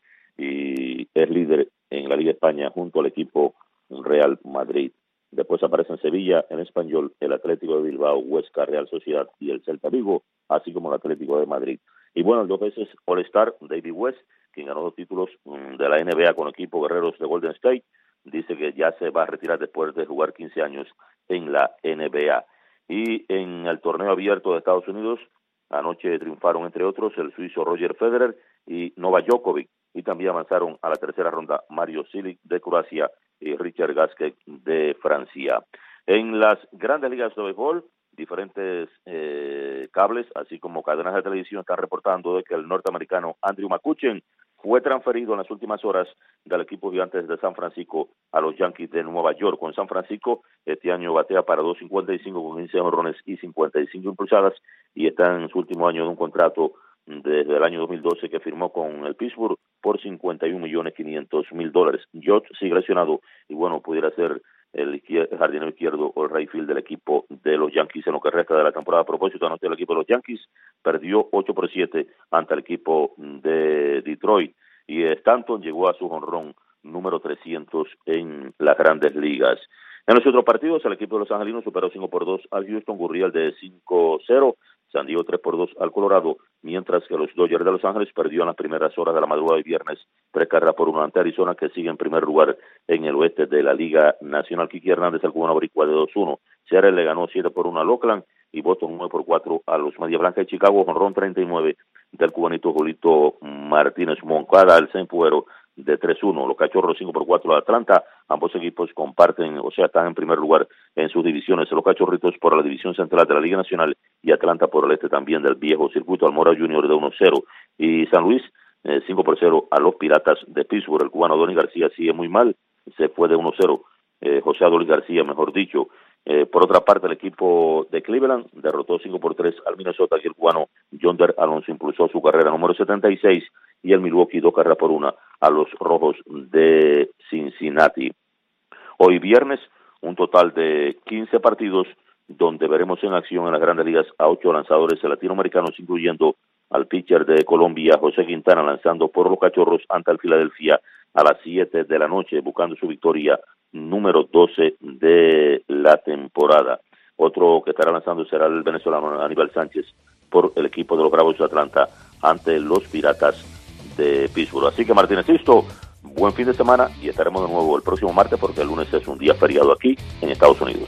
y es líder en la Liga de España junto al equipo Real Madrid. Después aparecen Sevilla, en Español, el Atlético de Bilbao, Huesca, Real Sociedad y el Celta Vigo, así como el Atlético de Madrid. Y bueno, el 2 veces All-Star, David West, quien ganó 2 títulos de la NBA con el equipo Guerreros de Golden State, dice que ya se va a retirar después de jugar 15 años en la NBA. Y en el torneo abierto de Estados Unidos, anoche triunfaron, entre otros, el suizo Roger Federer y Novak Djokovic, y también avanzaron a la tercera ronda Mario Cilic de Croacia y Richard Gasquet de Francia. En las grandes ligas de béisbol, diferentes cables, así como cadenas de televisión, están reportando de que el norteamericano Andrew McCutchen fue transferido en las últimas horas del equipo Gigantes de San Francisco a los Yankees de Nueva York. Con San Francisco, este año batea para 2.55 con 15 jonrones y 55 impulsadas, y está en su último año de un contrato desde el año 2012 que firmó con el Pittsburgh por $51.500.000. George sigue lesionado y bueno, pudiera ser el jardinero izquierdo o el right field del equipo de los Yankees en lo que resta de la temporada. A propósito, anoche el equipo de los Yankees perdió 8-7 ante el equipo de Detroit, y Stanton llegó a su jonrón número 300 en las grandes ligas. En los otros partidos, el equipo de los angelinos superó 5-2 al Houston, Gurriel de 5-0, San Diego 3-2 al Colorado, mientras que los Dodgers de Los Ángeles perdió en las primeras horas de la madrugada de viernes 3-1 ante Arizona, que sigue en primer lugar en el oeste de la Liga Nacional. Kiki Hernández, el cubano boricua, de 2-1. Seattle le ganó 7-1 al Oakland y Boston 9-4 a los Media Blanca de Chicago. Jonrón 39 del cubanito Julito Martínez. Moncada, el Sempuero, de 3-1. Los Cachorros 5-4 a Atlanta. Ambos equipos comparten, o sea, están en primer lugar en sus divisiones. Los Cachorritos por la división central de la Liga Nacional y Atlanta por el este también del viejo circuito. Almora Junior de 1-0. Y San Luis 5-0 a los Piratas de Pittsburgh. El cubano Donny García sigue muy mal, se fue de 1-0. José Adolis García, mejor dicho. Por otra parte, el equipo de Cleveland derrotó 5-3 al Minnesota, y el cubano Yonder Alonso impulsó su carrera número 76, y el Milwaukee 2-1 a los Rojos de Cincinnati. Hoy viernes, un total de 15 partidos donde veremos en acción en las grandes ligas a 8 lanzadores latinoamericanos, incluyendo al pitcher de Colombia, José Quintana, lanzando por los Cachorros ante el Filadelfia a las 7 de la noche, buscando su victoria número 12 de la temporada. Otro que estará lanzando será el venezolano Aníbal Sánchez por el equipo de los Bravos de Atlanta ante los Piratas de Pittsburgh. Así que, Martínez Sisto, buen fin de semana, y estaremos de nuevo el próximo martes, porque el lunes es un día feriado aquí en Estados Unidos.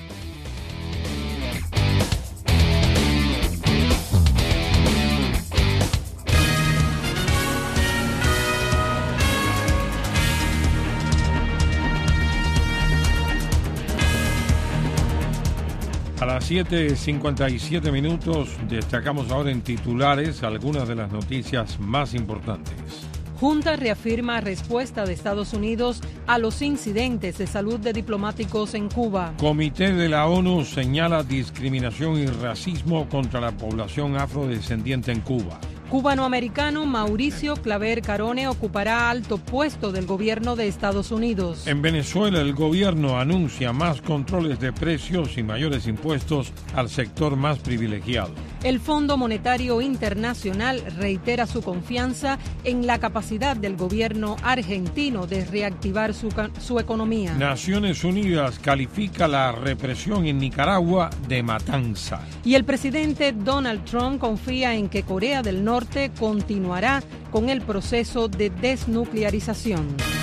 A las 7:57 minutos destacamos ahora en titulares algunas de las noticias más importantes. Junta reafirma respuesta de Estados Unidos a los incidentes de salud de diplomáticos en Cuba. Comité de la ONU señala discriminación y racismo contra la población afrodescendiente en Cuba. Cubanoamericano Mauricio Claver Carone ocupará alto puesto del gobierno de Estados Unidos. En Venezuela, el gobierno anuncia más controles de precios y mayores impuestos al sector más privilegiado. El Fondo Monetario Internacional reitera su confianza en la capacidad del gobierno argentino de reactivar su economía. Naciones Unidas califica la represión en Nicaragua de matanza. Y el presidente Donald Trump confía en que Corea del Norte continuará con el proceso de desnuclearización.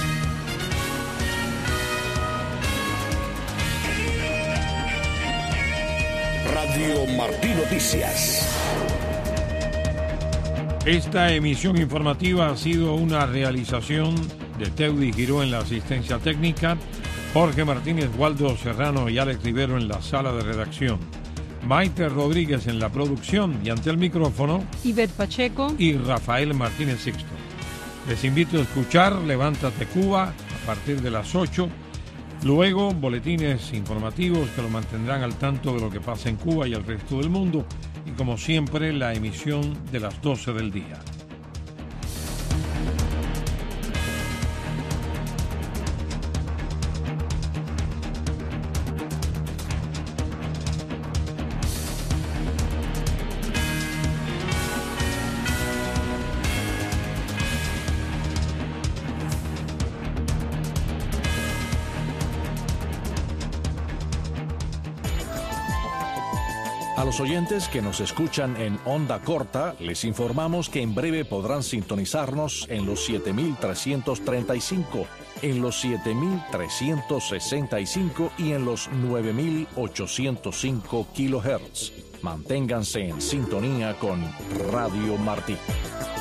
Radio Martí Noticias. Esta emisión informativa ha sido una realización de Teudi Giró en la asistencia técnica, Jorge Martínez, Waldo Serrano y Alex Rivero en la sala de redacción. Maite Rodríguez en la producción y ante el micrófono, Ivette Pacheco y Rafael Martínez Sixto. Les invito a escuchar Levántate Cuba a partir de las 8. Luego, boletines informativos que lo mantendrán al tanto de lo que pasa en Cuba y el resto del mundo. Y como siempre, la emisión de las 12 del día. A los oyentes que nos escuchan en onda corta, les informamos que en breve podrán sintonizarnos en los 7.335, en los 7.365 y en los 9.805 kHz. Manténganse en sintonía con Radio Martí.